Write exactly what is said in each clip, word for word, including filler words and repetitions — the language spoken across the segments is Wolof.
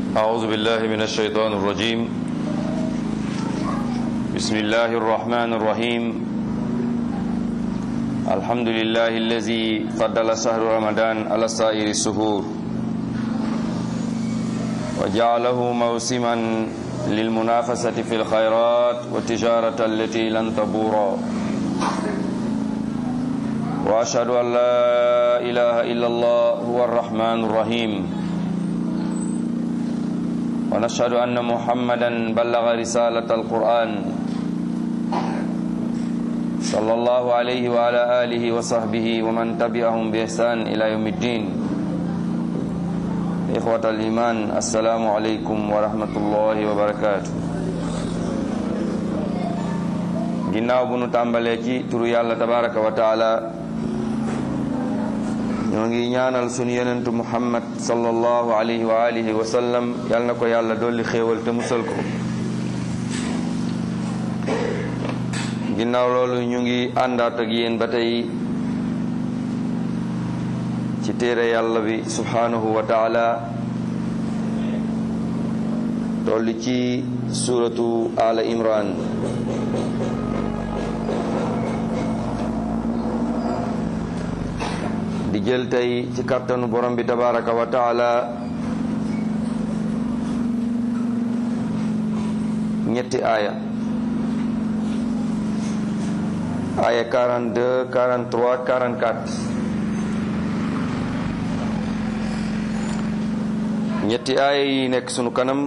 أعوذ بالله من الشيطان الرجيم بسم الله الرحمن الرحيم الحمد لله الذي فضل شهر رمضان على سائر الشهور وجعله موسما للمنافسة في الخيرات والتجارة التي لن تبور وأشهد أن لا إله إلا الله هو الرحمن الرحيم ونشهد أن محمدا بلغ رسالة القرآن صلى الله عليه وعلى آله وصحبه ومن تبعهم بإحسان إلى يوم الدين إخوة الإيمان السلام عليكم ورحمة الله وبركاته ginnaaw bu nu tàmbalee ci turu yàlla tabaraka wa taala ñoo ngi ñaanal sunu yonentu Muhammad sallallahu alayhi wa alihi wa sallam yal na ko yàlla dolli xéewal te musal ko ginnaaw loolu ñu ngi àndaat ak yéen ba tey ci téere yàlla bi subhanahu wa taala tolli ci suratu Ala Imran di jël tey ci kàttanu borom bi tabaraka wa taala ñetti aaya aaya quarante-deux quarante-trois quarante-quatre ñetti aaya yi nekk sunu kanam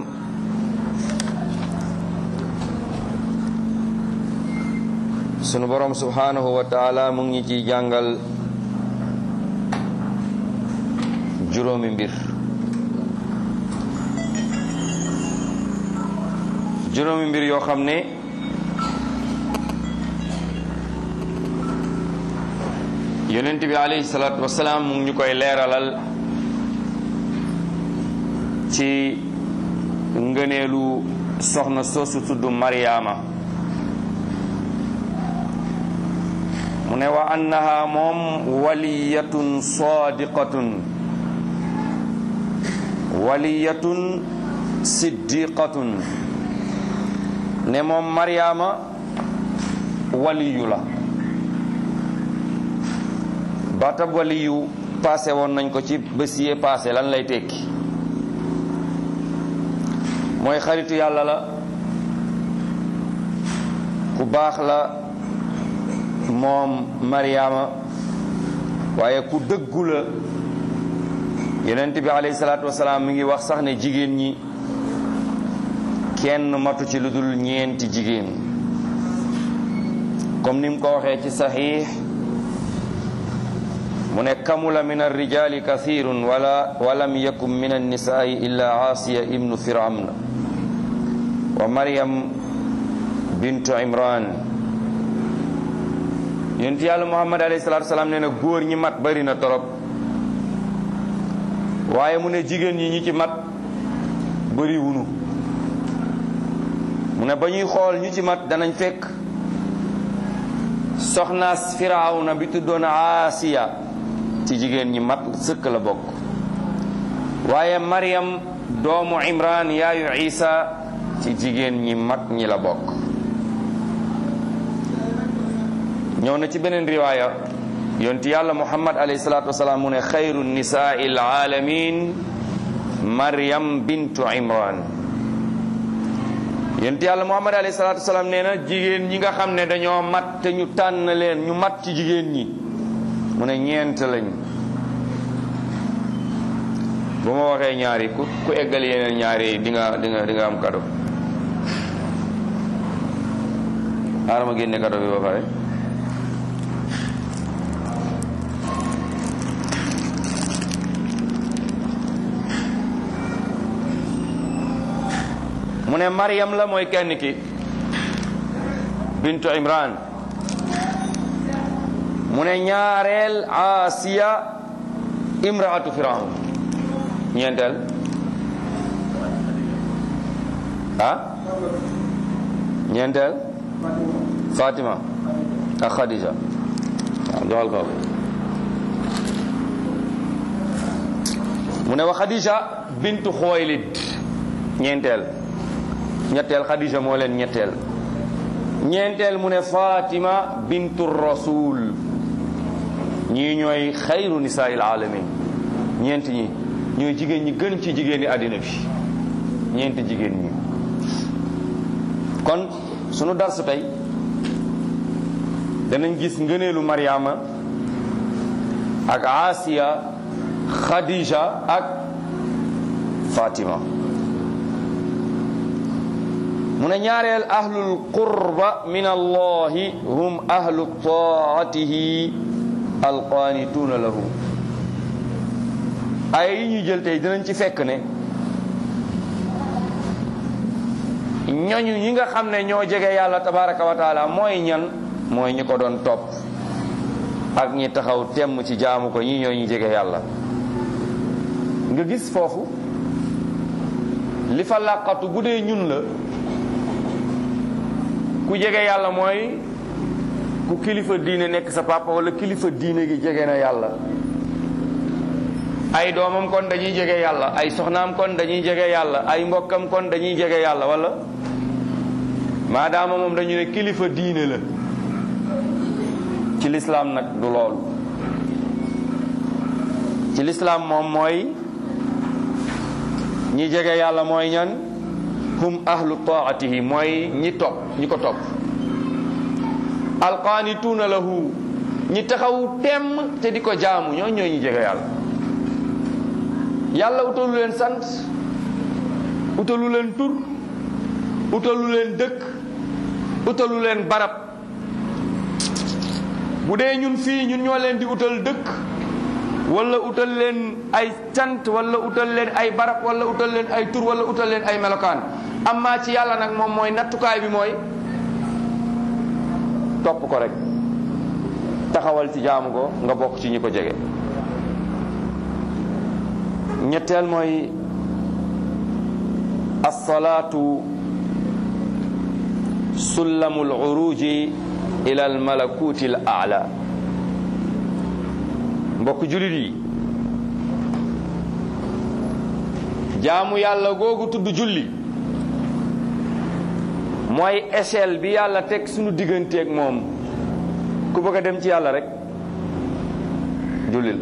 sunu borom subhanahu wa taala mu ngi ci jàngal juróomi mbir juróomi mbir yoo xam ne yonent bi alayhi salaatu wasalaam mu ngi ñu koy leeralal ci ngëneelu soxna soosu tudd Maryaama mu ne wa annaha moom waliyatun sadiqatun waliyatun siddiqatun ne moom Maryaama waliyu la baatab waliyu passé woon nañ ko ci bés yee passé lan lay tekki mooy xaritu yàlla la ku baax la moom Maryaama waaye ku dëggu la yonent bi alayhi salaatu wasalaam mi ngi wax sax ne jigéen ñi kenn matu ci lu dul ñeenti jigéen comme ni mu ko waxee ci saxiix mu ne kamula min arrijaali kathirun wala walam yakun min annisaai illa aasiya ibnu firamna wa maryam bintu imran yonent yàlla muhammad alayhi salaatu wasalaam nee na góor ñi mat bari na torop waaye mu ne jigéen ñi ñi ci mat bëri wunu mu ne ba ñuy xool ñu ci mat danañ fekk soxnaas firawna bi tuddoon Aasiya ci jigéen ñi mat sëkk la bokk waaye Maryam doomu Imran yaayu Isa ci jigéen ñi mat ñi la bokk ñëw na ci beneen riwaaya yonti yàlla muhammad alayhi salaatu wasalaam mu ne xayru nisaai alaalamin Maryam bintu Imran yonti yàlla muhammad alayhi salaatu wasalaam nee na jigéen ñi nga xam ne dañoo mat te ñu tànn leen ñu mat ci jigéen ñi mu ne ñeent lañ bu ma waxee ñaari ku ku eggal yeneen ñaari di nga di nga di nga am kado xaaral ma génne kado bi ba pare mu ne Maryam la mooy kenn ki bintu Imran mu ne ñaareel Asiya imraatu Firawn ñeenteel ah ñeenteel Fatima ak Khadija waaw joxal ko mu ne wa Khadija bintu Xuwaylid ñeenteel ñetteel Khadija moo leen ñetteel ñeenteel mu ne Fatima bintu rasul ñii ñooy xayru nisaa'il alamin ñeent ñi ñooy jigéen ñi gën ci jigéeni àddina bi ñeenti jigéen ñi. kon sunu darsu tey danañ gis ngëneelu Mariama ak Asiya Khadija ak Fatima. mu ne ñaareel ahlul qurba min allahi hum ahlu taatihi alqaanituuna lahu. ay yi ñuy jël tey dinañ ci fekk ne ñooñu ñi nga xam ne ñoo jege yàlla tabaraka wa taala mooy ñan mooy ñi ko doon topp ak ñi taxaw temm ci jaamu ko ñi ñoo ñi jege yàlla. nga gis foofu li fa làqatu bu dee ñun la ku jege yàlla mooy ku kilifa diine nekk sa papa wala kilifa diine gi jege na yàlla. ay doomam kon dañuy jege yàlla, ay soxnaam kon dañuy jege yàlla, ay mbokkam kon dañuy jege yàlla, wala maadaama moom dañu ne kilifa diine la. ci lislaam nag du loolu. ci lislaam moom mooy ñi jege yàlla mooy ñan hum ahlu taatihi mooy ñi topp ñi ko topp alqaanituuna lahu ñi taxaw temm te di ko jaamu ñoo ñooy ñi jege yàlla. yàlla utalu leen sant, utalu leen tur, utalu leen dëkk, utalu leen barab. bu dee ñun fii ñun ñoo leen di utal dëkk wala utal leen ay cant wala utal leen ay barab wala utal leen ay tur wala utal leen ay melokaan. amma ci yàlla nag moom mooy nattukaay bi mooy topp ko rek taxawal ci jaamu ko nga bokk ci ñi ko jege. ñetteel mooy as-salaatu sullamul uruji ila al malakuti al a'la. mbokk julit yi jaamu yàlla googu tudd julli mooy échelle bi yàlla teg sunu digganteeg moom. ku bëgg a dem ci yàlla rek jullil.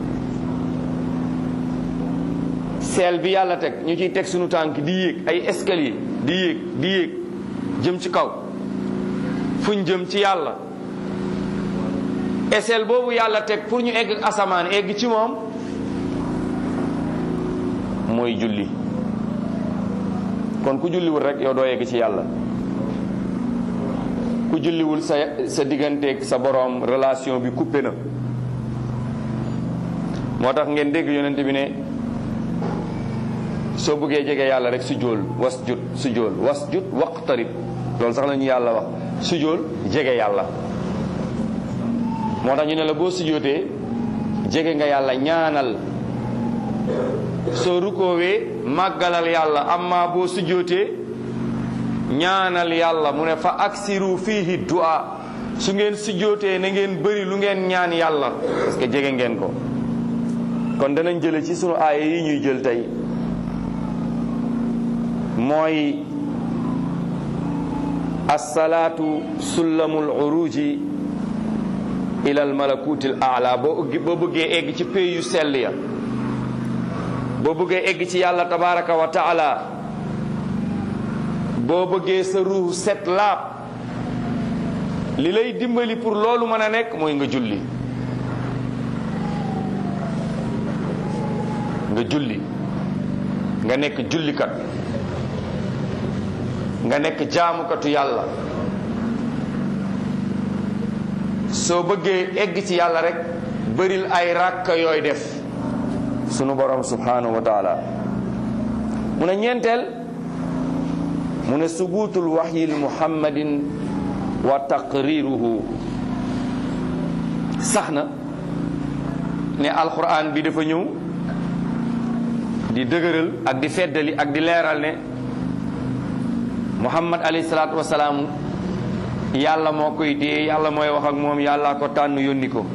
seel bi yàlla teg ñu ciy teg sunu tànk di yéeg ay escalier di yéeg di yéeg jëm ci kaw fuñ jëm ci yàlla. eseel boobu yàlla teg pour ñu egg asamaan egg ci moom mooy julli. kon ku julliwul rek yow doo egg ci yàlla. ku julliwul sa sa digganteeg sa boroom relation bi coupé na. moo tax ngeen dégg yonent bi ne soo bëggee jege yàlla rek sujjóol wasjud sujjóol wasjud waqtarib. loolu sax la ñu yàlla wax sujjóol jege yàlla. moo tax ñu ne la boo sujjóotee jege nga yàlla ñaanal. soo rukoowee màggalal yàlla. amma boo sujjóotee ñaanal yàlla. mu ne fa aksiru fiihi du'a. su ngeen sujjóotee na ngeen bëri lu ngeen ñaan yàlla parce que jege ngeen ko. kon danañ jële ci sunu aaya yi ñuy jël tey mooy as-salaatu sullamul uruji ila al malakutil a'la. boo boo bëggee egg ci pays yu sell ya, boo bëggee egg ci yàlla tabaraka wa taala, boo bëggee sa ruux set laab, li lay dimbali pour loolu mën a nekk mooy nga julli. nga julli nga nekk jullikat, nga nekk jaamukatu yàlla. soo bëggee egg ci yàlla rek bëril ay ràkka yooy def sunu borom subhanahu wa taala. mu ne ñeenteel mu ne subutul wahyil muhammadin wa taqriruhu. sax na ne alquran bi dafa ñëw di dëgëral ak di feddali ak di leeral ne muhammad alayhi salaatu wasalaam yàlla moo koy dee, yàlla mooy wax ak moom, yàllaa ko tànn yónni ko.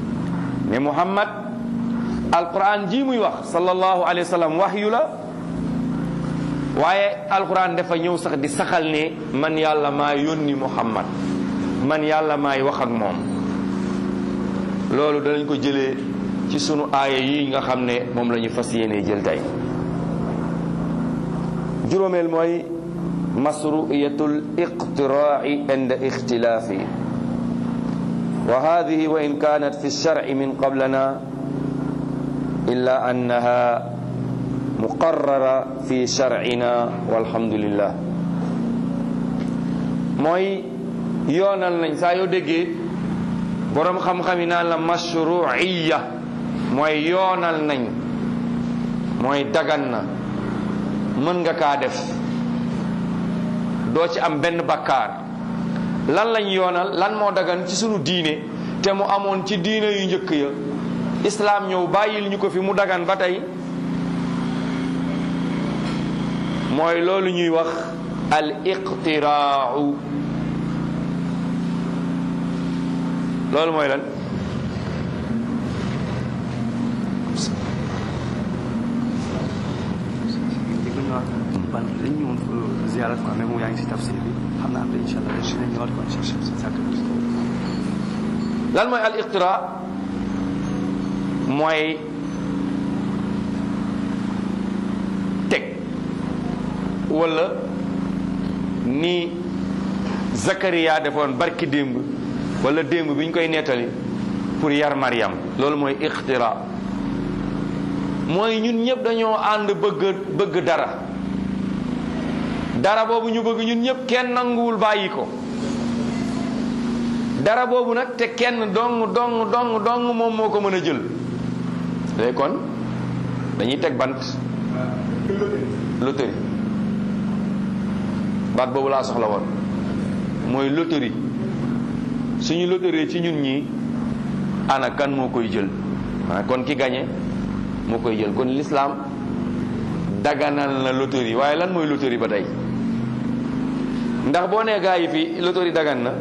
mais muhammad alquran ji muy wax sallallahu alayhi wa sallam wahyu la waaye alquran dafa ñëw sax di saxal ne man yàlla maa yónni Muhammad, man yàlla maay wax ak moom. loolu danañ ko jëlee ci sunu aaya yi nga xam ne moom la ñu fas yéene jël tey. juróomeel mooy masru'iyatul iqtiraa'i inda ixtilaafi wa hadihi wa in kanat fi lsharci min qablana illa annaha muqarrara fi sharcina walhamdulillah. mooy yoonal nañ, saa yoo déggee boroom xam-xam yi naan la mashru'iya mooy yoonal nañ, mooy dagan na, mën nga kaa def, doo ci am benn bakkaar. lan lañ yoonal, lan moo dagan ci sunu diine te mu amoon ci diine yu njëkk ya, islaam ñëw bàyyil ñu ko fi mu dagan ba tey, mooy loolu ñuy wax al iqtiraa'u. loolu mooy lan? ban dañu ñëwoon ziyaara quoi, mais moom yaa ngi si tafsir bi xam naa après incha allah dinañ ñëwaat quoi incha allah. lan mooy al iqtira? mooy teg wala ni Zakariya defoon barki démb wala démb bi ñu koy nettali pour yar Maryam. loolu mooy iqtira. mooy ñun ñëpp dañoo ànd bëgg bëgg dara dara boobu ñu bëgg ñun ñëpp kenn nanguwul bàyyi ko. dara boobu nag te kenn dong dong dong dong moom moo ko mën a jël. léegi kon dañuy teg bant. loterie. baat boobu laa soxla woon. mooy loterie. suñu loterie ci ñun ñii ana kan moo koy jël. maanaam kon ki gañe moo koy jël. kon l'islam daganal na loterie. waaye lan mooy loterie ba tey? ndax boo nee gaa yi fii loterie dagan na,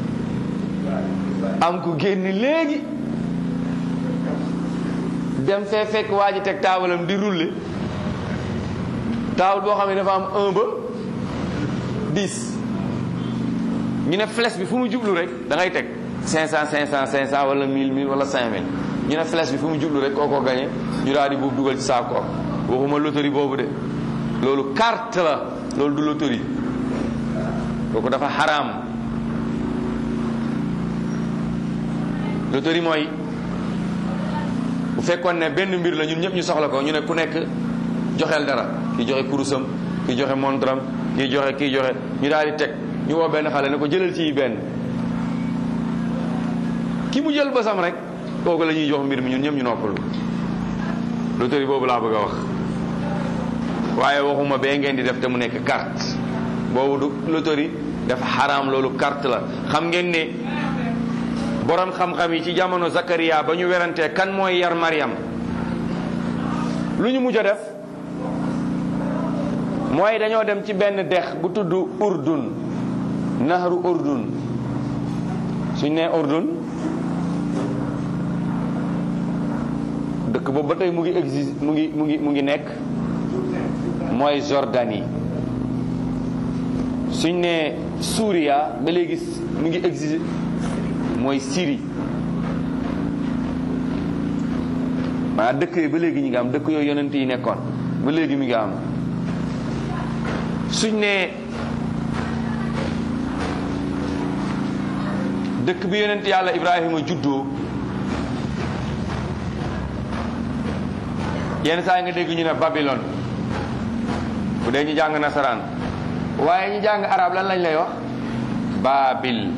am ku génn léegi dem fee fekk waa ji teg taabalam di rouler taabal boo xam ne dafa am un ba dix, ñu ne flèche bi fu mu jublu rek da ngay teg cinq cent cinq cent cinq cent wala mille mille wala cinq mille, ñu ne flèche bi fu mu jublu rek kookoo gagné, ñu daal di buub dugal ci saako. waxuma loterie boobu de, loolu carte la, loolu du loterie, kooku dafa xaraam. loterie mooy bu fekkoon ne benn mbir la ñun ñëpp ñu soxla ko, ñu ne ku nekk joxeel dara, ki joxe kurusam, ki joxe montram, ki joxe kii joxe, ñu daal di teg, ñu woo benn xale ne ko jëlal ci benn, ki mu jël basam rek kooku la ñuy jox mbir mi, ñun ñëpp ñu noppalu. loterie boobu laa bëgg a wax, waaye waxuma bee ngeen di def te mu nekk carte boobu du loterie, dafa xaraam, loolu carte la. xam ngeen ne borom xam-xam yi ci jamono Zakariya ba ñu werantee kan mooy yar Maryam, lu ñu mujj a def mooy dañoo dem ci benn dex bu tudd Urdun, nahru Urdun. suñ nee Urdun, dëkk boobu ba tey mu ngi existe mu ngi mu ngi mu ngi nekk mooy Jordanie. suñ nee Suuriya ba léegi mu ngi existe mooy Syrie. maanaam dëkk yooyu ba léegi ñu ngi am, dëkk yooyu yonent yi nekkoon ba léegi mi ngi am. suñ nee dëkk bi yonent yàlla Ibrahima juddoo, yenn saa yi nga dégg ñu ne Babylone bu dee ñu jàng nasaraan, waaye ñu jàng arab lan lañ lay wax? Babil.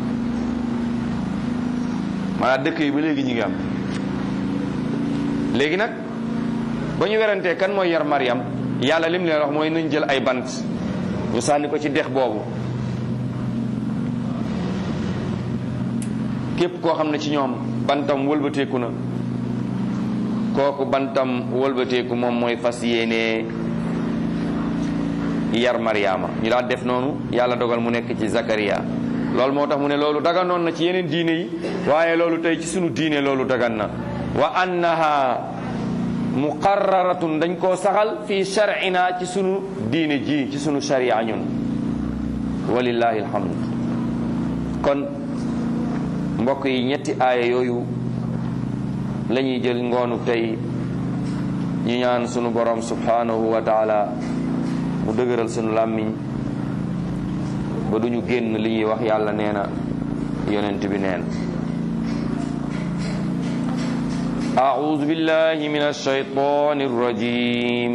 maanaam dëkk yi ba léegi ñu ngi am. léegi nag ba ñu werantee kan mooy yar Maryam, yàlla lim leen wax mooy nañ jël ay bant ñu sànni ko ci dex boobu. képp koo xam ne ci ñoom bantam wëlbateeku na, kooku bantam wëlbateeku moom mooy fas yéene yar Maryama. ñu daal def noonu, yàlla dogal mu nekk ci Zakariya. loolu moo tax mu ne loolu daganoon na ci yeneen diine yi, waaye loolu tey ci sunu diine loolu dagan na. wa annaha muqarraratun dañ koo saxal fi shar'ina ci sunu diine ji ci sunu sharia ñun walillahi alhamd. kon mbokk yi ñetti aaya yooyu la ñuy jël ngoonu tey ñu ñaan sunu borom subhanahu wa taala mu dëgëral sunu làmmiñ ba duñu génn li ñuy wax yàlla nee na yonent bi neen. أعوذ بالله من الشيطان الرجيم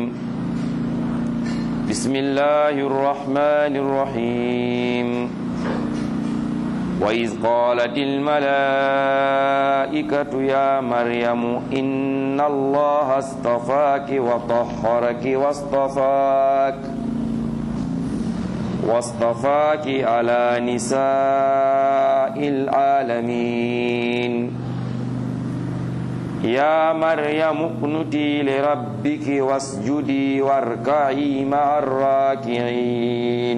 بسم الله الرحمن الرحيم وإذ قالت الملائكة يا مريم إن الله اصطفاك وطهرك واصطفاك واصطفاك على نساء العالمين يا مريم اقنتي لربك واسجدي واركعي مع الراكعين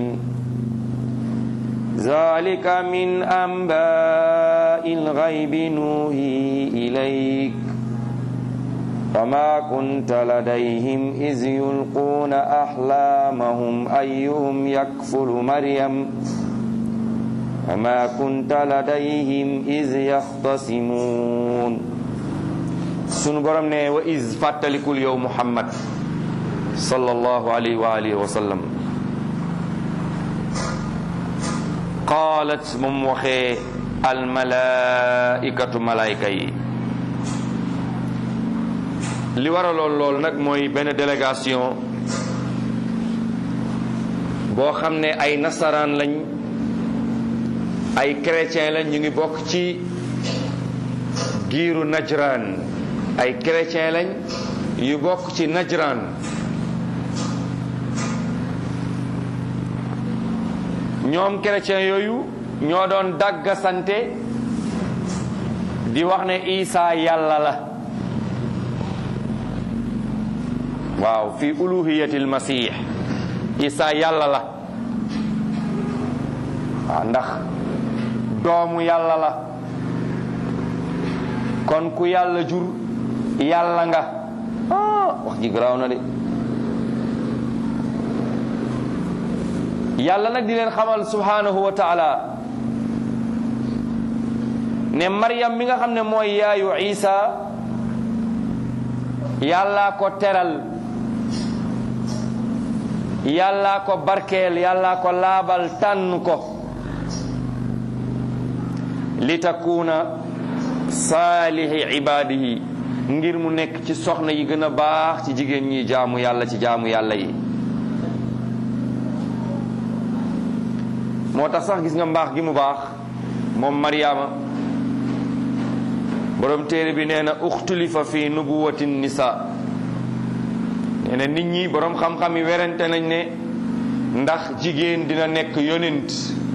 ذلك من أنباء الغيب نوحي إليك وما كنت لديهم إذ يلقون أحلامهم أيهم يكفل مريم وما كنت لديهم إذ يختصمون. sunu borom ne wa iz fàttalikul yow Muhammad sallallahu alayhi wa alihi wa sallam qaalat moom waxee almalaikatu malayka yi. li waraloon lool nag mooy benn délégation boo xam ne ay nasaraan lañ ay chrétien lañ ñu ngi bokk ci giiru Najran ay chrétien lañ yu bokk ci Najran ñoom chrétien yooyu ñoo doon dagga sante di wax ne Isa yàlla la waaw fi uluhiyatil masih Isa yàlla la waaw ndax doomu yàlla la kon ku yàlla jur yàlla nga ah wax ji garaaw na de yàlla nag di leen xamal subhanahu wa taala ne Maryam mi nga xam ne mooy yaayu Isa yàllaa ko teral yàllaa ko barkeel yàllaa ko laabal tànn ko li takuna saalihi ibaadihi ngir mu nekk ci soxna yi gën a baax ci jigéen ñi jaamu yàlla ci jaamu yàlla yi. moo tax sax gis nga mbaax gi mu baax moom Maryama borom téere bi nee na uxtulifa fi nubuwati nisa nee na nit ñi borom xam-xam yi werante nañ ne ndax jigéen dina nekk yonent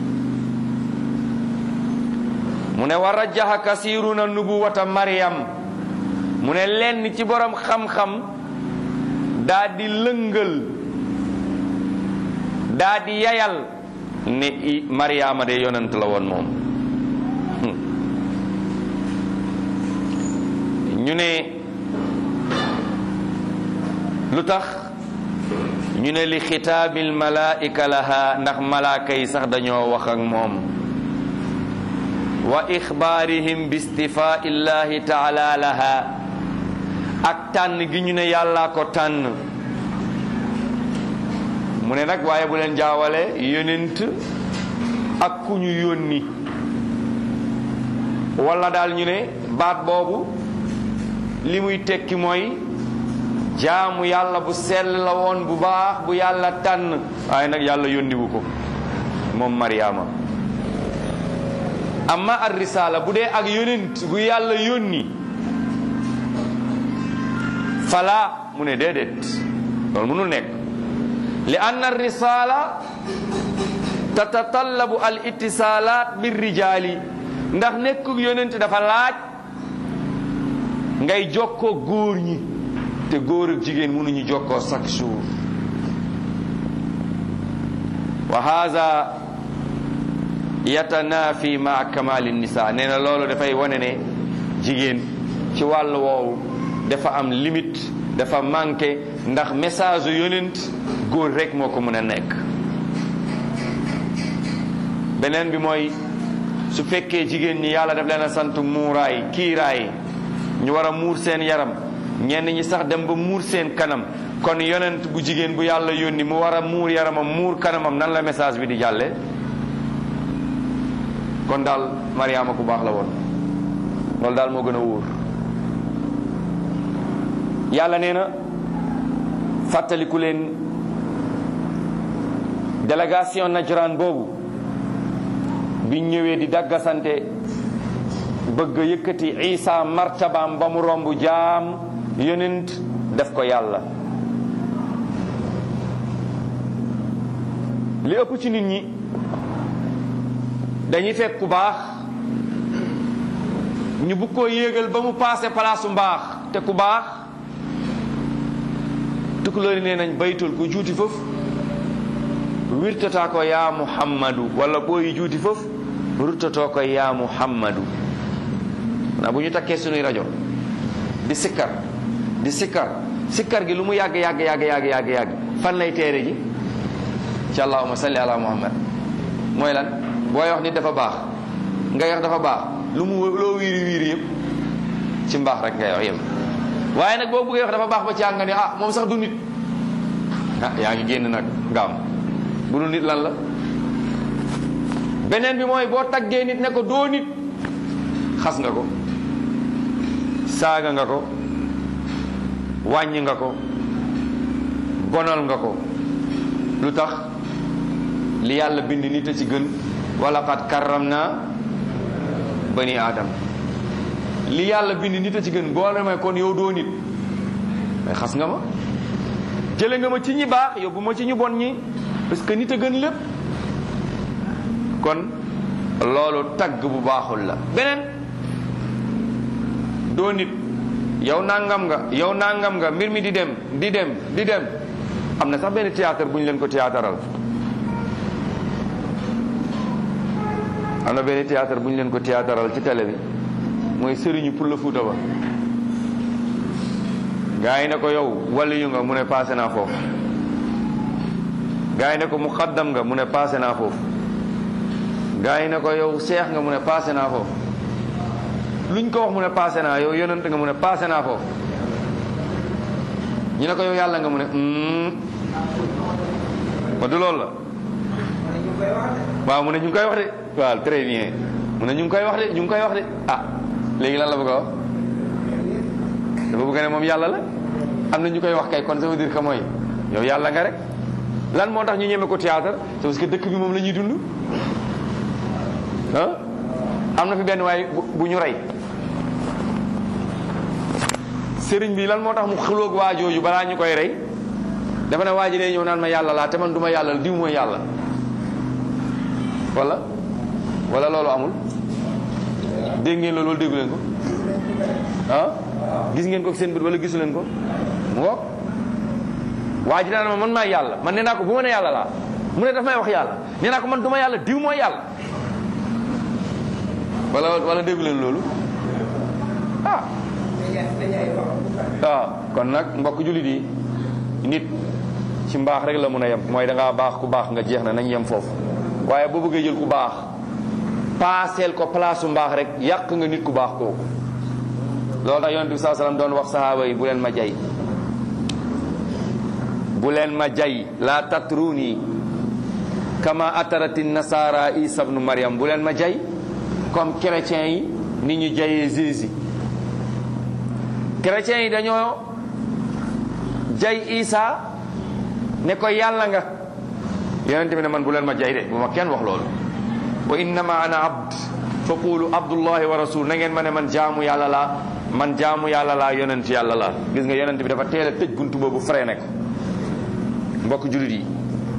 mu ne wa rajjaha kasiruna nubuwata Maryam mu ne lenn ci borom xam-xam daa di lëngal daa di yayal ne i Maryama de yonent la woon moom ñu ne lu tax ñu ne li xitaabil malaika laha ndax malaaka yi sax dañoo wax ak moom wa ixbaarihim bi istifaa illahi taala laha ak tànn gi ñu ne yàllaa ko tànn mu ne nag waaye bu leen jaawale yonent ak ku ñu yónni wala daal ñu ne baat boobu li muy tekki mooy jaamu yàlla bu sell la woon bu baax bu yàlla tànn waaye nag yàlla yónniwu ko moom Maryama amma ar risala bu dee ak yonent bu yàlla yónni fala mu ne déedéet loolu mënul nekk li anna ar risala tatatallabu al ittisalat bir rijaali ndax nekkul yonent dafa laaj ngay jokkoo góor ñi te góor ak jigéen mënuñu jokkoo chaque jour wa haza yatanafi ma kamali nisa nee na loolu dafay wane ne jigéen ci wàllu woowu dafa am limite dafa manqué ndax message yonent góor rek moo ko mën a nekk. beneen bi mooy su fekkee jigéen ñi yàlla daf leen a sant muuraay kiiraay ñu war a muur seen yaram ñenn ñi sax dem ba muur seen kanam kon yonent bu jigéen bu yàlla yónni mu war a muur yaramam muur kanamam nan la message bi di jàlle kon daal Mariama ku baax la woon loolu daal moo gën a wóor. yàlla nee na fàttaliku leen délégation Najran boobu biñ ñëwee di daggasante bëgg yëkkati Isa martabaam ba mu romb jaam yonent def ko yàlla. li ëpp ci nit ñi dañuy fekk ku baax ñu bu ko yéegal ba mu paase palaasu mbaax te ku baax tukulóori nee nañ baytul ku juuti foofu wirtataa ko yaa Muhammadu wala booyi juuti foofu wirtatoo ko yaa Muhammadu na bu ñu takkee sunuy rajo di sikkar di sikkar sikkar gi lu mu yàgg yàgg yàgg yàgg yàgg yàgg fan lay teere ji ci allahumma salli ala muhammad mooy lan booy wax nit dafa baax ngay wax dafa baax lu mu loo wiiri wiiri yëpp ci mbaax rek ngay wax yem waaye nag boo bëggee wax dafa baax ba ci nga ne ah moom sax du nit ah yaa ngi génn nag ngaam bu dul nit lan la. beneen bi mooy boo taggee nit ne ko doo nit xas nga ko saaga nga ko wàññi nga ko bonal nga ko. lu tax li yàlla bind nit a ci gën wala qad karram naa bani aadam li yàlla bind nit a ci gën boo demee kon yow doo nit mais xas nga ma jële nga ma ci ñi baax yóbbu ma ci ñu bon ñi parce que nit a gën lépp kon loolu tagg bu baaxul la. beneen doo nit yow nangam nga yow nangam nga mbir mi di dem di dem di dem am na sax benn théâtre bu ñu leen ko théâtral am na benn théâtre bu ñu leen ko théâtral ci télé bi mooy sëriñu pour le Fuuta ba gaa yi ne ko yow waliyu nga mu ne passé naa foofu gaa yi ne ko muqaddam nga mu ne passé naa foofu gaa yi ne ko yow seex nga mu ne passé naa foofu luñ ko wax mu ne passé naa yow yonent nga mu ne passé naa foofu ñu ne ko yow yàlla nga mu ne ma du loolu la waaw mu ne ñu ngi koy wax de waaw très bien mu ne ñu ngi koy wax de ñu ngi koy wax de ah léegi lan la bëgg a wax dafa bëgg ne moom yàlla la am na ñu koy wax kay kon ça veut dire que mooy yow yàlla nga rek lan moo tax ñu ñeme ko théâtre c'est parce que dëkk bi moom la ñuy dund ah am na fi benn waay bu ñu rey sëriñ bi lan moo tax mu xëloog waa jooju balaa ñu koy rey dafa ne waa ji day ñëw naan ma yàlla laa te man du ma yàlla diw mooy yàlla wala wala loolu amul dégg ngeen loolu déggu leen ko ah gis ngeen ko seen bët wala gisu leen ko mu ngoog waa ji naan ma man maa yàlla man nee naa ko bu ma ne yàlla laa mu ne daf may wax yàlla nee naa ko man du ma yàlla diw mooy yàlla wala wala déggu leen loolu ah waaw kon nag mbokk jullit yi nit ci mbaax rek la mun a yem mooy da ngaa baax ku baax nga jeex na nañ yem foofu waaye boo bëggee jël ku baax paaseel ko place su mbaax rek yàq nga nit ku baax kooku loolu tax yonent bi saa sallam doon wax sahaaba yi bu leen ma jay bu leen ma jay la tatruni kama atarati nasara isa ibnu maryam bu leen ma jay comme chrétiens yi ni ñu jayee Jésus chrétiens yi dañoo jay isa ne ko yàlla nga yonent bi ne man bu leen ma jay de bu ma kenn wax loolu wa innama ana abd fa qulu abdullahi wa rasul na ngeen ma ne man jaamu yàlla laa man jaamu yàlla laa yonent yàlla laa gis nga yonent bi dafa teel a tëj buntu boobu freiné ko mbokk jullit yi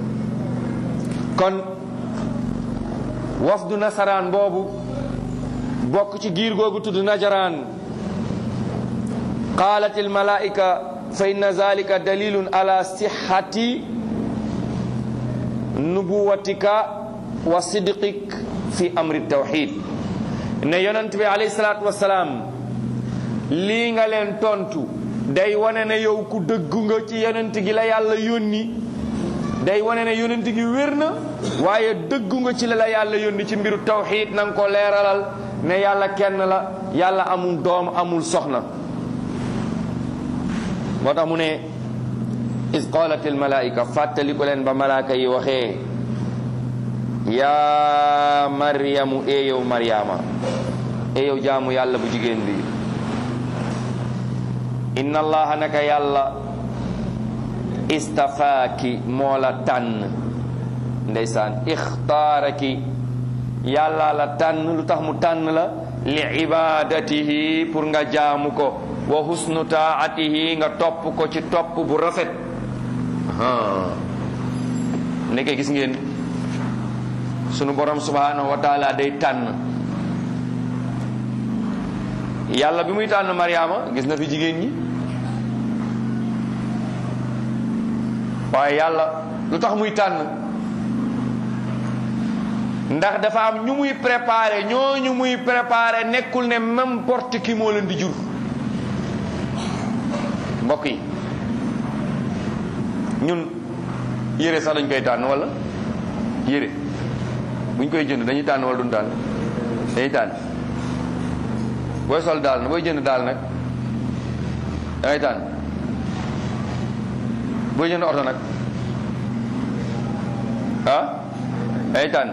kon wafdu nasaraan boobu bokk ci giir googu tudd najaraan qaalat al malaika fa inna zalika dalilun ala sihhati nubuwatika wa sidqik fi amri tawhid ne yonent bi alayhi salaatu wasalaam lii nga leen tontu day wane ne yow ku dëggu nga ci yonent gi la yàlla yónni, day wane ne yonent gi wér na, waaye dëggu nga ci la la yàlla yónni ci mbiru tawxiid na nga ko leeralal ne yàlla kenn la, yàlla amul doom amul soxna. moo tax mu ne is qalat al malaika, fàttali ko leen ba malaaka yi waxee yaa maryamu e yow maryama, e yow jaamu yàlla bu jigéen bi, inna allaha naka yàlla istafaaki moo la tànn, ndeysaan ixtaaraki yàlla la tànn. lu tax mu tànn la? li ibadatihi, pour nga jaamu ko, wa husnu taatihi, nga topp ko ci topp bu rafet. nekke gis ngeen sunu borom subhanahu wa taala day tànn. yàlla bi muy tànn Mariama gis na fi jigéen ñi, waaye yàlla lu tax muy tànn? ndax dafa am ñu muy préparé, ñooñu muy préparé nekkul ne n'importe qui moo leen di jur. mbokk yi ñun yére sax dañ koy tànn, wala yére buñ koy jënd dañuy tànn wala duñ tànn? dañuy tànn. booy sol daal na booy jënd daal nag dangay tànn. booy jënd oto nag ah dangay tànn.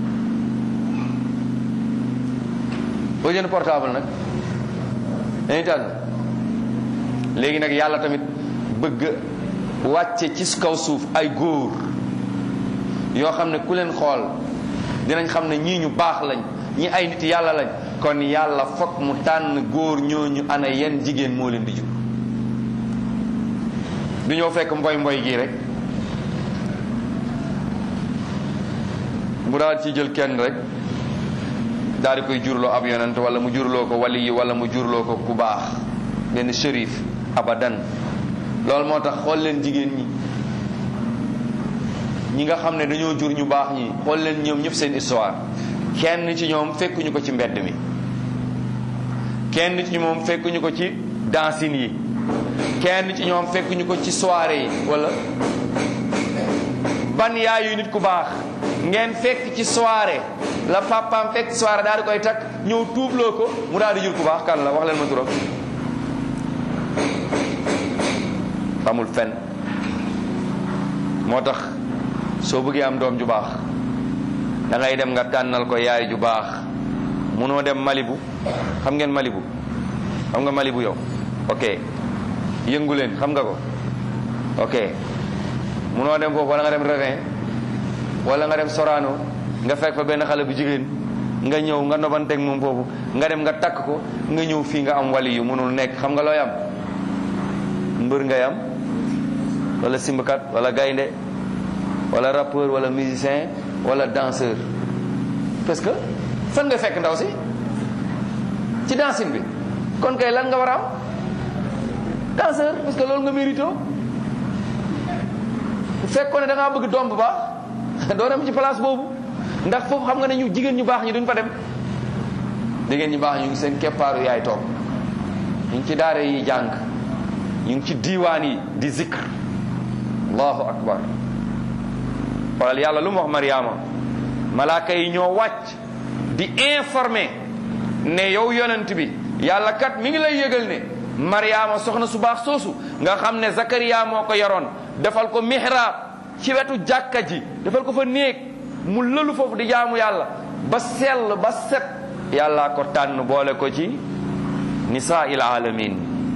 booy jënd portable nag dangay tànn. léegi nag yàlla tamit bëgg wàcce ci kaw suuf ay góor yoo xam ne ku leen xool dinañ xam ne ñii ñu baax lañ, ñi ay nit yàlla lañ. kon yàlla fokk mu tànn góor ñooñu ana yenn jigéen moo leen di jur. du ñëw fekk mboy mboy gii rek mu daal ci jël kenn rek daal di koy jurloo ab yonent, wala mu jurloo ko wali yi, wala mu jurloo ko ku baax benn shérif. abadan. loolu moo tax xool leen jigéen ñi ñi nga xam ne dañoo jur ñu baax ñi, xool leen ñoom ñëpp seen histoire. kenn ci ñoom fekkuñu ko ci mbedd mi, kenn ci ñoom fekkuñu ko ci dancing yi, kenn ci ñoom fekkuñu ko ci soirée yi. wala ban yaayu nit ku baax ngeen fekk ci soirée, la papaam fekk ci soirée daal di koy takk ñëw tuubloo ko mu daal di jur ku baax? kan la? wax leen ma turam. amul fen. moo tax soo bëggee am doom ju baax da ngay dem nga tànnal ko yaay ju baax. munoo dem Malibu, xam ngeen Malibu? xam nga Malibu yow? ok. yëngu leen xam nga ko? ok. munoo dem foofu wala nga dem Ravin wala nga dem Sorano nga fekk fa benn xale bu jigéen nga ñëw nga nobanteeg moom foofu, nga dem nga takk ko, nga ñëw fii nga am wali yu munul nekk. xam nga looy am? mbër ngay am, wala simbakat, wala gaynde, wala rappeur, wala musicien, wala danseur. parce que fan nga fekk ndaw si? ci dancing bi. kon kay lan nga war a am? danseur, parce que loolu nga mérito. bu fekkoon ne da ngaa bëgg doom bu baax doo dem ci place boobu, ndax foofu xam nga ne ñu jigéen ñu baax ñi duñ fa dem. jigéen ñu baax ñu ngi seen keppaaru yaay toog, ñu ngi ci daara yi jàng, ñu ngi ci diiwaan yi di zikr. allahu akbar. xoolal yàlla lu mu wax Mariama, malaaka yi ñoo wàcc di informer ne yow yonent bi yàlla kat mi ngi lay yëgal ne Mariama soxna su baax soosu nga xam ne Zakariya moo ko yaroon, defal ko mihrab ci wetu jàkka ji, defal ko fa néeg mu lëlu foofu di jaamu yàlla ba sell ba set. yàlla ko tànn boole ko ci nisaa il alamin.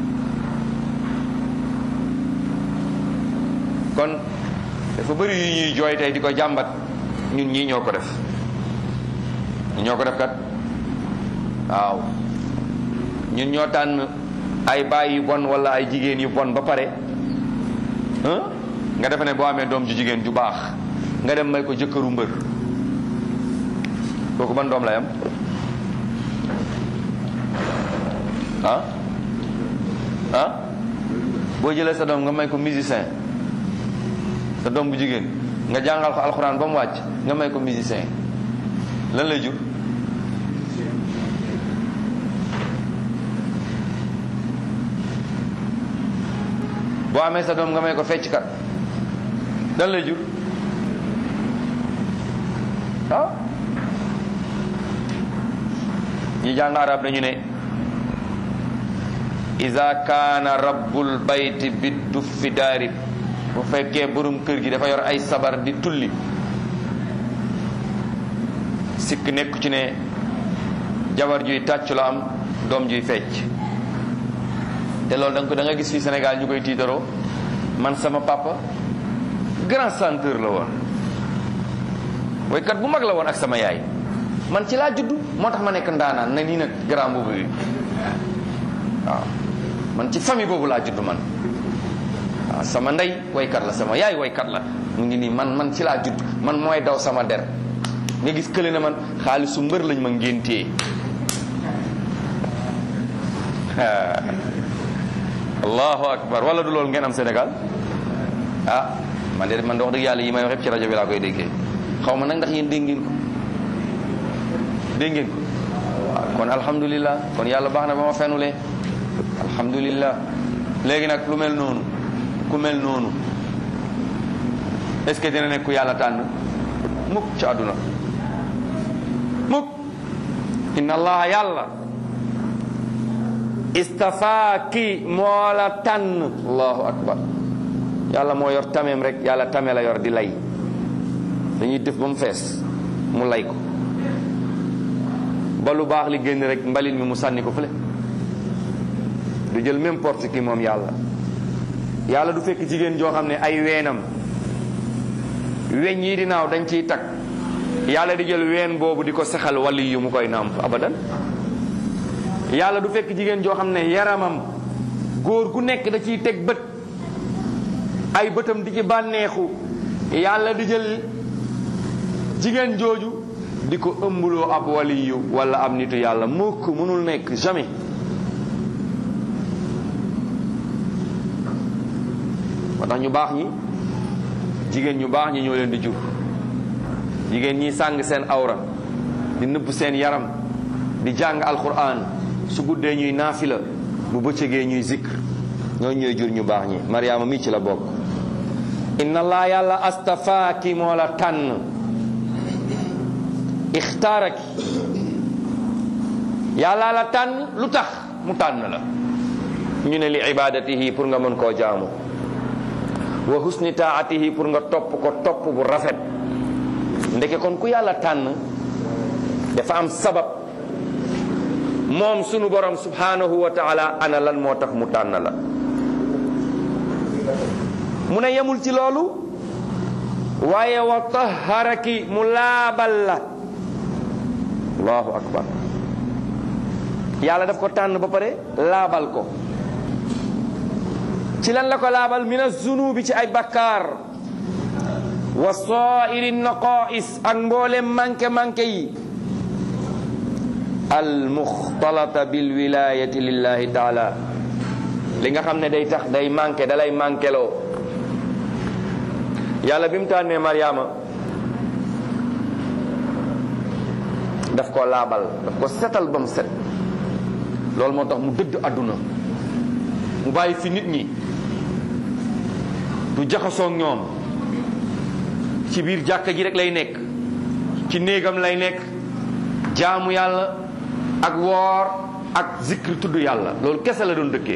kon dafa bëri yu ñuy jooy tey di ko jàmbat, ñun ñii ñoo ko def. ñoo ko def kat waaw. ñun ñoo tànn ay baay yu bon wala ay jigéen yu bon ba pare nga defe ne boo amee doom ju jigéen ju baax nga dem may ko jëkkëru mbër, kooku ban doom lay am? ah ah boo jëlee sa doom nga may ko musicien, sa doom bu jigéen nga jàngal ko alxuraan ba mu wàcc nga may ko musicien, lan lay jur? boo amee sa doom nga may ko fecc kat dan lay jur ah ñi jàng arab dañu ne iza kaana rabbul bayti biduffi daarib bu fekkee borom kër gi dafa yor ay sabar di tulli sikk nekku ci ne jabar juy tàccu la am doom juy fecc te loolu danga ko da nga gis fii Sénégal ñu koy tiitaroo man sama papa grand chanteur la woon woykat bu mag la woon ak sama yaay man ci laa juddu moo tax ma nekk ndaanaan na nii nag grand boobu bi waaw man ci famille boobu laa juddu man waaw sama ndey woykat la sama yaay woykat la mu ngi nii man man ci laa judd man mooy daw sama der nga gis kële na man xaalisu mbër lañ ma ngéntee allahu akbar wala du loolu ngeen am Sénégal ah man de man de wax dëgg yàlla yi may wax yëpp ci rajo bi laa koy déggee xaw ma nag ndax yéen dégg ngeen ko dégg ngeen ko waaw kon alhamdulilah kon yàlla baax na ba ma fenulee alhamdulilah léegi nag lu mel noonu ku mel noonu est-ce que dina nekk ku yàlla tànn mukk ci àdduna mukk inna allaha yàlla istafaaki moo la tànn allahu akbar yàlla moo yor tameem rek yàlla tame la yor di lay dañuy def ba mu fees mu lay ko ba lu baax li génn rek mbalit mi mu sànni ko fële du jël n'importe qui moom yàlla yàlla du fekk jigéen joo xam ne ay weenam weñ yi di naaw dañ ciy takk yàlla di jël ween boobu di ko sexal wali yu mu koy nàmp abadan yàlla du fekk jigéen joo xam ne yaramam góor gu nekk da ciy teg bët ay bëtam di ci bànneexu yàlla di jël jigéen jooju di ko ëmbuloo ab waliyu wala ab nitu yàlla mukk mënul nekk jamais moo tax ñu baax ñi jigéen ñu baax ñi ñoo leen di jur jigéen ñi sàng seen awra di nëbb seen yaram di jàng alquran su guddee ñuy naafila bu bëccëgee ñuy zikr ñoo ñooy jur ñu baax ñi Mariama mi ci la bokk inna allah yàlla astafaaki moo la tànn ixtaaraki yàlla la tànn lu tax mu tànn la ñu ne li ibadatihi pour nga mën koo jaamu wa husni taatihi pour nga topp ko topp bu rafet ndeke kon ku yàlla tànn dafa am sabab moom sunu borom subhanahu wa taala ana lan moo tax mu tànn la mu ne yemul ci loolu waaye wa taharaki mu laabal la allahu akbar yàlla daf ko tànn ba pare laabal ko ci lan la ko laabal min az-zunubi ci ay bakkaar wa sa'iri naqais ak mboolem manqué manqué yi al muxtalata bil wilayati lillahi taala li nga xam ne day tax day manqué da lay manqué loo yàlla bi mu tànnee Mariama daf ko laabal daf ko setal ba mu set loolu moo tax mu dëdd àdduna mu bàyyi fi nit ñi du jaxasoo ak ñoom ci biir jàkka ji rek lay nekk ci néegam lay nekk jaamu yàlla ak woor ak zikr tudd yàlla loolu kese la doon dëkkee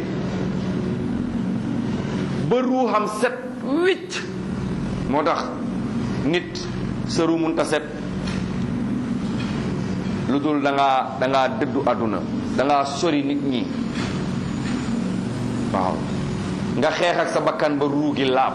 ba ruuxam set wicc moo tax nit sa ruu munta set lu dul da ngaa da ngaa dëddu àdduna da ngaa sori nit ñi waaw nga xeex ak sa bakkan ba ruu gi laab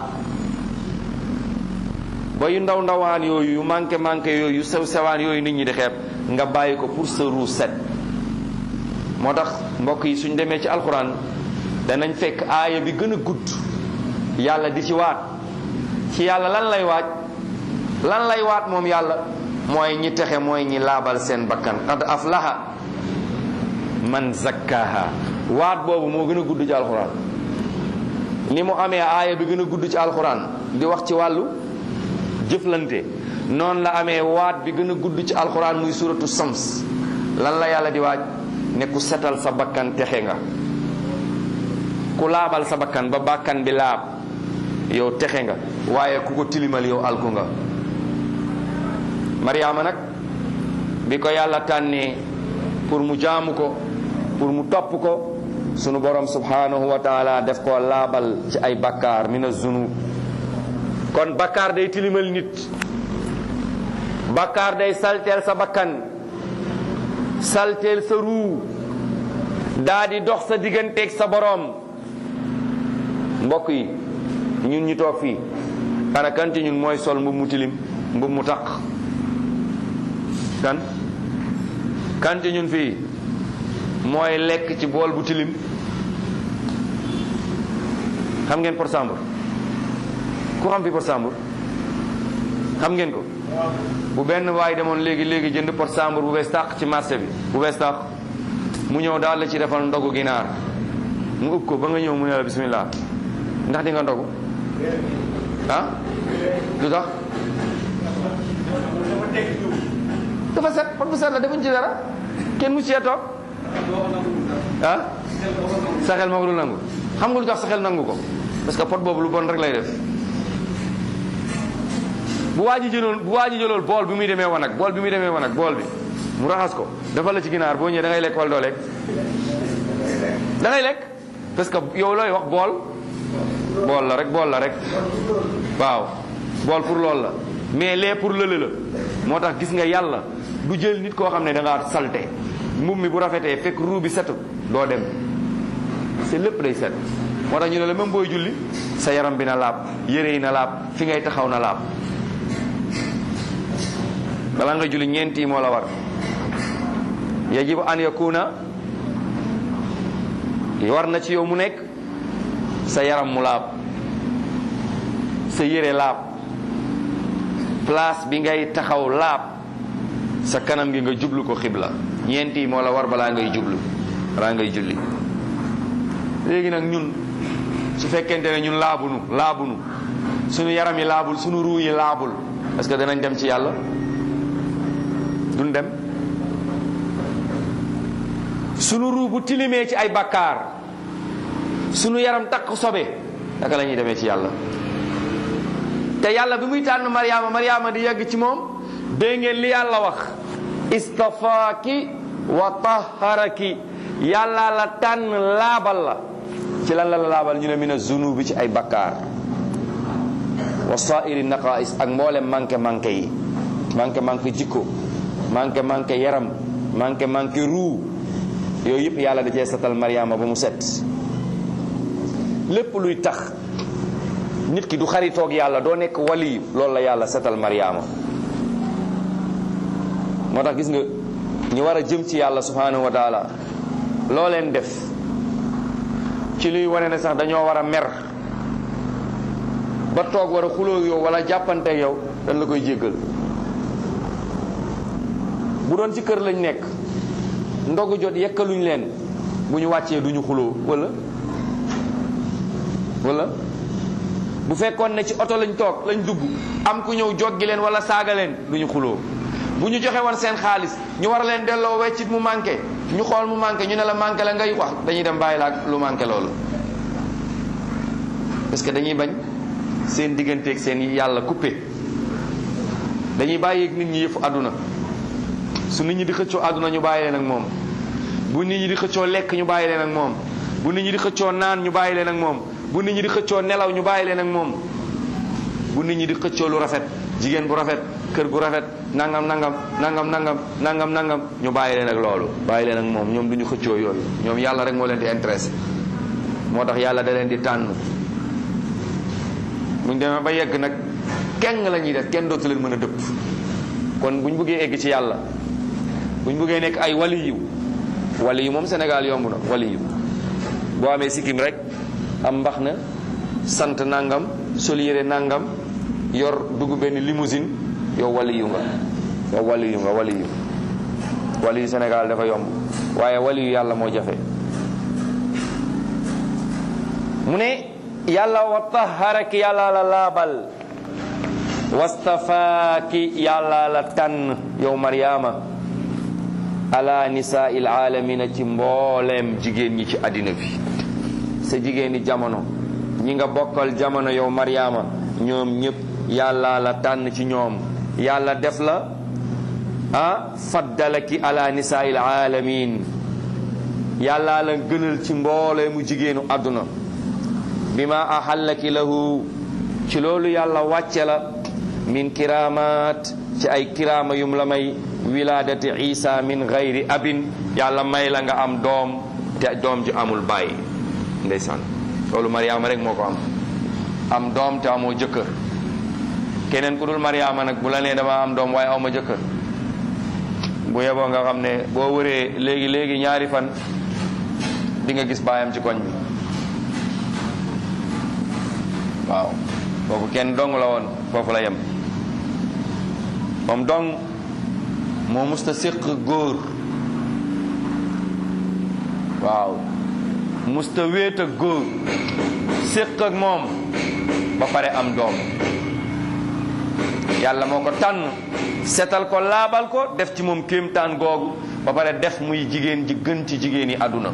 ba yu ndaw ndawaan yooyu yu manqué manqué yooyu yu sew sewaan yooyu nit ñi di xeeb nga bàyyi ko pour sa ruu set moo tax mbokk yi suñ demee ci alxuraan danañ fekk aaya bi gën a gudd yàlla di ci waat ci yàlla lan lay waaj lan lay waat moom yàlla mooy ñi texe mooy ñi laabal seen bakkan qad aflaha man zakkaha waat boobu moo gën a gudd ci alxuraan ni mu amee aaya bi gën a gudd ci alxuraan di wax ci wàllu jëflante noonu la amee waat bi gën a gudd ci alxuraan muy suratu sams lan la yàlla di waaj ne ku setal sa bakkan texe nga ku laabal sa bakkan ba bakkan bi laab yow texe nga waaye ku ko tilimal yow alku nga Mariama nag bi ko yàlla tànnee pour mu jaamu ko pour mu topp ko sunu borom subhanahu wa taala def ko laabal ci ay bakkaar mina zunub kon bakkaar day tilimal nit bakkaar day salteel sa bakkan salteel sa ruu daa di dox sa digganteeg sa borom mbokk yi ñun ñu toog fii ana kan ci ñun mooy sol mbub mu tilim mbub mu taq kan kan ci ñun fii mooy lekk ci bool bu tilim xam ngeen pot sambur ku xam fi pot sambur xam ngeen ko bu benn waay demoon léegi léegi jënd pot sambur bu bees tàq ci marché bi bu bees tàq mu ñëw daal la ci defal ndogu ginaar mu ëpp ko ba nga ñëw mu ne la bismillah ndax di nga ndogu ah lu tax dafa set pot bu set la defuñ ci dara kenn mu cee toog ah sa xel moo ko du nangu xam nga lu tax sa xel nangu ko parce que pot boobu lu bon rek lay def bu waa ji jëloon bu waa ji jëloon bool bi muy demee wanag bool bi muy demee wanag bool bi mu raxas ko dafa la ci ginaar boo ñëwee da ngay lekk wala doo lekk da ngay lekk parce que yow looy wax bool bool la rek bool la rek waaw bool pour loolu la mais lee pour lële la moo tax gis nga yàlla du jël nit koo xam ne da ngaa salte mbubb mi bu rafetee fekk ruu bi setu doo dem c'est lépp day set moo tax ñu ne la même booy julli sa yaram bi na laab yére yi na laab fi ngay taxaw na laab balaa nga julli ñeent yi moo la war yajibu an yakuna war na ci yow mu nekk sa yaram mu laab sa yére laab place bi ngay taxaw laab sa kanam gi nga jublu ko xibla ñeent yi moo la war balaa ngay jublu balaa ngay julli léegi nag ñun su fekkente ne ñun laabunu laabunu sunu yaram yi laabul sunu ruu yi laabul est-ce que danañ dem ci yàlla duñ dem sunu ruu bu tilimee ci ay bakkaar sunu yaram takk sobe naka la ñuy demee ci yàlla te yàlla bi muy tànn Mariama Mariama di yegg ci moom dégg ngeen li yàlla wax istafaaki wa taharaki yàlla la tànn laabal la ci lan la la laabal ñu ne mina zunubi ci ay bakkaar wa saa'iri naqaa'is ak mboolem manqué manqué yi manqué manqué jikko manqué manqué yaram manqué manqué ruu yooyu yëpp yàlla da cee setal Mariama ba mu set lépp luy tax nit ki du xaritoog yàlla doo nekk wali loolu la yàlla setal Mariama moo tax gis nga ñu war a jëm ci yàlla subhanahu wa taala loo leen def ci luy wane ne sax dañoo war a mer ba toog war a xuloo yow wala jàppanteeg yow dañ la koy jéggal bu doon ci kër lañ nekk ndogu jot yekkaluñ leen bu ñu wàccee duñu xuloo wala wala bu fekkoon ne ci oto lañ toog lañ dugg am ku ñëw joggi leen wala saaga leen duñu xuloo bu ñu joxe woon seen xaalis ñu war leen delloo weccit mu manqué ñu xool mu manqué ñu ne la manqué la ngay wax dañuy dem bàyyi la ak lu manqué loolu parce que dañuy bañ seen digganteeg seen yàlla coupé dañuy bàyyi nit ñi yëfu àdduna su nit ñi di xëccoo àdduna ñu bàyyi leen ak moom bu nit ñi di xëccoo lekk ñu bàyyi leen ak moom bu nit ñi di xëccoo naan ñu bàyyi leen ak moom bu nit ñi di xëccoo nelaw ñu bàyyi leen ak moom bu nit ñi di xëccoo lu rafet jigéen bu rafet kër gu rafet nangam nangam nangam nangam nangam nangam ñu bàyyi leen ak loolu bàyyi leen ak moom ñoom du ñu xëccoo yooyu ñoom yàlla rek moo leen di intéressé moo tax yàlla da leen di tànn buñ demee ba yegg nag kenn la ñuy def kenn dootu leen mën a dëpp kon buñ bëggee egg ci yàlla buñ bëggee nekk ay waliyu waliyu moom Sénégal yomb na waliyu boo amee sikkim rek am mbax na sant nangam sol yére nangam yor dugg benn limousine yow waliyu nga yow waliyu nga waliyu waliyu Sénégal dafa yomb waaye waliyu yàlla moo jafe mu ne yàlla wa taharaki yàlla la laabal wastafaaki yàlla la tànn yow Mariama ala nisaa il aalamina ci mbooleem jigéen ñi ci àddina bi sa jigéeni jamono ñi nga bokkal jamono yow Mariama ñoom ñëpp yàlla la tànn ci ñoom yàlla def la ah faddalaki ala nisaa'il alamin yàlla la gënal ci mboolee mu jigéenu àdduna bima ahallaki lahu ci loolu yàlla wàcce la min kiramaat ci ay kiraama yum la may wilaadati isa min gayri abin yàlla may la nga am doom te doom ju amul bàyyi ndeysaan loolu Mariama rek moo ko am am doom te amoo jëkkër keneen ku dul Mariama nag bu la nee dama am doom waaye aw ma jëkkër bu yeboo nga xam ne boo wëree léegi léegi ñaari fan di nga gis baayam ci koñ bi waaw kooku kenn dong la woon foofu la yem moom dong moo musta séq góor waaw musta wéet ak góor séq ak moom ba pare am doom yàlla moo ko tànn setal ko laabal ko def ci moom kéemtaan googu ba pare def muy jigéen ji gën ci jigéen yi àdduna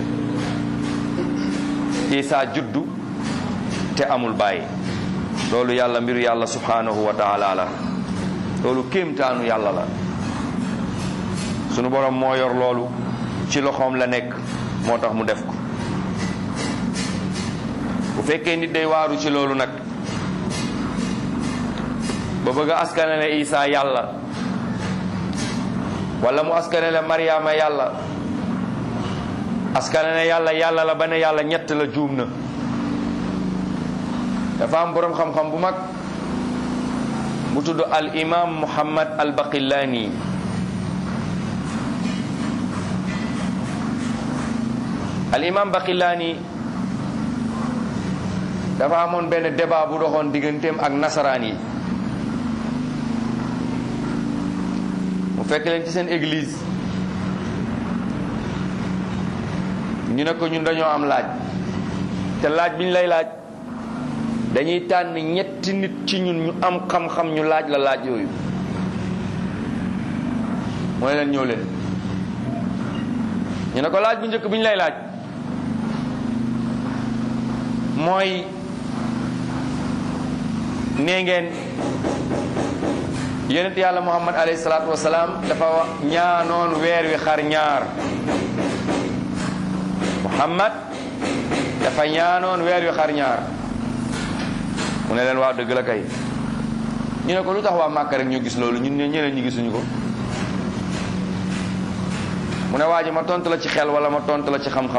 Isaa juddu te amul bàyyi loolu yàlla mbiru yàlla subhanahu wa taala la loolu kéemtaanu yàlla la sunu borom moo yor loolu ci loxoom la nekk moo tax mu def ko bu fekkee nit day waaru ci loolu nag ba bëgg a askanale Isaa yàlla wala mu askanale Mariama yàlla askanale yàlla yàlla la ba ne yàlla ñett la juum na dafa am boroom xam-xam bu mag bu tudd al imam Muhammad al Baqillani al imam Baqillani dafa amoon benn débat bu doxoon digganteem ak nasaraan yi mu fekk leen ci seen église ñu ne ko ñun dañoo am laaj te laaj bi ñu lay laaj dañuy tànn ñetti nit ci ñun ñu am xam-xam ñu laaj la laaj yooyu mooy leen ñëw leen ñu ne ko laaj bu njëkk bi ñu lay laaj mooy nee ngeen yonent yàlla Muhammad alayhi salaatu wasalaam dafa ñaanoon weer wi xar ñaar Muhammad dafa ñaanoon weer wi xar ñaar mu ne leen waaw dëgg la kay ñu ne ko lu tax waa Màkka rek ñu gis loolu ñun ñeneen ñi gisuñu ko mu ne waa ji ma tontu la ci xel wala ma tontu la ci xam-xam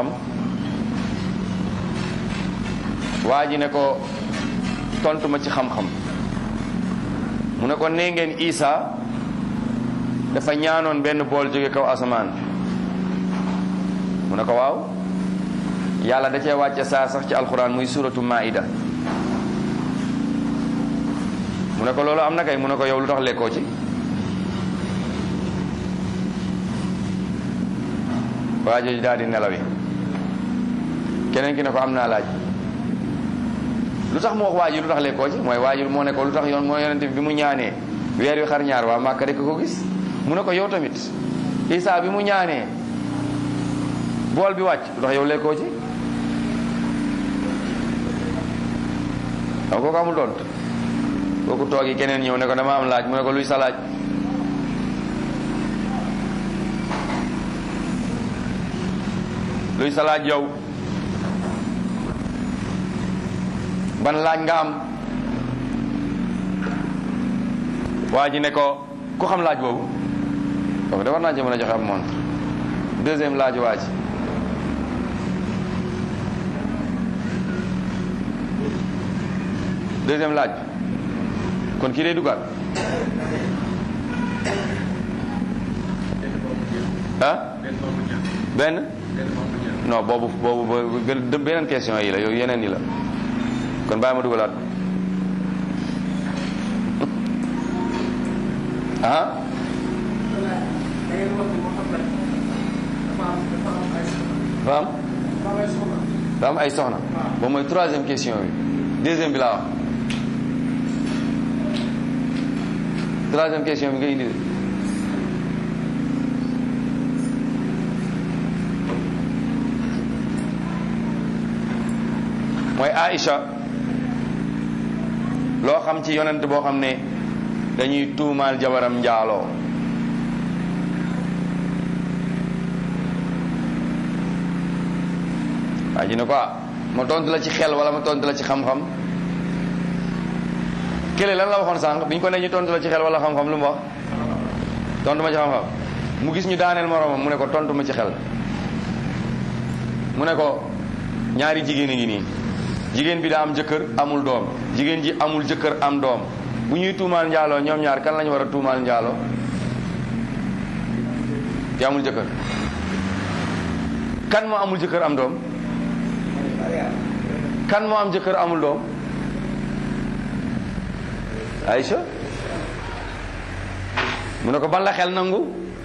waa ji ne ko tontu ma ci xam-xam mu ne ko nee ngeen Isa dafa ñaanoon benn bool jóge kaw asamaan mu ne ko waaw yàlla da cee wàcce saa sax ci alxuraan muy suratu Maida mu ne ko loolu am na kay mu ne ko yow lu tax lekkoo ci waa jooju daal di nelawi keneen ki ne ko am naa laaj lu tax mu wax waa ji lu tax lekkoo ci mooy waa ji moo ne ko lu tax yoon moo yonente bi mu ñaanee weer wi xar ñaar waa Màkka rek ko gis mu ne ko yow tamit Isaa bi mu ñaanee bool bi wàcc lu tax yow lekkoo ci waaw kooku amul doon kooku toogi keneen ñëw ne ko dama am laaj mu ne ko luy sa laaj luy sa laaj yow ban laaj nga am waa ji ne ko ku xam laaj boobu kooku de war naa ci mën a joxe am montre deuxième laaj waa ji deuxième laaj kon kii day dugaat ah benn non boobu boobu gën beneen question yi la yooyu yeneen yi la kon bàyyi ma dugalaat ah dafa am dafa am ay soxna boobu mooy troisième question bi deuxième bi laa wax troisième question bi nga indi mooy Aïcha loo xam ci yonent boo xam ne dañuy tuumaal jabaram njaaloo waaye ji ne ko ma tontu la ci xel wala ma tontu la ci xam-xam kële lan la waxoon sànq bi ñu ko ne ñu tontu la ci xel wala xam-xam lu mu wax tontu ma ci xam-xam mu gis ñu daaneel moromam mu ne ko tontu ma ci xel mu ne ko ñaari jigéen a ngi nii jigéen bi daa am jëkkër amul doom jigéen ji amul jëkkër am doom bu ñuy tuumaal njaaloo ñoom ñaar kan lañu war a tuumaal njaaloo ki amul jëkkër kan moo amul jëkkër am doom kan moo am jëkkër amul doom Aïcha mu ne ko ban la xel nangu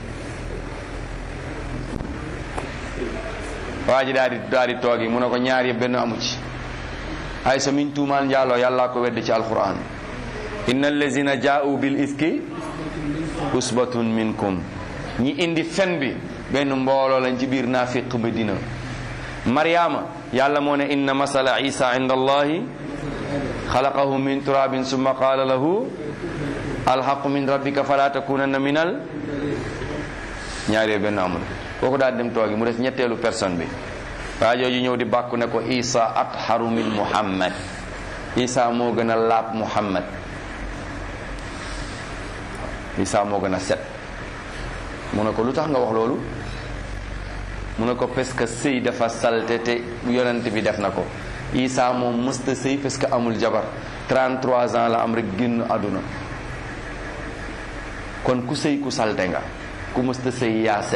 waa ji daal di daal di toogi mu ne ko ñaar yëpp benn amu ci Aïcha miñ tuumaal njaaloo yàllaa ko wedd ci alquran inna allazina jaa'u bil ifki usbatun minkum ñi indi fen bi benn mbooloo lañ ci biir naafiq Madina Maryama yàlla moo ne inna masala isa inda allahi xalaqahu min turabin summa qaala lahu alhaqu min rabbika fala takunanna minal ñaaree benn amul kooku daal dem toogi mu des ñetteelu personne bi waa jooju ñëw di bàkku ne ko isa atharu min muhammad isa moo gën a laab muhammad isa moo gën a set mu ne ko lu tax nga wax loolu mu ne ko parce que sëy dafa salte te yonent bi def na ko isa moom mësta sëy parce que amul jabar trente-trois ans la am rek génn àdduna kon ku sëy ku salte nga ku mësta sëy yaa set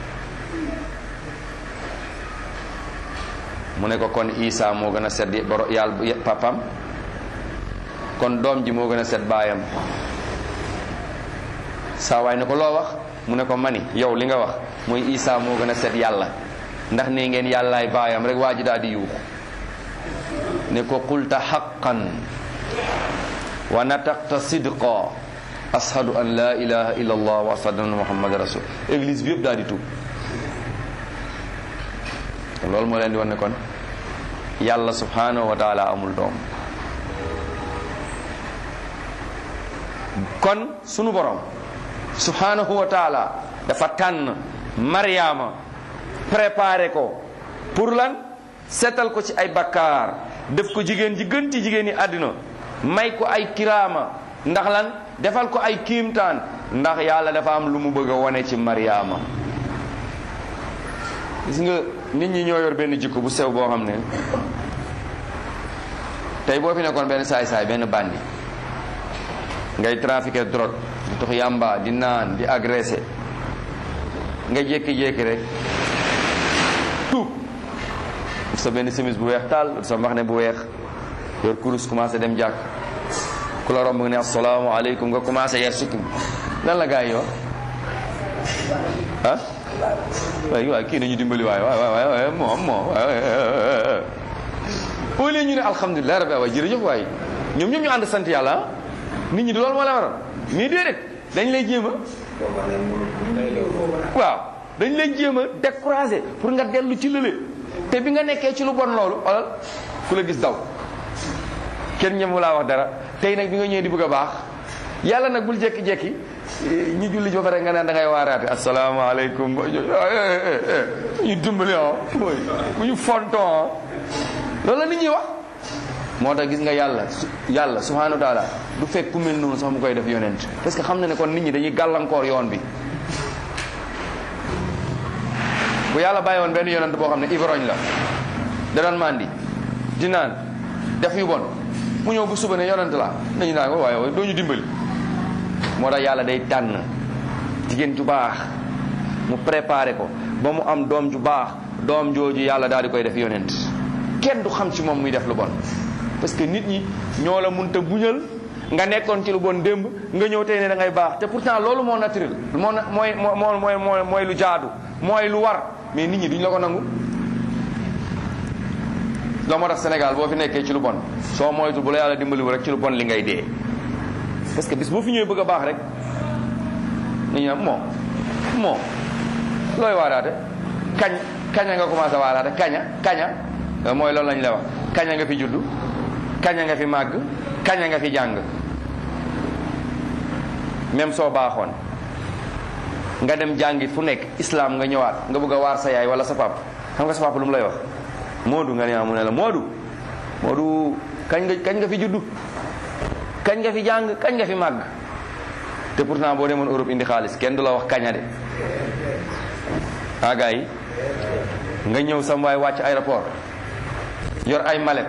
mu ne ko kon isa moo gën a set boro yàlla papam kon doom ji moo gën a set baayam saa waay ne ko loo wax mu ne ko mani yow li nga wax mooy isa moo gën a set yàlla ndax nee ngeen yàllaay baayam rek waa ji daal di yuuxu ne ko qulta haqqan wa nataqta sidqa ashhadu an la ilaha illa allah wa ashhadu anna muhammad rasul église bi yëpp daal di tuub loolu moo leen di wan ne kon yàlla subhanahu wa taala amul doom kon sunu borom subhanahu wa taala dafa tànn Maryama préparé ko pour lan seetal ko ci ay bakkaar def ko jigéen ji gën ci jigéen yi àddina may ko ay kiraama ndax lan defal ko ay kiimtaan ndax yàlla dafa am lu mu bëgg a wane ci Maryama gis nga nit ñi ñoo yor benn jikko bu sew boo xam ne tey boo fi nekkoon benn saay-saay benn bandi ngay trafiquer drogue di tox yamba di naan di agressé nga jékki-jékki rek tuub sa benn chemise bu weex taal sa mbaxane bu weex yor kurus commencé dem jàkk ku la romb nga ne assalaamu aleykum nga commencé yar sikkim lan la gaa yi wax ah waay waay kii nañu dimbali waay waay waay waay moom moom au lieu ñu ne alhamdulilah rabbi waay jërëjëf waay ñoom ñoom ñu ànd sant yàlla nit ñi du loolu moo la waral mais déedéet dañ lay jéem a waaw dañ lay jéem a décourager pour nga dellu ci lële te bi nga nekkee ci lu bon loolu olal ku la gis daw kenn ñemu laa wax dara tey nag bi nga ñëwee di bëgg a baax yàlla nag bul jekki-jekki ñu julli ba pare nga naan da ngay waaraate asalaamaaleykum ñu dimbali ah bu ñu fonton loolu la nit ñi wax moo tax gis nga yàlla yàlla subhanahu wa taala du fekk ku mel noonu sax mu koy def yonent parce que xam na ne kon nit ñi dañuy gàllankoor yoon bi bu yàlla bàyyi woon benn yonent boo xam ne ivrogne la da doon mandi di naan def yu bon mu ñëw bu suba ne yonent la nañu naan ko waaye doo ñu dimbali moo tax yàlla day tànn jigéen ju baax mu préparé ko ba mu am doom ju baax doom jooju yàlla daal di koy def yonent kenn du xam ci moom muy def lu bon parce que nit ñi ñoo la munta buñal nga nekkoon ci lu bon démb nga ñëw tey ne da ngay baax te pourtant loolu moo naturel moo mooy moo mooy mooy mooy lu jaadu mooy lu war mais nit ñi duñ la ko nangu. loo moo tax Sénégal boo fi nekkee ci lu bon soo moytu bu la yàlla dimbaliwu rek ci lu bon li ngay dee parce que bis boo fi ñëwee bëgg a baax rek nit ñi nag moo moo looy waaraate kañ kaña nga commencé waaraate kaña kaña mooy loolu lañ la wax kaña nga fi juddu kaña nga fi màgg kaña nga fi jàng. même soo baaxoon nga dem jàngi fu nekk islam nga ñëwaat nga bëgg a waar sa yaay wala sa pap xam nga sa pap lu mu lay wax Moodu nga ne mu ne la Moodu Moodu kañ nga kañ nga fi juddu kañ nga fi jàng kañ nga fi màgg. te pourtant boo demoon Europe indi xaalis kenn du la wax kaña de ah gars yi nga ñëw sam waay wàcc aéroport yor ay malet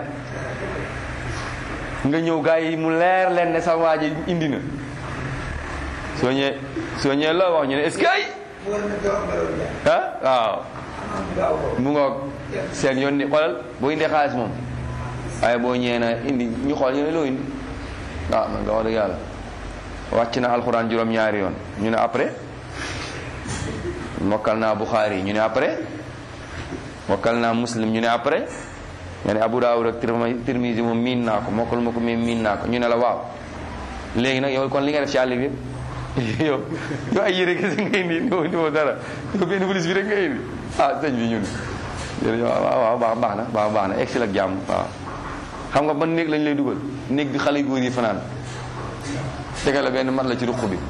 nga ñëw gars yi mu leer leen ne sam waa ji indi na soo ñëwee soo ñëwee loo wax ñu ne est-ce que ay ah waaw mu ngoog seen yoon ni xoolal boo indee xaalis moom waaye boo ñëwee na indi ñu xool ñu ne loo indi ah man nga wax dëgg yàlla wàcc na alxuraan juróom-ñaari yoon ñu ne après mokkal naa Bukhari ñu ne après mokkal naa Muslim ñu ne après nga ne Abu Dawud ak Tirmisi moom miin naa ko mokkal ma ko mais miin naa ko ñu ne la waaw léegi nag yow kon li nga def ci àll bi yow yow ay yére kese nga indi ñëw ñëw dara yow benn police bi rek nga indi ah sëñ bi ñun jërëjëf waaw waaw baax baax na baax baax na egsi ak jàmm waaw xam nga ban néeg lañ lay dugal néeg bi xale góor yi fanaan tegal la benn mat la ci ruq bi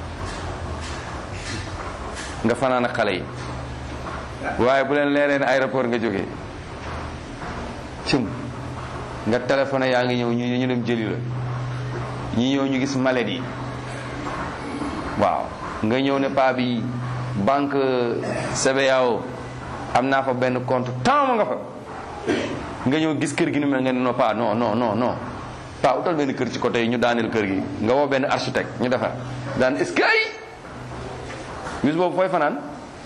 nga fanaan ak xale yi waaye bu leen leeree ne aéroport nga jógee cim nga téléphoné yaa ngi ñëw ñu ñu dem jëli la ñi ñëw ñu gis maladie yi waaw nga ñëw ne paa bi banque C B A O am naa fa benn compte temps ma nga fa nga ñëw gis kër gi nu mel nga ne non paa non non non non paa utal benn kër ci côté yi ñu daaneel kër gi nga woo benn architecte ñu defar daan est-ce que ay bis boobu fooy fanaan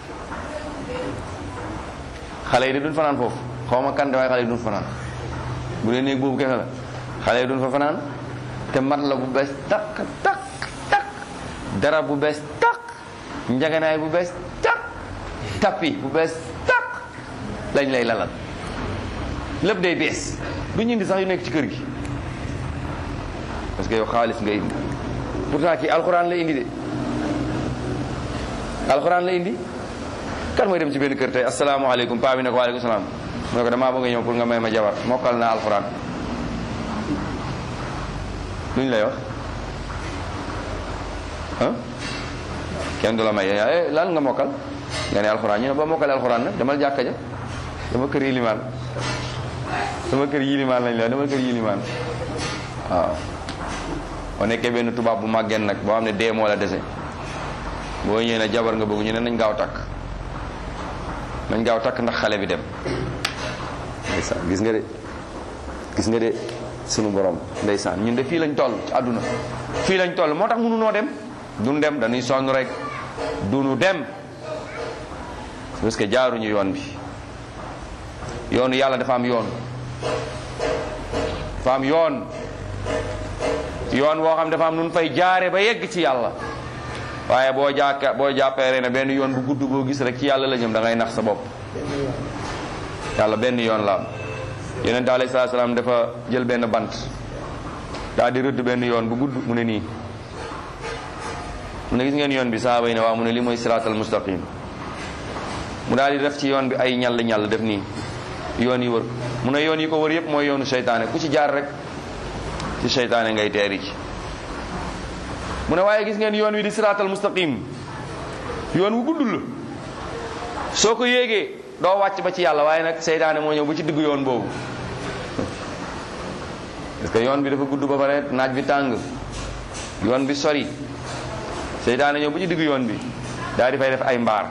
xale yi de duñ fanaan foofu xaw ma kan de waaye xale yi duñ fanaan bu dee néeg boobu kese la xale yi duñ fa fanaan te mat la bu bees takk takk takk dara bu bees takk njaganaay bu bees takk tapis bu bees takk lañ lay lalal lépp day bees du ñu indi sax yu nekk ci kër gi parce que yow xaalis nga indi pourtant kii alxuraan la indi de alxuraan la indi kan mooy dem ci benn kër tey asalaamaaleykum paa bi ne ko waaleykum salaam mu ne ko damaa bëgg a ñëw pour nga may ma jabar mokkal naa alxuraan lu ñu lay wax ah kenn du la may lan nga mokkal nga ne alxuraan ñu ne ba mokkale alxuraan nag demal jàkka ja dama kër yi limaan dama kër yi limaan lañ la dama kër yi limaan waaw boo nekkee benn tubaab bu màggeen nag boo xam ne dee moo la dese boo ñëwee ne jabar nga bëgg ñu ne nañ gaaw takk nañ gaaw takk ndax xale bi dem ndeysaan gis nga de gis nga de sunu borom ndeysaan ñun de fii lañ toll ci àdduna fii lañ toll moo tax mënu noo dem duñ dem dañuy sonn rek duñu dem parce que jaaruñu yoon bi yoonu yàlla dafa am yoon dafa am yoon yoon woo xam dafa am nun fay jaare ba yegg ci yàlla waaye boo jàkka boo jàppeere ne benn yoon bu gudd boo gis rek ci yàlla la jëm da ngay nax sa bopp yàlla benn yoon la am yonent alayhi salaatu salaam dafa jël benn bant daal di rëdd benn yoon bu gudd mu ne nii mu ne gis ngeen yoon bi sahaaba yi ne waaw mu ne li mooy siraatal mustaqim mu daal di def ci yoon bi ay ñall ñall def nii yoon yi wër mu ne yoon yi ko wër yëpp mooy yoonu seytaane ku ci jaar rek ci seytaane ngay teeri ci mu ne waaye gis ngeen yoon wi di siraatal mustaqim yoon wu gudd la soo ko yéegee doo wàcc ba ci yàlla waaye nag seytaane moo ñëw ba ci diggu yoon boobu parce que yoon bi dafa gudd ba pare naaj bi tàng yoon bi sori seytaane ñëw ba ci diggu yoon bi daal di fay def ay mbaar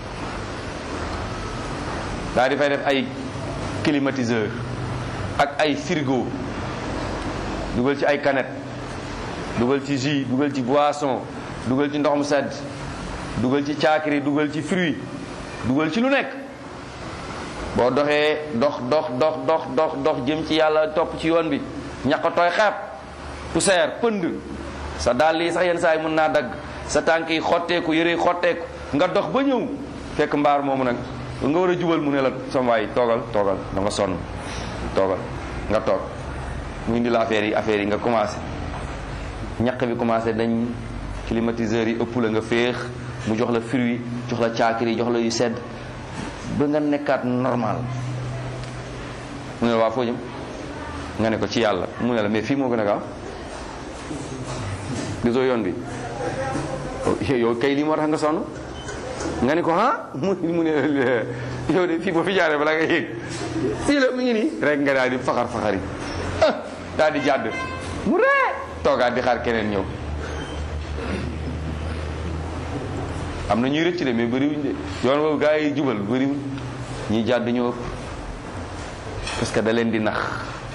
daal di fay def ay climatiseur ak ay frigo dugal ci ay canette dugal ci jus dugal ci boisson dugal ci ndox mu sedd dugal ci caakiri dugal ci fruit dugal ci lu nekk boo doxee dox dox dox dox dox dox jëm ci yàlla topp ci yoon bi ñaq tooy xeeb poussière pënd sa dàll yi sax yenn saa yi mën naa dagg sa tànk yi xotteeku yëre yi xotteeku nga dox ba ñëw fekk mbaar moomu nag nga war a jubal mu ne la sama waay toogal toogal da nga sonn toogal nga toog mu indi la affaire yi affaire yi nga commencé ñaq bi commencé dañ climatiseur yi ëpp la nga féex mu jox la fruit jox la caakiri jox la yu sedd ba nga nekkaat normal mu ne la waa foo jëm nga ne ko ci yàlla mu ne la mais fii moo gën a gaaw gisoo yoon bi yow kay lii moo tax nga sonn nga ne ko ah mu mu ne yow de fii boo fi jaaree balaa nga yéeg fii la mi ngi nii rek nga daal di faxar faxari ah daal di jàdd mu ree toogaat di xaar keneen ñëw. am na ñuy rëcc de mais bëriwuñ de yoon boobu gaa yi jubal bëriwuñ ñiy jàdd ñoo ëpp parce que da leen di nax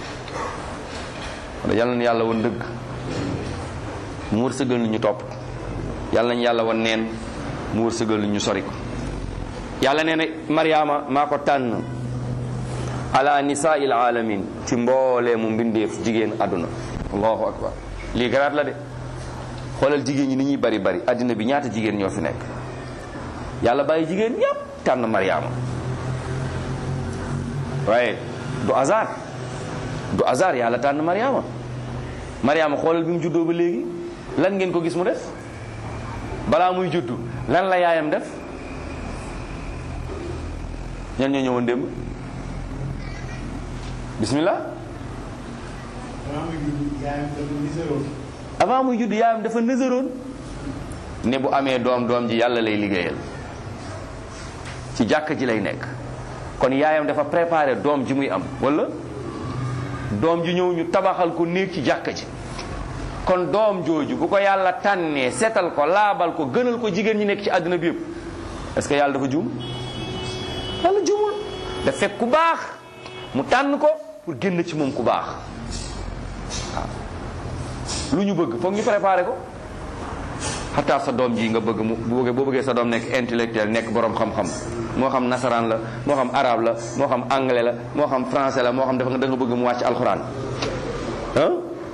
wala yàlla na yàlla woon dëgg mu wërsëgal ñu topp yàlla nañ yàlla woon neen mu wërsëgal ñu sori ko. yàlla nee na Mariama maa ko tànn ala nisaa'il alamin ci mboolee mu mbindeef jigéen àdduna. allahu akbar lii garaat la de xoolal jigéen ñi ni ñuy bari bari àddina bi ñaata jigéen ñoo fi nekk yàlla bàyyi jigéen ñëpp tànn Mariama waaye du hasard du hasard yàlla tànn Mariama Mariama xoolal bi mu juddoo ba léegi lan ngeen ko gis mu def balaa muy juddu lan la yaayam def ñan ñoo ñëwoon démb bismillah avant muy judd yaayam dafa nësëroon ne bu amee doom doom ji yàlla lay liggéeyal ci jàkk ji lay nekk kon yaayam dafa préparé doom ji muy am wala doom ji ñëw ñu tabaxal ko néeg ci jàkk ji kon doom jooju bu ko yàlla tànnee seetal ko laabal ko gënal ko jigéen ñi nekk ci àddina bi yëpp est-ce que yàlla dafa juum yàlla juumul da fekk ku baax mu tànn ko pour génn ci moom ku baax waaw lu ñu bëgg foog ñu préparé ko xataa sa doom ji nga bëgg mu boo bëggee sa doom nekk intellectuel nekk borom xam-xam moo xam nasaraan la moo xam arabe la moo xam anglais la moo xam français la moo xam dafa da nga bëgg mu wàcc alxuraan ah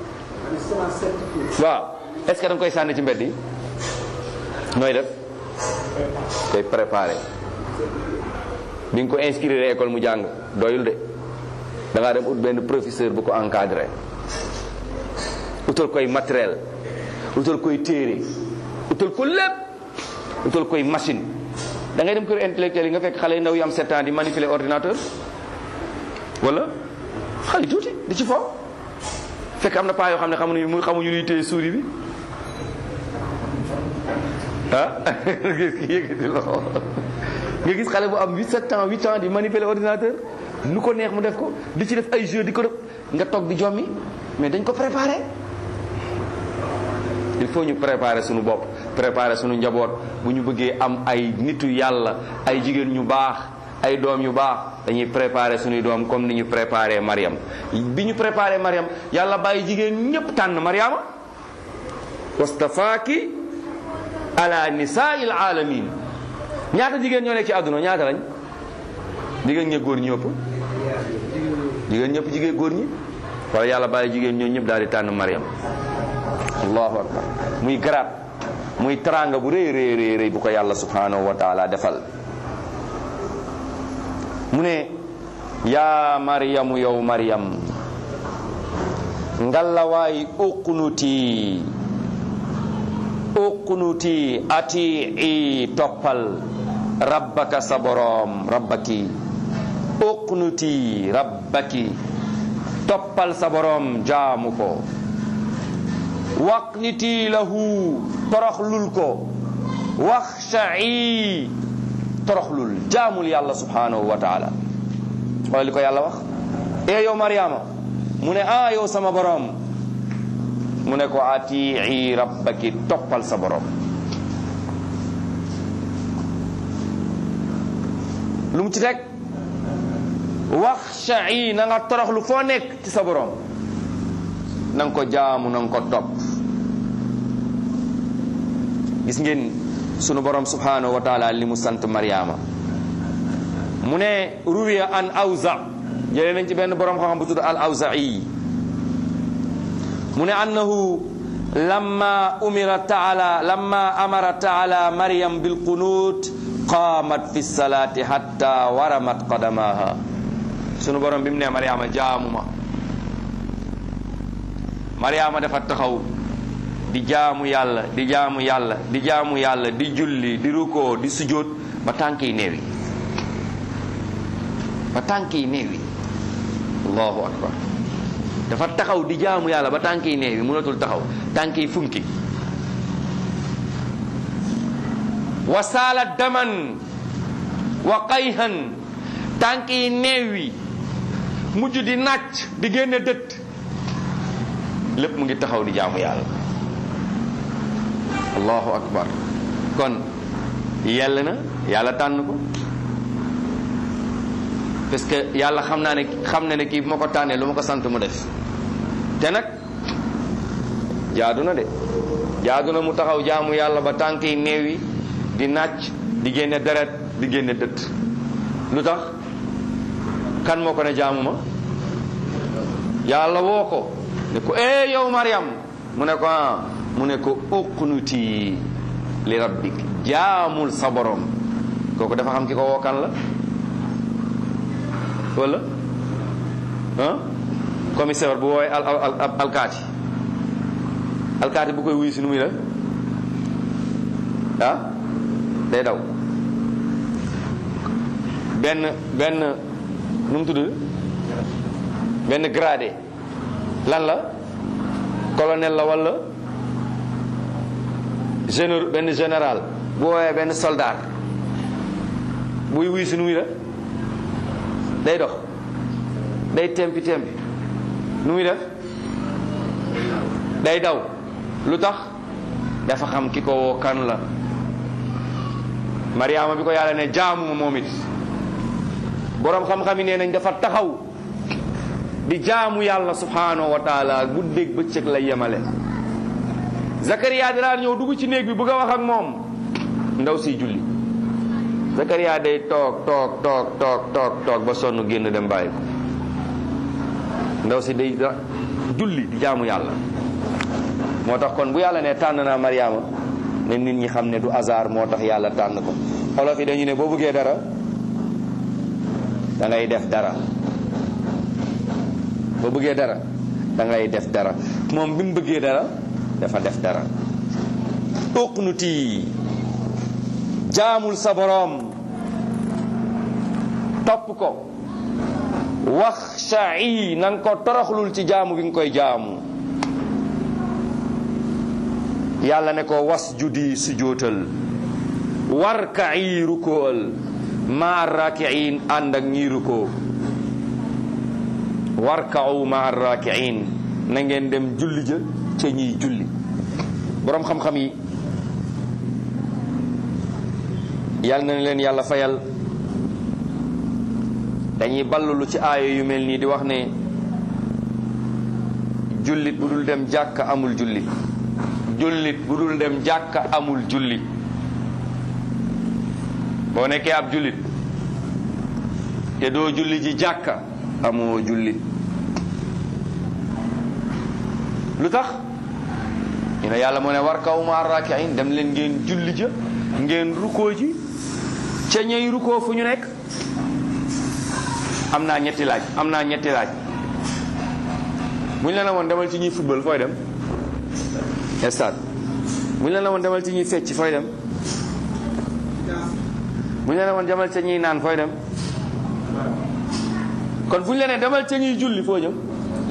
waaw est-ce que da nga koy sànni ci mbedd yi nooy def koy préparé bi nga ko inscrire école mu jàng doyul de da ngaa dem ut benn professeur bu ko encadré utal koy matériel utal koy téere utal ko lépp utal koy machine da ngay dem kër intellectuel yi nga fekk xale yu ndaw yi am sept ans di manipuler ordinateur wala xale tuuti di ci fo fekk am na paa yoo xam ne xamuñu muy xamuñu luy téye souris bi ah yëkkati loxo nga gis xale bu am huit sept ans huit ans di manipuler ordinateur nu ko neex mu def ko di ci def ay jeux di ko def nga toog di jommi mais dañ ko préparer il faut ñu préparer suñu bopp préparer suñu njaboot bu ñu bëggee am ay nitu yàlla ay jigéen ñu baax ay doom yu baax dañuy préparer suñuy doom comme ni ñu préparer Mariam bi ñu préparer Mariam yàlla bàyyi jigéen ñépp tànn Mariama wastafaaki ala nisaa'il alamin ñaata jigéen ñoo nekk ci àdduna ñaata lañ jigéen ñi góor ñi ëpp jigéen ñëpp jigéen góor ñi wala yàlla bàyyi jigéen ñoo ñëpp daal di tànn Mariam allahu akbar muy garaat muy teraanga bu rëy rëy rëy rëy bu ko yàlla subhanahu wa taala defal mu ne yaa Mariamu yow Mariam ngallawaay uqnuti uqnuti ati toppal rabbaka sa boroom rabbaki uqnuti rabbaki toppal sa boroom jaamu ko waqniti lahu toroxlul ko waxsha'i toroxlul jaamul yàlla subhanahu wa taala wala li ko yàlla wax e yow Mariama mu ne ah yow sama boroom mu ne ko atii rabbaki toppal sa boroom lu mu ci teg waxsha'i na nga toroxlu foo nekk ci sa boroom na nga ko jaamu na nga ko topp gis ngeen sunu borom subhanahu wa taala li mu sant Mariama mu ne ruwiya an awza jëlee nañ ci benn borom xam-xam bu tudd al awza'i mu ne annahu lamma umira taala lamma amara taala Maryam bil qunut qaamat fi salati hatta waramat qadamaha sunu borom bi mu ne Mariama jaamu ma Mariama dafa taxaw di jaamu yàlla di jaamu yàlla di jaamu yàlla di julli di rukoo di sujjóot ba tànk yi néewi ba tànk yi néewi allahu akbar dafa taxaw di jaamu yàlla ba tànk yi neewi mënatul taxaw tànk yi funki wasaala daman wa qayhan tànk yi neewi mujj di nàcc di génne dët lépp mu ngi taxaw di jaamu yàlla. allahu akbar. kon yàlla na yàlla tànn ko parce que yàlla xam naa ne xam na ne kii bu ma ko tànnee lu ma ko sant mu def te nag jaadu na de jaadu na mu taxaw jaamu yàlla ba tànk yi néew yi di nàcc di génne deret di génne dët lu tax kan moo ko ne jaamu ma yàlla woo ko ne ko eh yow Maryam mu ne ko ah mu ne ko uqnuti li rabbik jaamul sa borom kooku dafa xam ki ko woo kan la wala ah commissaire bu woowee al al alkaati alkaati bu koy wuyu si nu muy la ah day daw benn benn nu mu tudd benn gradé lan la colonel la wala général benn général bu woowee benn soldat buy wuyu si nu muy la day dox day tempi tempi nu muy def day daw lu tax dafa xam ki ko woo kan la Mariama bi ko yàlla ne jaamu ma moom it boroom xam-xam yi nee nañ dafa taxaw di jaamu yàlla subhanahu wa taala bu dégg bëccëg la yemale. Zakaria dinaa ñëw dugg ci néeg bi bëgg a wax ak moom ndaw si julli Zakaria day toog toog toog toog toog toog ba sonn génn dem bàyyi ko ndaw si day julli di jaamu yàlla. moo tax kon bu yàlla ne tànn naa Mariama ne nit ñi xam ne du hasard moo tax yàlla tànn ko. Olof yi dañu ne boo bëggee dara da ngay def dara boo bëggee dara da ngay def dara moom bi mu bëggee dara dafa def dara. uqnuti jaamul sa boroom topp ko waxsha'i na nga ko toroxlul ci jaamu bi nga koy jaamu. yàlla ne ko wasjudi sujootal warka'i rukool ma raki'in ànd ak ñi rukoo warka'u ma raki'in na ngeen dem julli ja ca ñiy julli. boroom xam-xam yi yàlla na leen yàlla fayal dañuy ballulu ci aaya yu mel nii di wax ne jullit bu dul dem jàkka amul julli jullit bu dul dem jàkka amul julli. boo nekkee ab jullit te doo julli ji jàkka amoo jullit. lu tax ñu ne yàlla moo ne warkaw ma raki'in dem leen ngeen julli ja ngeen rukkoo ji ca ñey rukkoo fu ñu nekk. am naa ñetti laaj am naa ñetti laaj bu ñu la ne woon demal ci ñuy football fooy dem stade bu ñu la ne woon demal ci ñuy fecc fooy dem bu ñu la ne woon demal ca ñuy naan fooy dem kon bu ñu la ne demal ca ñuy julli foo jëm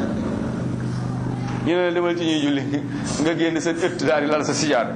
ñu ne la demal ci ñuy julli nga génn sa ëtt daal di lal sa sijaada.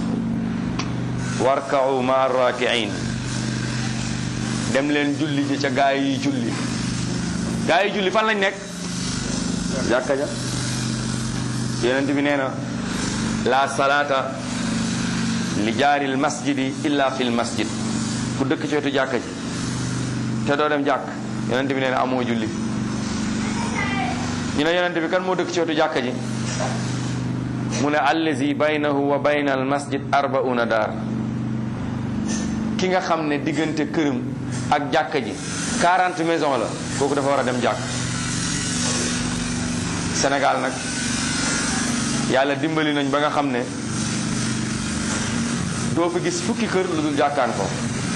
warka'u ma raki'in dem leen julli ji ca gaa yi julli gaa yi julli fan lañ nekk jàkka ja. yonent bi nee na la salaata li jaaril masjidi illa fil masjid ku dëkk ci wetu jàkka ji te doo dem jàkk yonent bi nee na amoo julli. ñu ne yonent bi kan moo dëkk ci wetu jàkka ji mu ne allazi baynahu wa bayna al masjid arbauna daar ki nga xam ne diggante këram ak jàkka ji quarante maison la kooku dafa war a dem jàkk. Sénégal nag yàlla dimbali nañ ba nga xam ne doo fi gis fukki kër lu dul jàkkaan ko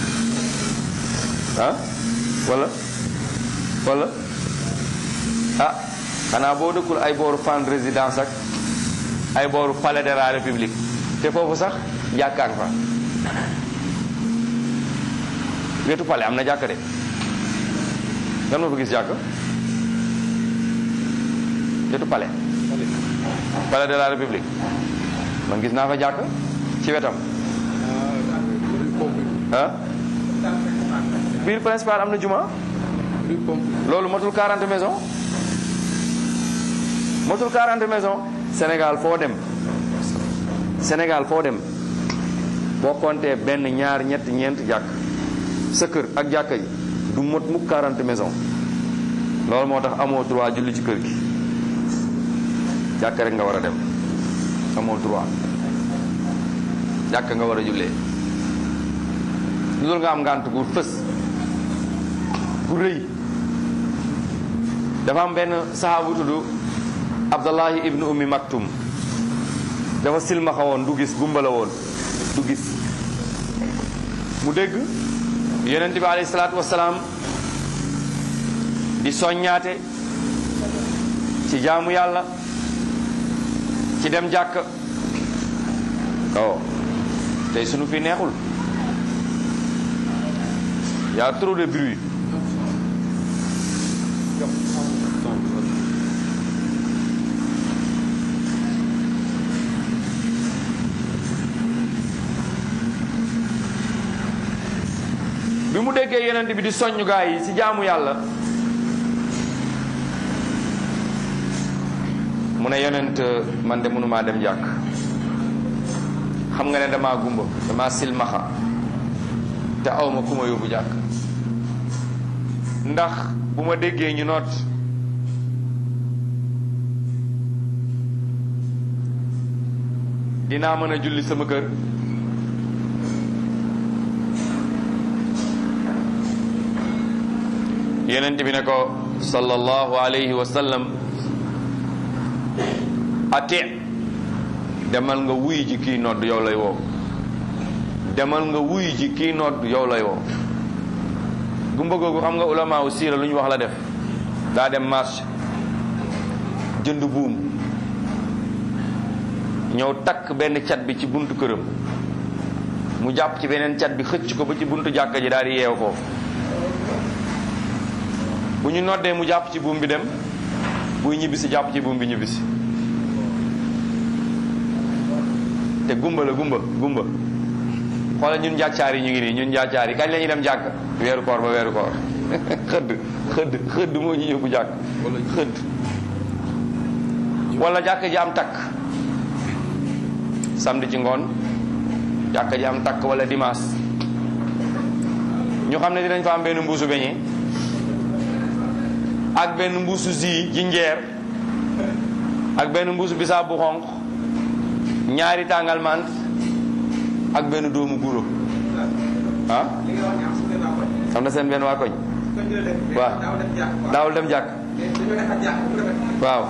ah wala wala ah xanaa boo dëkkul ay booru Fann Résidence ak ay booru Palais de la République te foofu sax jàkkaan fa wetu Palais am na jàkka de kan moo fa gis jàkka wetu palais palais de la république man gis naa fa jàkk ci wetam ah biir principal am na juma loolu matul quarante maisons matul quarante maisons Sénégal foo dem Sénégal foo dem boo compté benn ñaar ñett ñeent jàkk sa kër ak jàkka ji du mot mukk quarante maisons loolu moo tax amoo droit julli ci kër gi jàkka rek nga war a dem amoo droit jàkka nga war a jullee loolu nga am ngànt gu fës gu rëy dafa am benn sahabu tudd Abdullahi ibnu Ummi Maktum dafa silmaxa woon du gis gumba la woon du gis mu dégg yonent bi alayhi salaatu wasalaam di soññaate ci jaamu yàlla ci dem jàkk oh tey sunu fi neexul y a trop de bruit bi mu déggee yonent bi di soññ gaa yi ci jaamu yàlla mu ne yonent man de mënumaa dem jàkk xam nga ne damaa gumba damaa silmaxa te awma ku ma yóbbu jàkk ndax bu ma déggee ñu noot dinaa mën a julli sama kër yonent bi ne ko sallallahu alayhi wa sallam ati demal nga wuy ji kii nodd yow lay woo demal nga wuy ji kii nodd yow lay woo gumba googu xam nga ulama u siira lu ñu wax la def daa dem marché jënd buum ñëw takk benn cat bi ci buntu këram mu jàpp ci beneen cat bi xëcc ko ba ci buntu jàkka ji daal di yeew foofu bu ñu noddee mu jàpp ci buum bi dem buy ñibbisi jàpp ci buum bi ñibbisi te gumba la gumba gumba xoolal ñun njàccaar yi ñu ngi nii ñun njàccaar yi kañ la ñuy dem jàkk weeru koor ba weeru koor xëdd xëdd xëdd moo ñu yóbbu jàkk xëdd wala jàkk ji am takk samedi ci ngoon jàkk ji am takk wala dimanche ñu xam ne dinañ fa am benn mbuusu beñe ak benn mbuusu zi jinjeer ak benn mbuusu bisaab bu xonq ñaari tàngal mant ak benn doomu guro ah xam na seen benn waa koñ waaw daawul dem jàkk waaw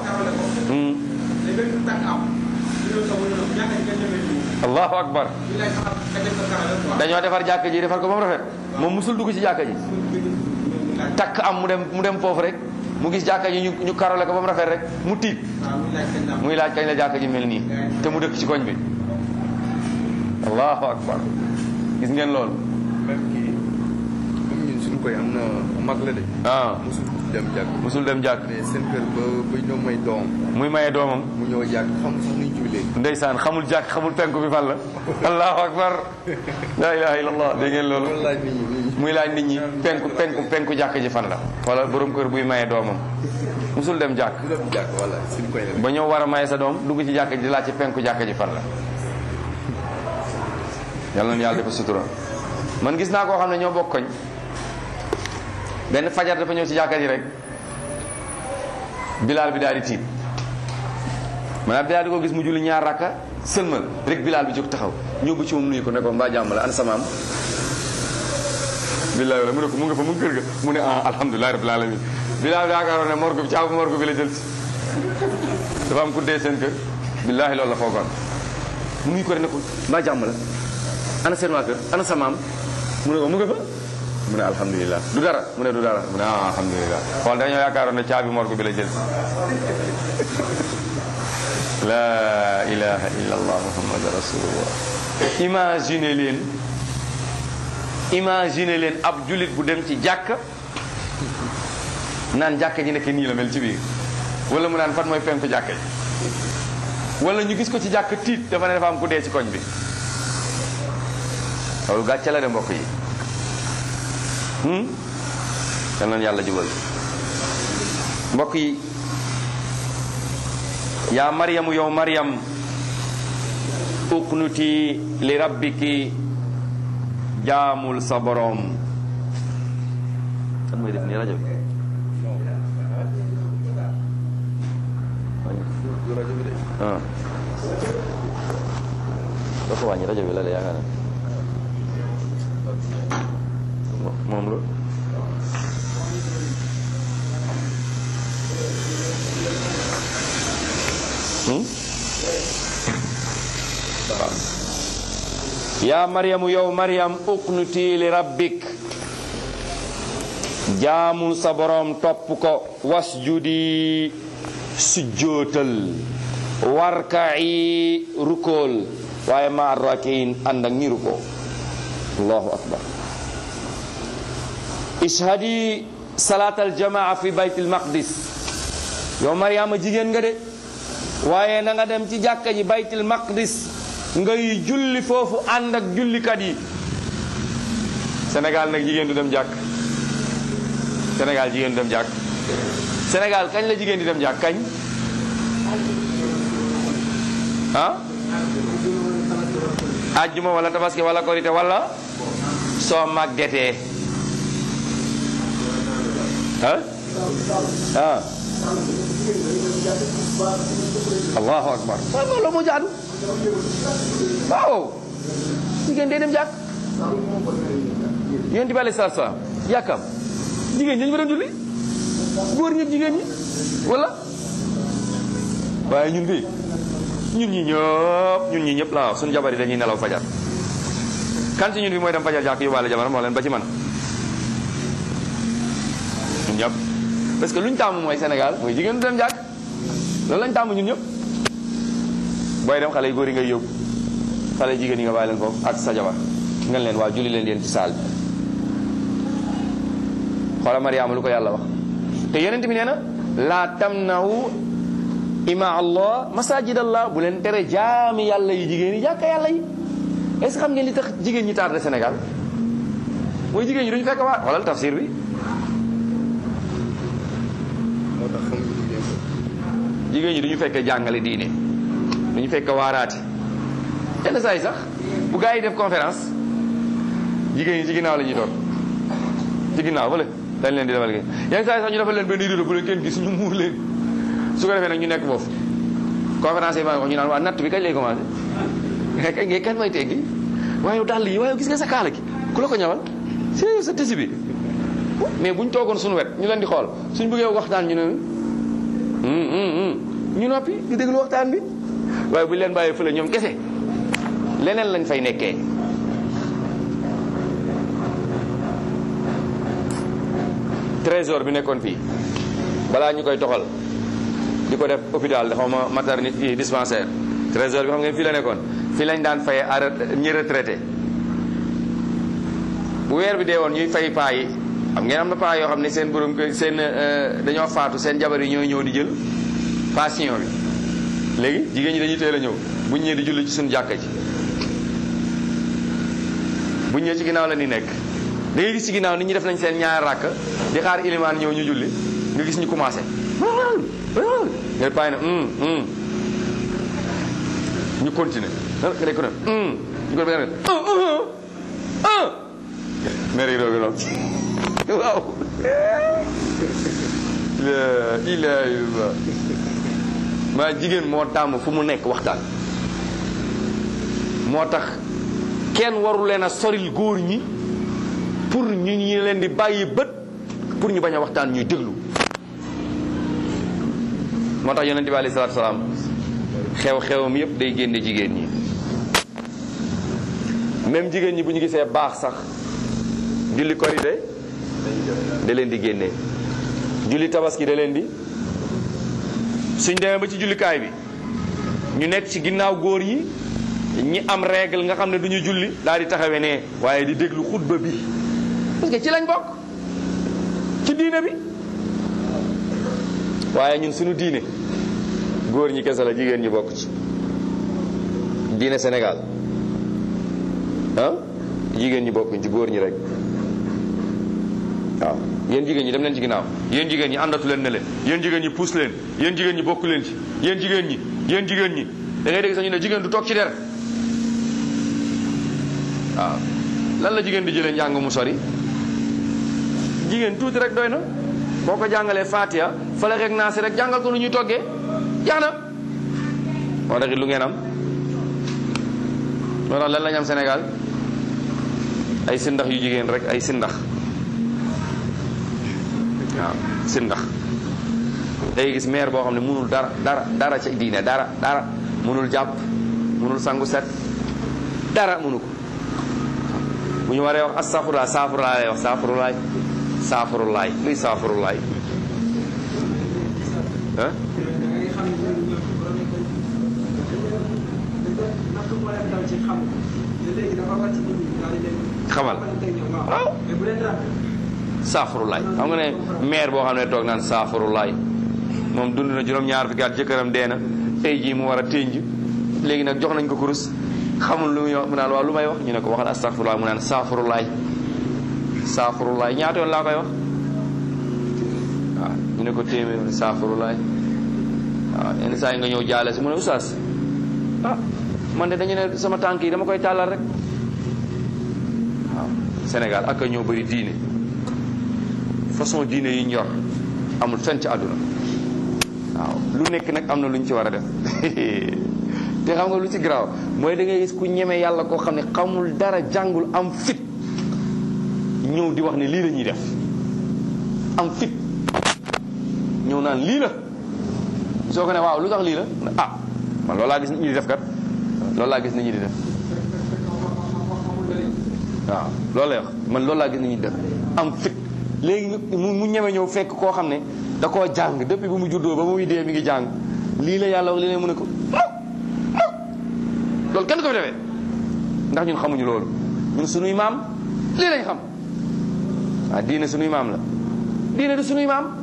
allahu akbar dañoo defar jàkk ji defar ko ba mu rafet moom musul dugg ci jàkk ji takk am mu dem mu dem foofu rek mu gis jàkka ji ñu ñu karole ko ba mu rafet rek mu tiit muy laaj kañ la jàkka ji mel nii te mu dëkk ci koñ bi allahu akbar gis ngeen loolu même kii comme ñun suñu koy am na mag la de ah musul dem jàkk musul dem jàkk mais seen kër ba ba ñoo may doom muy maye doomam mu ñëw jàkk xam sax nuñ jullee ndeysaan xamul jàkk xamul penku bi fan la allahu akbar la ilaha illallah dégg ngeen loolu laaj nit ñi muy laaj nit ñi penku penku penku jàkk ji fan la wala borom kër buy maye doomam musul dem jàkk dem jàkk wala suñu koy ba ñëw war a maye sa doom dugg ci jàkk ji di laaj ci penku jàkk ji fan la yàlla na yàlla dafa sutura man gis naa koo xam ne ñoo bokk koñ benn fajar dafa ñëw ci jàkka ji rek bilaal bi daal di tiit maanaam bilaal di ko gis mu julli ñaar rakka sëlmal rek bilaal bi jóg taxaw ñëw ba ci moom nuyu ko ne ko mbaa jàmm la ana samaam bilaal la mu ne ko mu nga fa mu ngi kër ga mu ne ah alhamdulilah rabbil alamin bilaal bi yaakaaroon ne morgue bi caabu morgue bi la jël si dafa am ku dee seen kër billaahi loolu la foogoon mu nuyu ko rek ne ko mbaa jàmm la ana seen waa kër ana samaam mu ne ko mu nga fa mu ne alhamdulilah du dara mu ne du dara mu ne ah alhamdulilah xool dañoo yaakaaroon ne caabi morgue bi la jël la ilaha illa allah muhammad rasulullah imagine leen imagine leen ab julit bu dem ci jàkk naan jàkk ji nekk nii la mel ci biir wala mu naan fan mooy penku jàkka ji wala ñu gis ko ci jàkk tiit dafa ne dafa am ku dee ci koñ bi loolu gàcce la de mbokk yi yal na yàlla jubal mbokk yi yaa maryamu yow maryam uqnuti li rabbiki jaamul sa boroom kan mooy def nii rajo bi ah doo ko wàññi rajo bi la la yaakaar na moom la yaa maryamu yow maryam uqnuti li rabbik jaamul sa boroom topp ko wasjudi sujjootal warka'i rukool waaye ma rakiin ànd ak ñi rukoo allahu akbar ishhadi salaatal jamaa fi baytil maqdis yow maryama jigéen nga de waaye na nga dem ci jàkka ji baytil maqdis ngay julli foofu ànd ak jullikat yi Sénégal nag jigéen du dem jàkk Sénégal jigéen du dem jàkk Sénégal kañ la jigéen di dem jàkk kañ ah ajjuma wala tabaski wala korite wala soo màggetee ah ah allahu akbar waaw loolu moo jaadu waaw jigéen day dem jàkk yéen di bale sar sa yàkkam jigéen ñi ñu fa dem julli góor ñëpp jigéen ñi wala waaye ñun bi ñun ñi ñëpp ñun ñi ñëpp la wax suñu jabar yi dañuy nelaw fajar kan ci ñun bi mooy dem fajar jàkk yóbbaale jabar moo leen ba ci man ñun ñëpp parce que luñ tàmm mooy Sénégal mooy jigéen du dem jàkk loolu lañ tàmm ñun ñëpp booy dem xale yu góor yi ngay yóbbu xale jigéen yi nga bàyyi leen foofu ak sa jabar nga leen waa julli leen yéen ci saal bi xoola Mariama lu ko yàlla wax te yonent bi nee na laa tamnahu ima allah masajid allah bu leen tere jaami yàlla yi jigéen yi jàkka yàlla yi est-ce que xam ngeen li tax jigéen ñi tardé Sénégal mooy jigéen ñi duñu fekk waa xoolal tafsir bi jigéen ñi duñu fekkee jàngale diine duñu fekk waaraati yenn saa yi sax bu gaa yi def conférence jigéen ñi ci ginnaaw la ñuy doon ci ginnaaw fële dañ leen di defal gi yenn saa yi sax ñu defal leen benn rido bu leen kenn gis ñu muur leen su ko defee nag ñu nekk foofu conférence yi ma wax ñu naan waa natt bi kañ lay commencé kañ ngay kan may teggi waaye dàll yi waaye gis nga sa kaala gi ku la ko ñawal si sa tisi bi mais buñ toogoon suñu wet ñu leen di xool suñ bëggee waxtaan ñu ne ñu noppi di déglu waxtaan bi waaye buñ leen bàyyee fële ñoom kese leneen lañ fay nekkee trésor bi nekkoon fii balaa ñu koy toxal di ko def hôpital xaw ma maternité dispensaire trésor bi xam ngeen fii la nekkoon fii lañ daan fay ñi retraité bu weer bi dee woon ñuy fay paa yi xam ngeen am na paa yoo xam ne seen borom seen dañoo faatu seen jabar yi ñooy ñëw di jël patient bi léegi jigéen ñi dañuy teel a ñëw buñ ñëwee di julli ci suñu jàkka ji buñ ñëwee ci ginnaaw la ni nekk da ngay gis ci ginnaaw nit ñi def nañ seen ñaar rakk di xaar ilimaan ñëw ñu julli nga gis ñu commencé nga bàyyi na ñu continuer nga nekk na ñu ko benn mairie doogi lool waaw ila ila maa jigéen moo tàmm fu mu nekk waxtaan moo tax kenn waru leen a soril góor ñi pour ñu ñu leen di bàyyi bët pour ñu bañ a waxtaan ñuy déglu moo tax yonent bi alayhi salaatu salaam xew-xewam yépp day génne jigéen ñi même jigéen ñi bu ñu gisee baax sax julli korite da leen di génne julli tabaski da leen di suñ demee ba ci jullikaay bi ñu nekk ci ginnaaw góor yi ñi am règle nga xam ne du ñu julli daal di taxawee ne waaye di déglu xutba bi parce que ci lañ bokk ci diine bi waaye ñun suñu diine góor ñi kese la jigéen ñi bokk ci diine Sénégal ah jigéen ñi bokkuñ ci góor ñi rek waaw yéen jigéen ñi dem leen ci ginnaaw yéen jigéen ñi àndatu leen ne leen yéen jigéen ñi puus leen yéen jigéen ñi bokku leen ci yéen jigéen ñi yéen jigéen ñi da ngay dégg sax ñu ne jigéen du toog ci der waaw lan la jigéen di jëlee njàng mu sori jigéen tuuti rek doy na boo ko jàngalee Fatiha fala rek naa si rek jàngal ko nu ñuy toggee jeex na moo tax it lu ngeen am moo tax lan lañ am Sénégal ay sindax yu jigéen rek ay sindax waaw sindax day gis maire boo xam ne mënul dara dara dara ca diine dara dara mënul jàpp mënul sangu set dara mënu ko bu ñu waree wax astaghfirullah saafurulaay lay wax saafurulaay saafurulaay luy saafurulaay ah xamal waaw saafurulaay xam nga ne maire boo xam ne toog naan saafurulaay moom dund na juróom-ñaar fukki at jëkkëram dee na tey jii mu war a tënj léegi nag jox nañ ko kurus xamul lu muy wax mu naan waaw lu may wax ñu ne ko waxal astaghfirullah mu naan saafurulaay saafurulaay ñaata yoon laa koy wax waaw ñu ne ko téeméer saafurulaay waaw yenn saa yi nga ñëw jaale si mu ne oustaz ah man de dañu ne sama tànk yi dama koy tàllal rek waaw Sénégal ak a ñoo bëri diine façon diine yi ñor amul fenn ci àdduna waaw lu nekk nag am na lu ñu ci war a def te xam nga lu ci garaaw mooy da ngay gis ku ñeme yàlla koo xam ne xamul dara jàngul am fit ñëw di wax ne lii la ñuy def am fit ñëw naan lii la soo ko ne waaw lu tax lii la ah man loolu laa gis nit ñi di def kat loolu laa gis nit ñi di def waaw loolu lay wax man loolu laa gis nit ñi di def am fit léegi mu ñeme ñëw fekk koo xam ne da koo jàng depuis bu mu juddoo ba muy dee mi ngi jàng lii la yàlla wax li ne mu ne ko loolu kenn ko fi defee ndax ñun xamuñu loolu ñun sunuy maam lii lañ xam waaw diine sunuy maam la diine du sunuy maam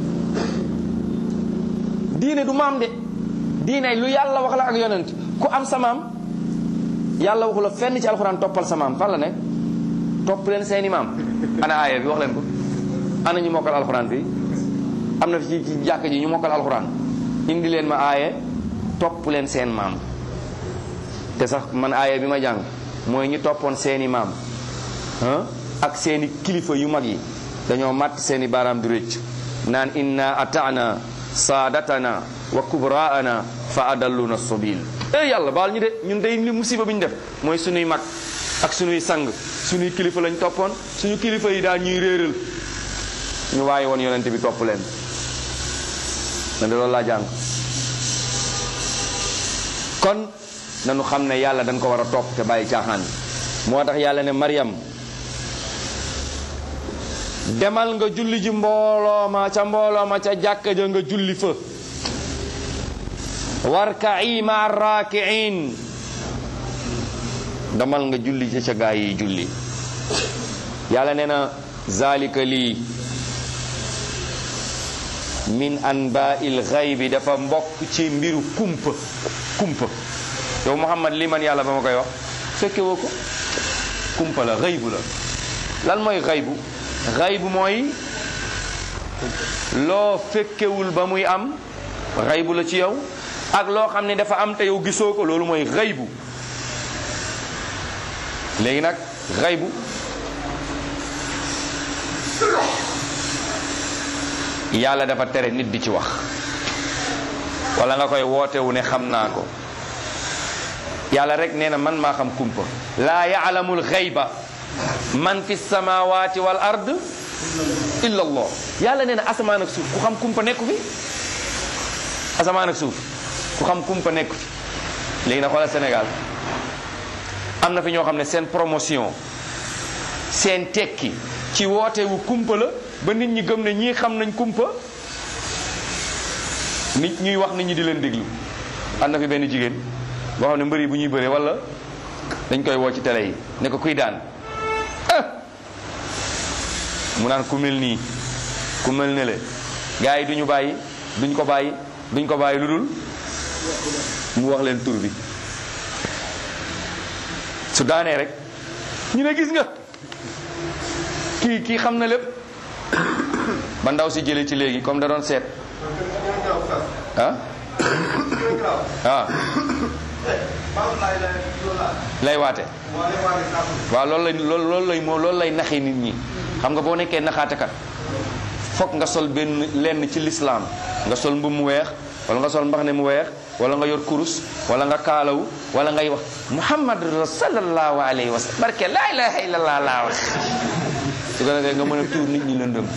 diine du maam de diine lu yàlla wax la ak yonent ku am sa maam yàlla waxu la fenn ci alxuraan toppal sa maam fan la ne topp leen seeni maam ana aaya bi wax leen ko ana ñu mokkal alxuraan fii am na fi ci ci jàkk ji ñu mokkal alxuraan indi leen ma aaye topp leen seen maam te sax man aaye bi ma jàng mooy ñu toppoon seeni maam ak seeni kilifa yu mag yi dañoo matt seeni baaraam du rëcc naan inna ata'na saadatana wa kubraana fa adalluna sabil eh yàlla baal ñu de ñun day li musiba bi ñu def mooy suñuy mag ak suñuy sang suñuy kilifa lañ toppoon suñu kilifa yi daal ñuy réeral ñu waaye woon yonent bi topp leen man de loolu laa jàng kon nanu xam ne yàlla dañ ko war a topp te bàyyi caaxaan moo tax yàlla ne Maryam demal nga julli ji mbooloo ma ca mbooloo ma ca jàkka ja nga julli fa warka'i ma raaki'in demal nga julli ca ca gaa yi julli yàlla nee na zalika lii min anba'il ghaybi dafa mbokk ci mbiru kumpa kumpa yow Muhammad lii man yàlla ba ma koy wax fekke woo ko kumpa la ghaybu la lan mooy ghaybu ghaybu mooy loo fekkewul ba muy am ghaybu la ci yow ak loo xam ne dafa am te yow gisoo ko loolu mooy ghaybu léegi nag ghaybu yàlla dafa tere nit di ci wax wala nga koy wootewu ne xam naa ko yàlla rek nee na man maa xam kumpa laa ya'lamul ghayba man fi samawati wal ard illa allah yàlla nee na asamaan ak suuf ku xam kumpa nekku fi asamaan ak suuf ku xam kumpa nekku fi léegi na xoolal Sénégal am na fi ñoo xam ne seen promotion seen tekki ci wootewu kumpa la ba nit ñi gëm ne ñii xam nañ kumpa nit ñuy wax nit ñi di leen déglu am na fi benn jigéen boo xam ne mbëri bu ñuy bëree wala dañ koy woo ci télé yi ne ko kuy daan mu naan ku mel nii ku mel ne le gars yi duñu bàyyi duñ ko bàyyi duñ ko bàyyi lu dul mu wax leen tur bi su daanee rek ñu ne gis nga kii kii xam na lépp ba ndaw si jëlee ci léegi comme da doon seet ah ah lay waate waaw loolu lay loolu loolu lay moo loolu lay naxee nit ñi xam nga boo nekkee naxaatekat fokk nga sol benn lenn ci lislaam nga sol mbubb mu weex wala nga sol mbaxane mu weex wala nga yor kurus wala nga kaalawu wala ngay wax muhammad sallallahu alayhi wa sallam barke laa ilaha illallah laa wax su ko defee nga mën a tuur nit ñi lëndëm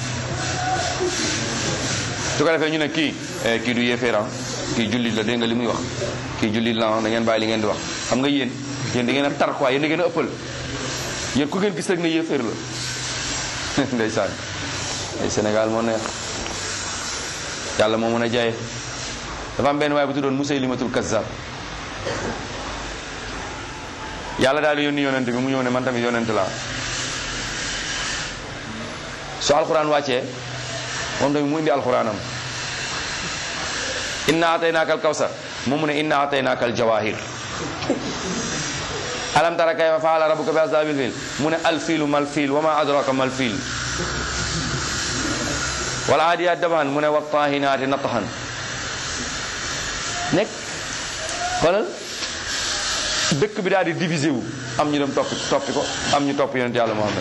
su ko defee ñu ne kii kii du yéeféeram kii jullit la dégg nga li muy wax kii jullit la da ngeen bàyyi li ngeen di wax xam nga yéen yéen da ngeen a tar quoi yéen da ngeen a ëppal yéen ku ngeen gis rek ne yéeféer la ndeysaan ay Sénégal moo neex yàlla moo mën a jaye dafa am benn waay bu tuddoon Musaylimatul Kazzab yàlla daal di yónni yonent bi mu ñëw ne man tamit yonent laa su alxuraan wàccee moom tamit mu indi alxuraanam inna ataynaaka al kawsar moom mu ne inna ataynaaka al jawahir alam tara kayfa faala rabbuka bi ashabil fil mu ne al fiilu mal fiil wa ma adraka mal fiil wal aadiyaat daban mu ne wa taahinaati natahan nekk xoolal dëkk bi daal di divisé wu am ñu dem toppi toppi ko am ñu topp yonent yàlla Muhammad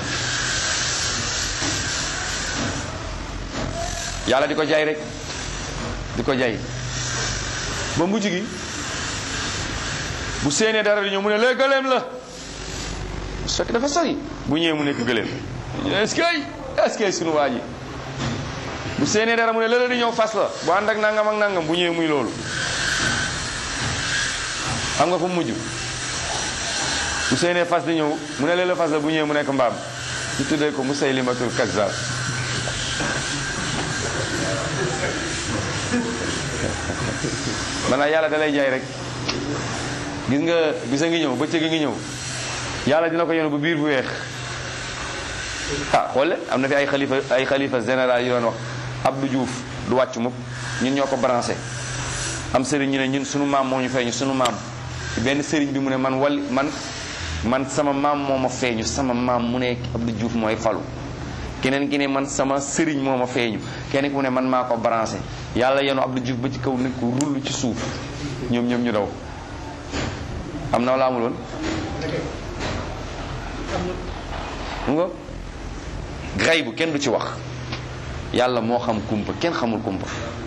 yàlla di ko jay rek di ko jay ba mujj gi bu séenee dara di ñëw mu ne lee gëléem la su fekk dafa sori bu ñëwee mu nekk gëléem est-ce que est-ce que sunu waa ji bu séenee dara mu ne lële di ñëw fas la bu ànd ak nangam ak nangam bu ñëwee muy loolu xam nga fu mu mujj bu séenee fas di ñëw mu ne lële fas la bu ñëwee mu nekk mbaam ñu tuddee ko Musaylimatul Kazzab maanaam yàlla da lay jaay rek gis nga bisa ngi ñëw bëccëg ngi ñëw yàlla dina ko yenu bu biir bu weex ah xool leen am na fi ay xalifa ay xalifa général yi doon wax Abdou Diouf du wàcc mukk ñun ñoo ko branché am sëriñ ñu ne ñun sunu maam moo ñu feeñu sunu maam benn sëriñ bi mu ne man wali man man sama maam moo ma feeñu sama maam mu ne Abdou Diouf mooy falu keneen ki ne man sama sëriñ moo ma feeñu keneen ki mu ne man maa ko branché yàlla yenu Abdou Diouf ba ci kaw nit ko rull ci suuf ñoom ñoom ñu daw am na wala amuloon mu nga gray bu kenn du ci wax yàlla moo xam kumpa kenn xamul kumpa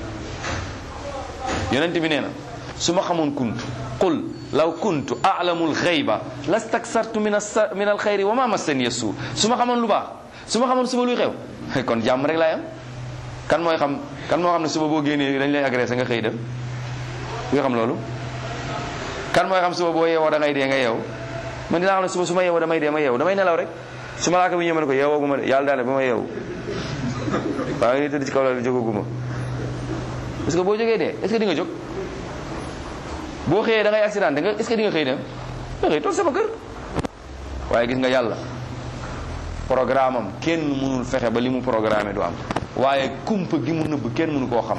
yonent bi nee na su ma xamoon kuntu qul law kuntu a'lamul ghayba lastaksartu min min al khayri wa ma massani yasu su ma xamoon lu baax su ma xamoon suba luy xew kon jàmm rek laay am kan mooy xam kan moo xam ne suba boo génnee dañ lay agressé nga xëy dem nga xam loolu kan mooy xam suba boo yeewoo da ngay dee nga yeew man dinaa xam ne suba su ma yeewoo damay dee ma yeew damay nelaw rek su ma laaka bi ñëw ma ne ko yeewoo gu ma de yàlla daal ba ma yeewu waaw ngi tëdd ci kaw la jógaguma parce que boo jógee dee est-ce que di nga jóg boo xëyee da ngay accident nga est-ce que di nga xëy dem nga xëy toog sama kër waaye gis nga yàlla programme am kenn mënul fexe ba li mu programme du am waaye kumpa gi mu nëbb kenn mënu koo xam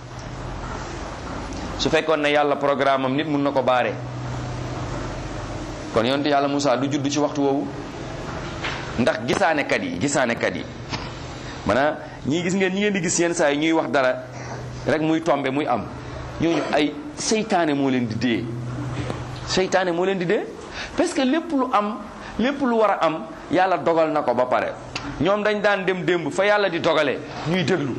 su fekkoon ne yàlla programme am nit mun na ko baare kon yonent yàlla Moussa du judd ci waxtu woowu ndax gisaanekat yi gisaanekat yi maanaam ñii gis ngeen ñi ngeen di gis yenn saa yi ñuy wax dara rek muy tombe muy am ñooñu ay seytaane moo leen di dee seytaane moo leen di dee parce que lépp lu am lépp lu war a am yàlla dogal na ko ba pare ñoom dañ daan dem démb fa yàlla di dogalee ñuy déglu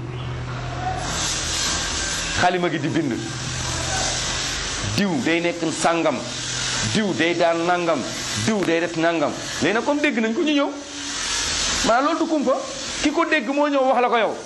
xalima gi di bind diw day nekk sàngam diw day daan nangam diw day def nangam léegi nag comme dégg nañ ko ñu ñëw maanaam loolu du kumpa ki ko dégg moo ñëw wax la ko yow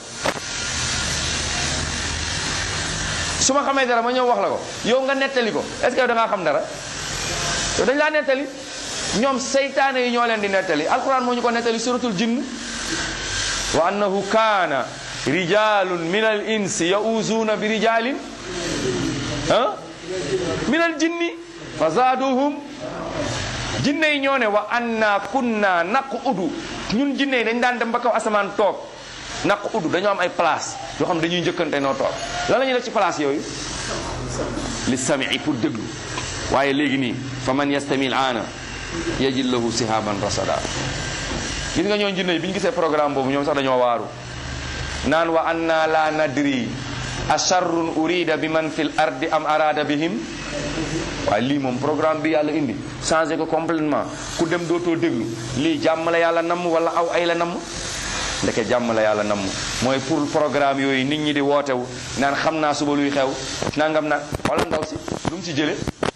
su ma xamee dara ma ñëw wax la ko yow nga nettali ko est-ce que yow da ngaa xam dara yow dañ laa nettali ñoom seytaane yi ñoo leen di nettali alquran moo ñu ko nettali suratul jinn wa annahu kaana rijalun min al insi ya'uzuuna bi rijalin ah min al jinni fa zaaduhum jinne yi ñoo ne wa anna kunna naqudu ñun jinne yi dañ daan dem ba kaw asamaan toog naqudu dañoo am ay place yoo xam dañuy njëkkante noo toog lan la ñuy def ci place yooyu li samii pour déglu waaye léegi nii fa man yastamil aana yajid lahu sihaban rasada gis nga ñoo jinne yi bi ñu gisee programme boobu ñoom sax dañoo waaru naan wa anna la nadri asharrun urida bi man fil ardi am arada bihim waaye lii moom programme bi yàlla indi changé ko complètement ku dem dootoo déglu lii jàmm la yàlla namm wala aw ay la namm ndeke jàmm la yàlla namm mooy pour programme yooyu nit ñi di wootewu naan xam naa suba luy xew nangam nag wala ndaw si lu mu ci jële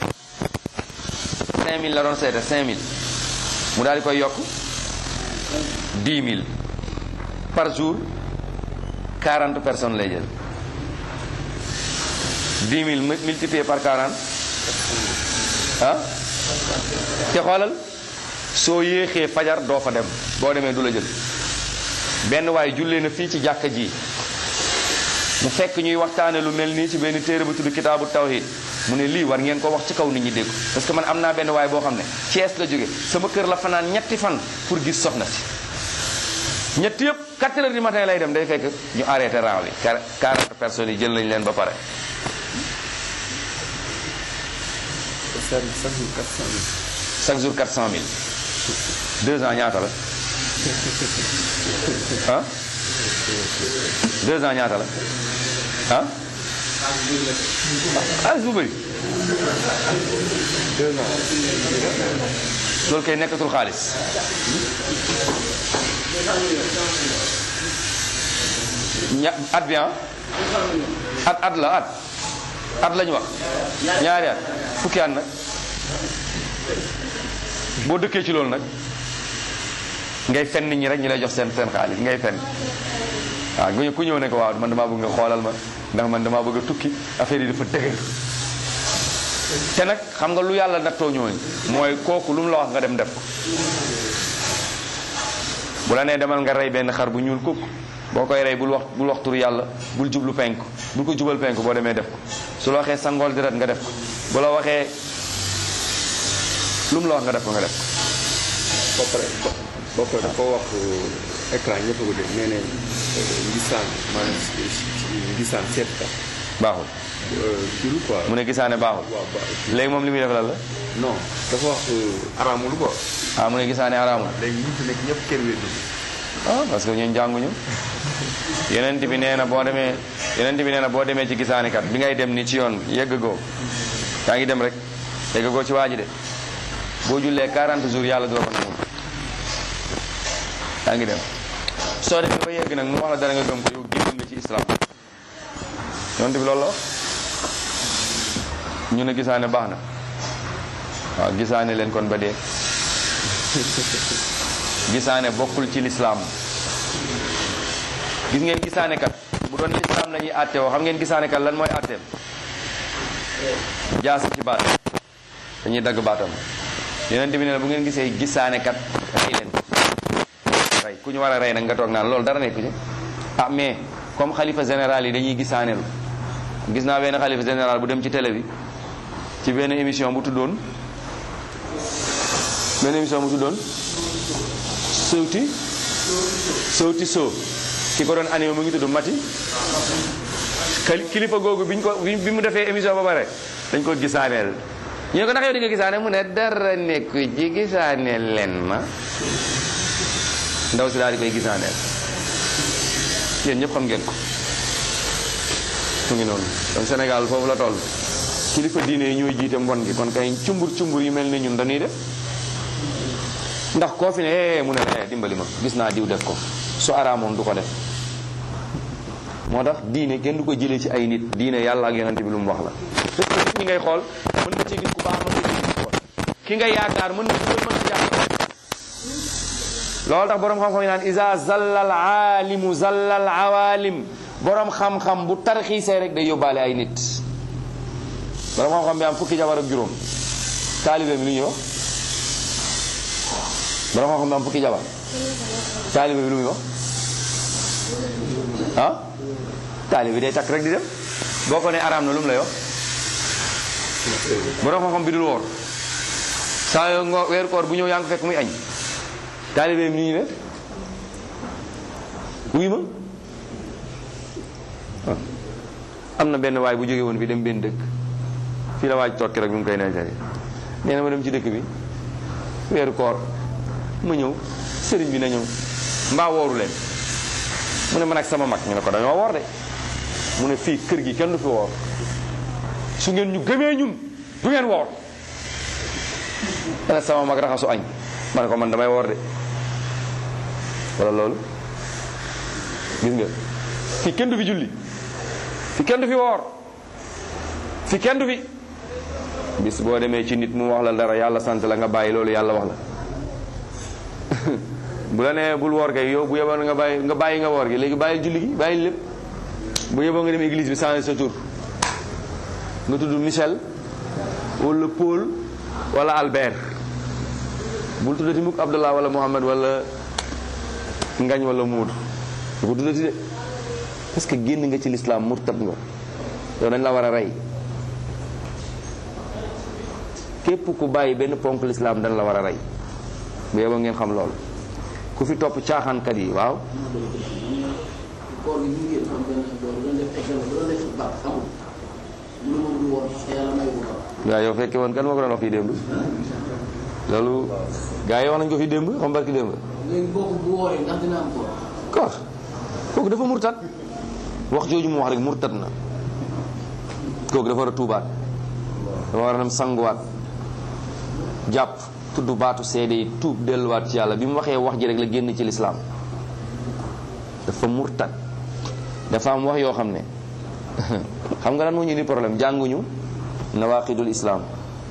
cinq mille la doon seete cinq mille mu daal di koy yokk dix mille par jour quarante personnes lay jël dix mille multiplié par quarante ah te xoolal soo yéexee fajar doo fa dem boo demee du la jël benn waaye jullee na fii ci jàkka ji mu fekk ñuy waxtaane lu mel nii ci benn téere bu tudd kitaabu tawhid mu ne lii war ngeen ko wax ci kaw nit ñi dégg parce que man am naa benn waaye boo xam ne Thiès la jóge sama kër la fanaan ñetti fan pour gis soxna si ñetti yëpp quatre heures du matin lay dem day fekk ñu arrêté rang bi quarante personnes yi jël nañ leen ba pare chaque jour quatre cent mille deux ans ñaata la ah deux ans ñaata la ah xaalis bu bëri deux ans loolu kay nekkatul xaalis ña at bi at at la at at lañu wax ñaari at fukki at nag boo dëkkee ci loolu nag ngay fen nit ñi rek ñu lay jox seen seen xaalis ngay fen waaw ku ñëw ne ko waaw man damaa bëgg nga xoolal ma ndax man damaa bëgg a tukki affaire yi dafa dëgër te nag xam nga lu yàlla nattoo ñooñu mooy kooku lu mu la wax nga dem def ko bu la nee demal nga rey benn xar bu ñuul kukk boo koy rey bul wax bul wax turu yàlla bul jublu penku bul ko jubal penku boo demee def ko su la waxee sangool deret nga def ko bu la waxee lu mu la wax nga def ko nga def ko. ba pare ba pare dafa wax écran ñëpp ko dégg nee nañ ngisaan maanaam ngisaan seetkat baaxul. kii quoi. mu ne gisaane baaxul. waaw baaxul léegi moom li muy def la la. non dafa wax araamul quoi. ah mu ne gisaane araamul. léegi ñi fi nekk ñëpp kenn wéddu. ah parce que ñun jànguñu yeneen bi nee na boo demee yeneen bi nee na boo demee ci gisaanikat bi ngay dem ni ci yoon yegg goo yaa ngi dem rek yegg goo ci waa ji de boo jullee quarante jours yàlla du la ko nangu yaa ngi dem soo demee ba yegg nag mu wax la dara nga gëm ko yow génn nga ci islam yonent bi loolu la wax ñu ne gisaane baax na waaw gisaane leen kon ba dee gisaane bokkul ci lislaam gis ngeen gisaane kat bu doon lislaam la ñuy àtte woo xam ngeen gisaane kat lan mooy àtteem jaasi ci baat dañuy dagg baatam yonent bi ne bu ngeen gisee gisaane kat rey leen rey ku ñu war a rey nag nga toog naan loolu dara nekku ci ah mais comme xalifa général yi dañuy gisaaneelu gis naa benn xalifa général bu dem ci télé bi ci benn émission bu tuddoon benn émission bu tuddoon sowti sowti soo ki ko doon animé mu ngi tudd Mati kilifa googu biñ ko bi mu defee émission ba pare dañ ko gisaaneel ñu ne ko ndax yow di nga gisaane mu ne dara nekku ci gisaaneel leen ma ndaw si daal di koy gisaaneel yéen ñëpp xam ngeen ko mu ngi noonu donc Sénégal foofu la toll kilifa diine yi ñooy jiite mbon gi kon kay cumbur cumbur yu mel ne ñun dañuy def ndax koo fi ne mu ne la dimbali ma gis naa diw def ko su araamoon du ko def moo tax diine kenn du ko jëlee ci ay nit diine yàlla ak yonent bi lu mu wax la parce que nit ñi ngay xool mën nga ci gis ku baax mën nga ci gis ku bon ki nga yaakaar mën na ci mën na yaakaar loolu tax borom xam-xam yi naan isa zallal aalimu zallal awalim borom xam-xam bu tarxiisee rek day yóbbaale ay nit borom xam-xam bi am fukki jabar ak juróom taalibe bi lu ñuy wax borom xam-xam bi am fukki jabar taalibe bi lu muy wax ah taalibe bi day takk rek di dem boo ko ne araam na lu mu lay wax borom xam-xam bi dul woor saa yoo nga weeru koor bu ñëw yaa ngi fekk muy añ taalibe bi ni ñu ne wuy ma am na benn waay bu jóge woon fi dem benn dëkk fii la waaj toog rek bi mu koy nettali nee na ma dem ci dëkk bi weeru koor ma ñëw sëriñ bi na ñëw mbaa wooru leen mu ne man ak sama mag ñu ne ko dañoo woor de mu ne fii kër gi kenn du fi woor su ngeen ñu gëmee ñun du ngeen woor dana sama mag raxasu añ ma ne ko man damay woor de wala loolu gis nga fii kenn du fi julli fi kenn du fi woor fi kenn du fi bis boo demee ci nit mu wax la dara yàlla sant la nga bàyyi loolu yàlla wax la bu la nee bul woor kay yow bu yeboo nga bàyyi nga bàyyi nga woor gi léegi bàyyil julli gi bàyyil lépp bu yeboo nga dem église bi changer sa tur nga tudd Michel wala Paul wala Albert bul tuddati mukk Abdallah wala Mohamed wala Ngañ wala Moodu bu ko tuddati de parce que génn nga ci l'islam murtad nga yow dañ la war a rey képp ku bàyyi benn ponk l'islam dañ la war a rey bu yeboo ngeen xam loolu ku fi topp caaxaankat yi waaw waaw yow fekke woon kan moo ko doon wax fii démb loolu gars yi wax nañ ko fii démb xam barki démb koor kooku dafa murtad wax jooju mu wax rek murtad na kooku dafa war a tuubaat dafa war a dem sanguwaat jàpp tudd baatu seede yi tuub delluwaat ci yàlla bi mu waxee wax ji rek la génn ci lislaam dafa murtad dafa am wax yoo xam ne xam nga lan moo ñu ni problème jànguñu nawaqidul islam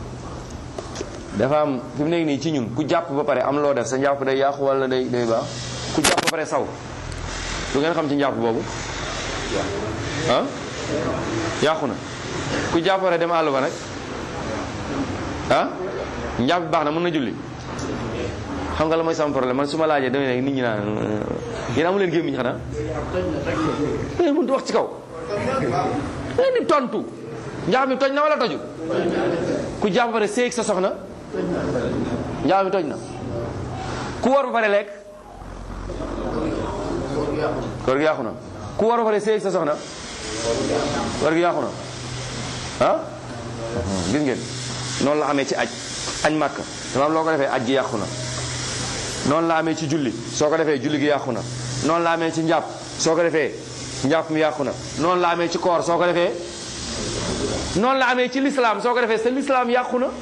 dafa am fi mu nekk nii ci ñun ku jàpp ba pare am loo def sa njàpp day yàqu wala day day baax ku jàpp ba pare saw lu ngeen xam ci njàpp boobu ah yàqu na ku jàpp ba pare dem àll ba nag ah njàpp bi baax na mën na julli xam nga la mooy sama problème man su ma laajee damay nekk nit ñi naan yéen amu leen gémmiñ xanaa ngeen mënut wax ci kaw ngeen di tontu njàpp mi toj na wala tojul ku jàpp ba pare séeg sa soxna njàpp mi toj na ku war ba pare lekk koor gi yàqu na ku war ba pare séeg sa soxna koor gi yàqu na ah gis ngeen noonu la amee ci aj añ màkk dama am loo ko defee aj gi yàqu na noonu la amee ci julli soo ko defee julli gi yàqu na noonu la amee ci njàpp soo ko defee njàpp mi yàqu na noonu la amee ci koor soo ko defee noonu la amee ci lislaam soo ko defee sa lislaam yàqu na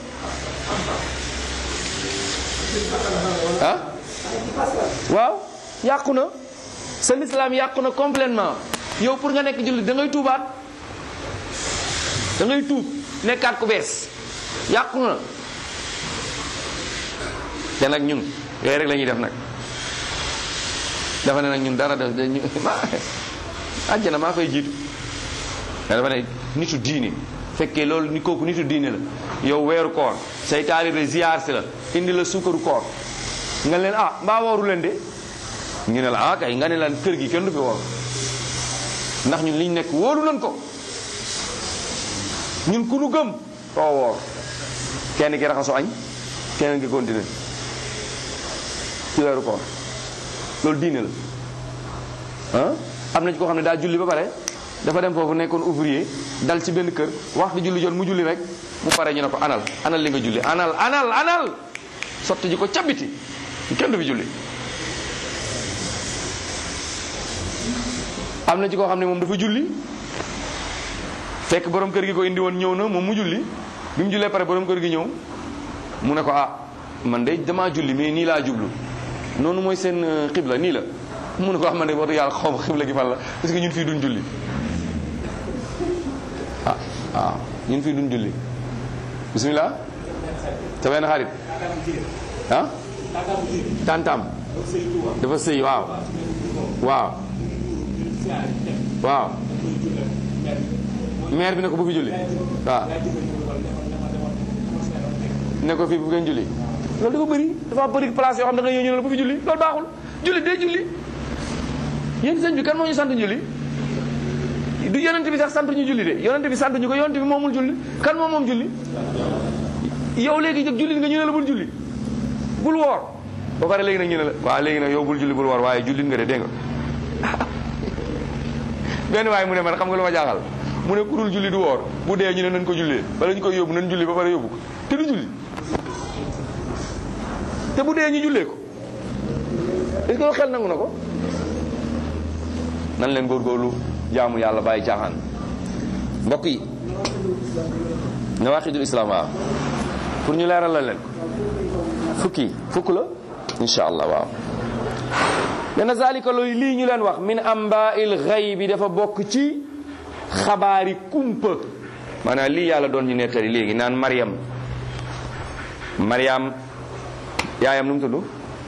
ah waaw yàqu na sa lislaam yàqu na complètement yow pour nga nekk julli da ngay tuubaat da ngay tuub nekkaat ku bees yàqu na te nag ñun yooyu rek la ñuy def nag dafa ne nag ñun dara def dañu àjjana maa fay jiitu mais dafa ne nitu diine fekkee loolu ni kooku nitu diine la yow weeru koor say taalibe ziyaar si la indi la suukaru koor nga leen ah mbaa wooru leen de ñu ne la ah kay nga ne laan kër gi kenn du fi woor ndax ñun liñ nekk wóolu nañ ko ñun ku nu gëm koo woor kenn ki raxasu añ kenn ki continué ci weeru koor loolu diine la ah am na ci koo xam ne daa julli ba pare dafa dem foofu nekkoon ouvrier dal ci benn kër waxtu julli jot mu julli rek mu pare ñu ne ko anal anal li nga julli anal anal anal sotti ji ko cabiti kenn du fi julli am na ci koo xam ne moom dafa julli fekk borom kër gi ko indi woon ñëw na moom mu julli bi mu jullee pare borom kër gi ñëw mu ne ko ah man de damaa julli mais nii laa jublu noonu mooy seen xibla nii la mu ne ko wax man de wax dëgg yàlla xaw ma xibla gi fan la parce que ñun fii duñ julli ah waaw ñun fii duñ julli bismillah sa benn xarit ah tantam dafa sëy waaw waaw waaw maire bi ne ko bu fi julli waaw ne ko fii bu ngeen julli loolu dafa bëri dafa bëri place yoo xam ne da nga ñëw ne la bu fi julli loolu baaxul julli day julli yéen sëñ bi kan moo ñu sant julli du yonent bi sax sant ñu julli de yonent bi sant ñu ko yonent bi moomul julli kan moom moom julli yow léegi jóg julli nga ñu ne la bul julli bul woor ba pare léegi nag ñu ne la waaw léegi nag yow bul julli bul woor waaye jullit nga de dégg nga benn waaye mu ne man xam nga lu ma jaaxal mu ne ku dul julli du woor bu dee ñu ne nañ ko jullee bala ñu koy yóbbu nañ julli ba pare yóbbu ko te du julli te bu dee ñu jullee ko est-ce que xel nangu na ko. nan leen góorgóorlu jaamu yàlla bàyyi caaxaan mbokk yi nawaqidul islam waaw pour ñu leeral la leen fukki fukk la insha allah waaw dana zalika loolu lii ñu leen wax min amba'il ghaybi dafa bokk ci xabaari kumpa maanaam lii yàlla doon ñu nettali léegi naan Maryam Maryam yaayam nu mu tudd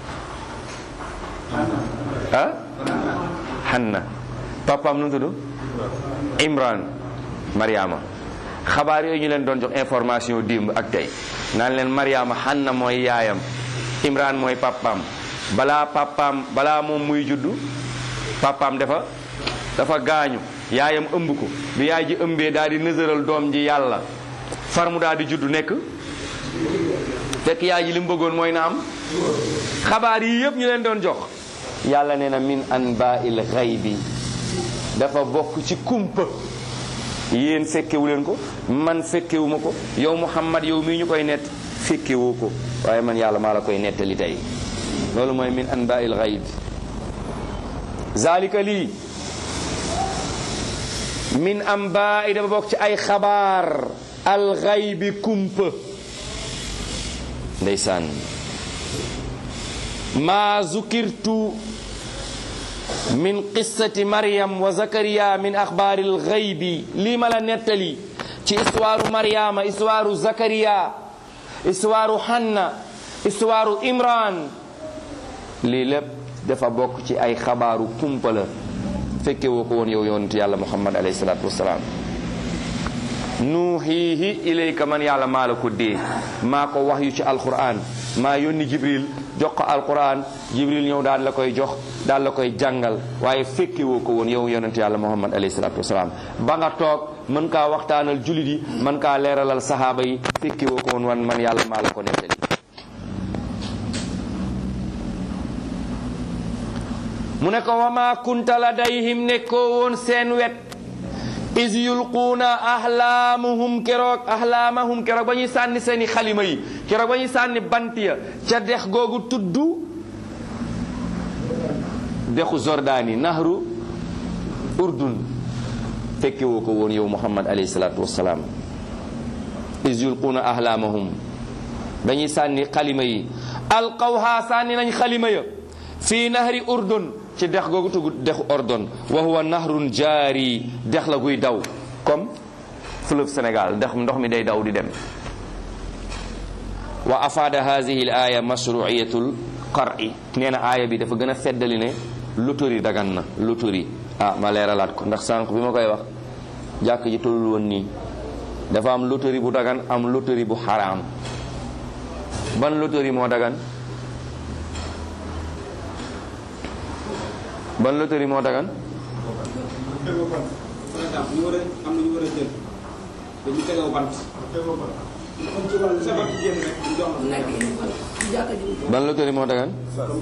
ah Hanna papaam nu mu tudd Imran Maryama xabaar yooyu ñu leen doon jox information démb ak tey naan leen Maryama Hanna mooy yaayam Imran mooy papaam balaa papaam balaa moom muy juddu papaam dafa dafa gaañu yaayam ëmb ko bi yaay ji ëmbee daal di nësëral doom ji yàlla far mu daal di juddu nekk fekk yaay ji li mu bëggoon mooy na am xabaar yi yëpp ñu leen doon jox yàlla nee na min anba'il ghaybi dafa bokk ci kumpa yéen fekkewu leen ko man fekkewuma ko yow Muhammad yow mii ñu koy nett fekkewoo ko waaye man yàlla maa la koy nettali tey loolu mooy min anba'il ghaybi zalika lii min anba'i dafa bokk ci ay xabaar al ghaybi kumpa ndeysaan ma zukirtu min qissati Maryam wa Zakariya min axbaaril ghaybi lii ma la nettali ci histoire Maryama histoire Zakariya histoire Hanna histoire Imran lii lépp dafa bokk ci ay xabaaru kumpa la fekke woo ko woon yow yonent yàlla Muhammad alayhi salaatu wassalaam nuuhihi ilayka man yàlla maa la ko dee maa ko wax yu ci alquran maa yónni Jibril jox ko alquran Jibril ñëw daal la koy jox daal la koy jàngal waaye fekke woo ko woon yow yonent yàlla Muhammad alayhi salaatu wassalaam ba nga toog mën kaa waxtaanal julit yi mën kaa leeralal sahaaba yi fekke woo ko woon wan man yàlla maa la ko nettali mu ne ko wa ma kunta ladayhim nekkoo woon seen wet is yulquuna ahlaamuhum keroog ahlaamahum keroog ba ñuy sànni seeni xalima yi keroog ba ñuy sànni bant ya ca dex googu tudd dexu Zordaani nahru urdun fekke woo ko woon yow Muhammad alayhi salaatu wassalaam is yulquuna ahlaamahum ba ñuy sànni xalima yi alqawha sànni nañ xalima ya fii nahri urdun ci dex googu tugu dexu ordon wa huwa nahrun jaari dex la guy daw comme fleuve Sénégal dex ndox mi day daw di dem wa afaada hadhihi al aya mashru'iyatul qar'i nee na aaya bi dafa gën a feddali ne loterie dagan na loterie ah ma leeralaat ko ndax sànq bi ma koy wax jàkk ji tollul woon nii dafa am loterie bu dagan am loterie bu xaraam ban loterie moo dagan ban loterie moo dagan ban loterie moo dagan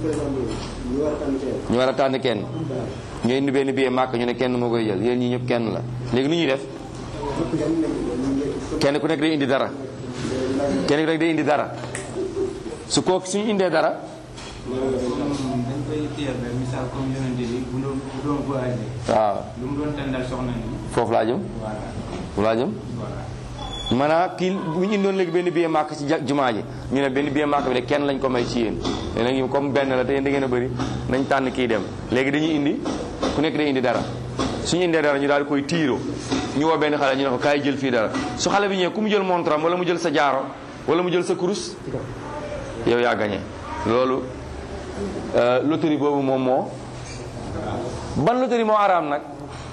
ñu war a tànn kenn ñu indi benn billet màkk ñu ne kenn moo koy jël yéen ñi ñëpp kenn la léegi nu ñuy def kenn ku nekk day indi dara kenn ku nekk day indi dara su kooku suñu indee dara dañ koy téye rek misaal comme yonente bi bu doon bu doon voyagé. waaw lu mu doon tàndal soxna ni. foofu laa jëm. voilà foofu laa jëm. voilà. maanaam kii bu ñu indoon léegi benn billet màkk ci jumaa ji ñu ne benn billet màkk bi de kenn lañ ko may ci yéen léegi comme benn la te yéen da ngeen a bëri nañ tànn kii dem léegi dañuy indi ku nekk day indi dara suñu indee dara ñu daal di koy tiiroo ñu woo benn xale ñu ne ko kaay jël fii dara su xale bi ñëwee ku mu jël montre am wala mu jël sa jaaro wala mu jël sa kurus yow yaa gagné loolu. loterie boobu moom moo ban loterie moo araam nag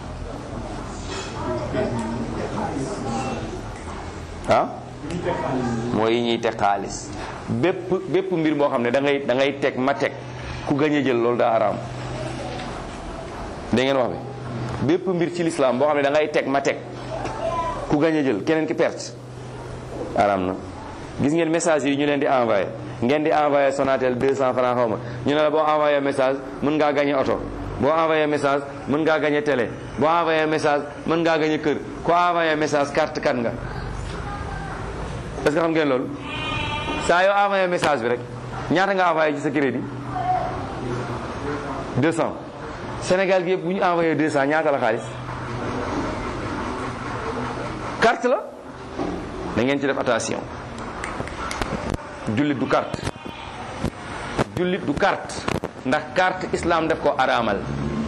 ah mooy yi ñuy teg xaalis bépp bépp mbir moo xam ne da ngay da ngay teg ma teg ku gañ a jël loolu daa araam da ngeen wax bi bépp mbir ci lislaam boo xam ne da ngay teg ma teg ku gañ a jël keneen ki perte araam na gis ngeen message yi ñu leen di envoyé ngeen di envoyé Sonatel deux cent francs xaw ma ñu ne la boo envoyé message mën ngaa gagné oto boo envoyé message mën ngaa gagné télé boo envoyé message mën ngaa gagné kër ko envoyé message carte kan nga est-ce que xam ngeen loolu saa yoo envoyé message bi rek ñaata nga envoyé ci sa crédit deux cents Sénégal gi yëpp bu ñu envoyé deux cents ñaata la xaalis carte la da ngeen ci def attention jullit du carte jullit du carte ndax carte islam def ko araamal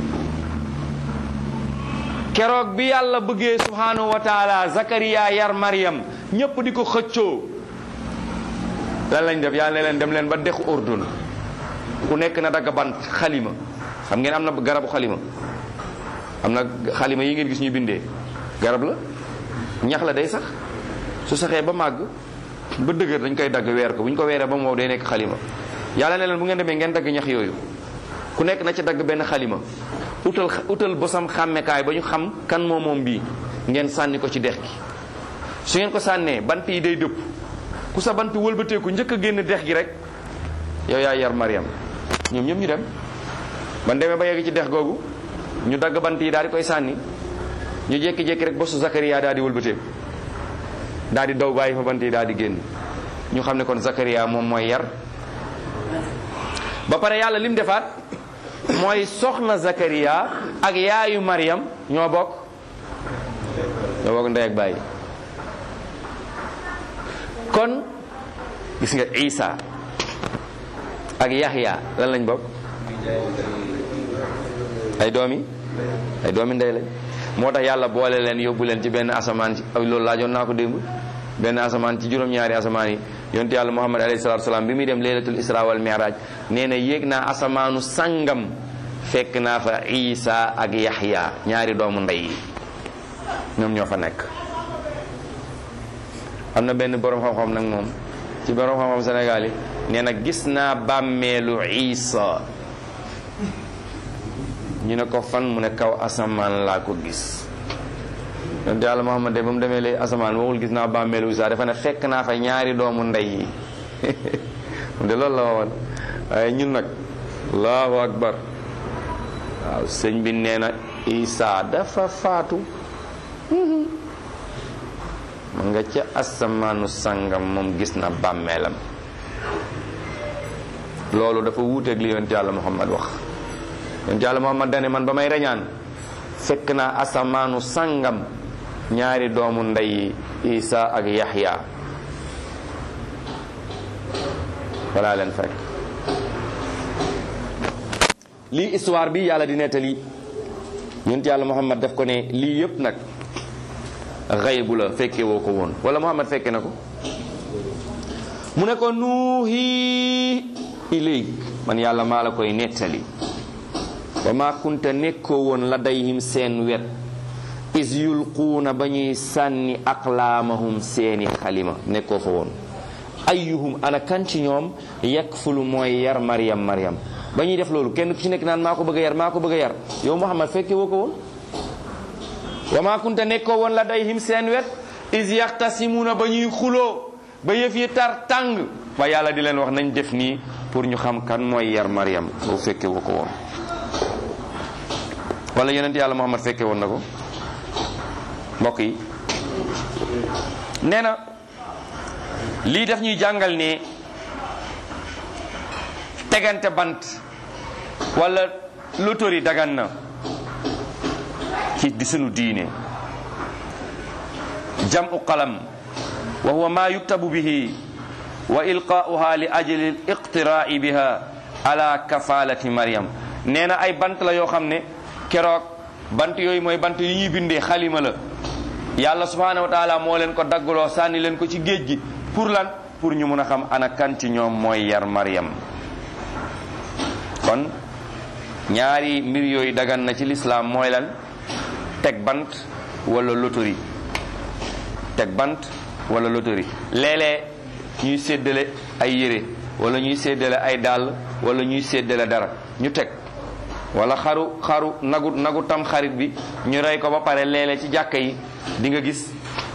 keroog bi yàlla bëggee subhanahu wa taala Zakariya yar Maryam ñëpp di ko xëccoo lan lañ def yàlla ne leen dem leen ba dexu Urdun ku nekk na dagg bant xalima xam ngeen am na garabu xalima am na xalima yi ngeen gis ñuy bindee garab la ñax la day sax su saxee ba màgg ba dëgër dañ koy dagg weer ko bu ñu ko weeree ba mu wow day nekk xalima yàlla ne leen bu ngeen demee ngeen dagg ñax yooyu ku nekk na ca dagg benn xalima utal utal bosam xàmmekaay ba ñu xam kan moo moom bii ngeen sànni ko ci dex gi su ngeen ko sànnee bant yi day dëpp ku sa bant wëlbateeku njëkk a génn dex gi rek yow yaa yar Maryam ñoom ñëpp ñu dem ban demee ba yegg ci dex googu ñu dagg bant yi daal di koy sànni ñu jékki-jékki rek bosu Zakariya daal di wëlbateeku daal di daw bàyyi fa bant yi daal di génn ñu xam ne kon Zakariya moom mooy yar ba pare yàlla lim defaat mooy soxna Zakariya ak yaayu Maryam ñoo bokk ñoo bokk ndey ak bàyyi kon gis nga Isa ak Yahya lan lañ bokk ay doomi ay doomi ndey lañ moo tax yàlla boole leen yóbbu leen ci benn asamaan ci loolu laajoon naa ko démb benn asamaan ci juróom-ñaari asamaan yi yonent yàlla Muhammad alayhi salaatu salaam bi muy dem laylatul isra wal mi'raj nee na yéeg naa asamaanu sangam fekk naa fa Isa ak Yahya ñaari doomu ndey yi ñoom ñoo fa nekk. am na benn borom xam-xam nag moom ci borom xam-xam Sénégal yi nee na gis naa bàmmeelu Isa ñu ne ko fan mu ne kaw asamaan laa ko gis yonent yàlla Muhammad de ba mu demee lay asamaan waxul gis naa bàmmeelu Isa dafa ne fekk naa fa ñaari doomu ndey yi de loolu la waxoon waaye ñun nag allahu akbar waaw sëñ bi nee na Isa dafa faatu ma nga ca asamaanu sangam moom gis na bàmmeelam loolu dafa wuuteeg li yonent yàlla Muhammad wax yonent yàlla Muhammad dane man ba may reñaan fekk naa asamaanu sangam ñaari doomu ndey Isa ak Yahya walaa leen fekk lii histoire bi yàlla di nettali yonent yàlla Muhammad daf ko ne lii yëpp nag xaybu la fekke woo ko woon wala Muhammad fekke na ko mu ne ko nuuhi ilayk man yàlla maa la koy nettali wa ma kunta nekkoo woon la dayhim seen wet is yulquuna ba ñuy sànni aqlaamahum seeni xalima nekkoo fa woon ayyuhum ana kan ci ñoom yakfulu mooy yar Maryam Maryam ba ñuy def loolu kenn ku ci nekk naan maa ko bëgg a yar maa ko bëgg a yar yow Muhammad fekke woo ko woon wa ma kunta nekkoo woon la dayhim seen wet is yaxtasimuuna ba ñuy xuloo ba yëf yi tar tàng ba yàlla di leen wax nañ def nii pour ñu xam kan mooy yar Maryam boo fekke woo ko woon wala yonent yàlla Muhammad fekke woon na ko mbokk yi nee na lii daf ñuy jàngal ne tegante bant wala lotori dagan na ci di sunu diine jam'u qalam wa huwa ma yuktabu bihi wa ilqa'uha li ajli al-iqtira'i biha ala kafalati Maryam nee na ay bant la yoo xam ne keroog bant yooyu mooy bant yi ñuy bindee xalima la yàlla subhanahu wa taala moo leen ko daggaloo sànni leen ko ci géej gi pour lan pour ñu mun a xam ana kan ci ñoom mooy yar Maryam kon ñaari mbir yooyu dagan na ci lislaam mooy lan teg bant wala lotori teg bant wala lotori léeg-léeg ñuy séddale ay yére wala ñuy séddale ay dàll wala ñuy séddale dara ñu teg wala xaru xaru nagu nagu tam xarit bi ñu rey ko ba pare léeg-léeg ci jàkka yi di nga gis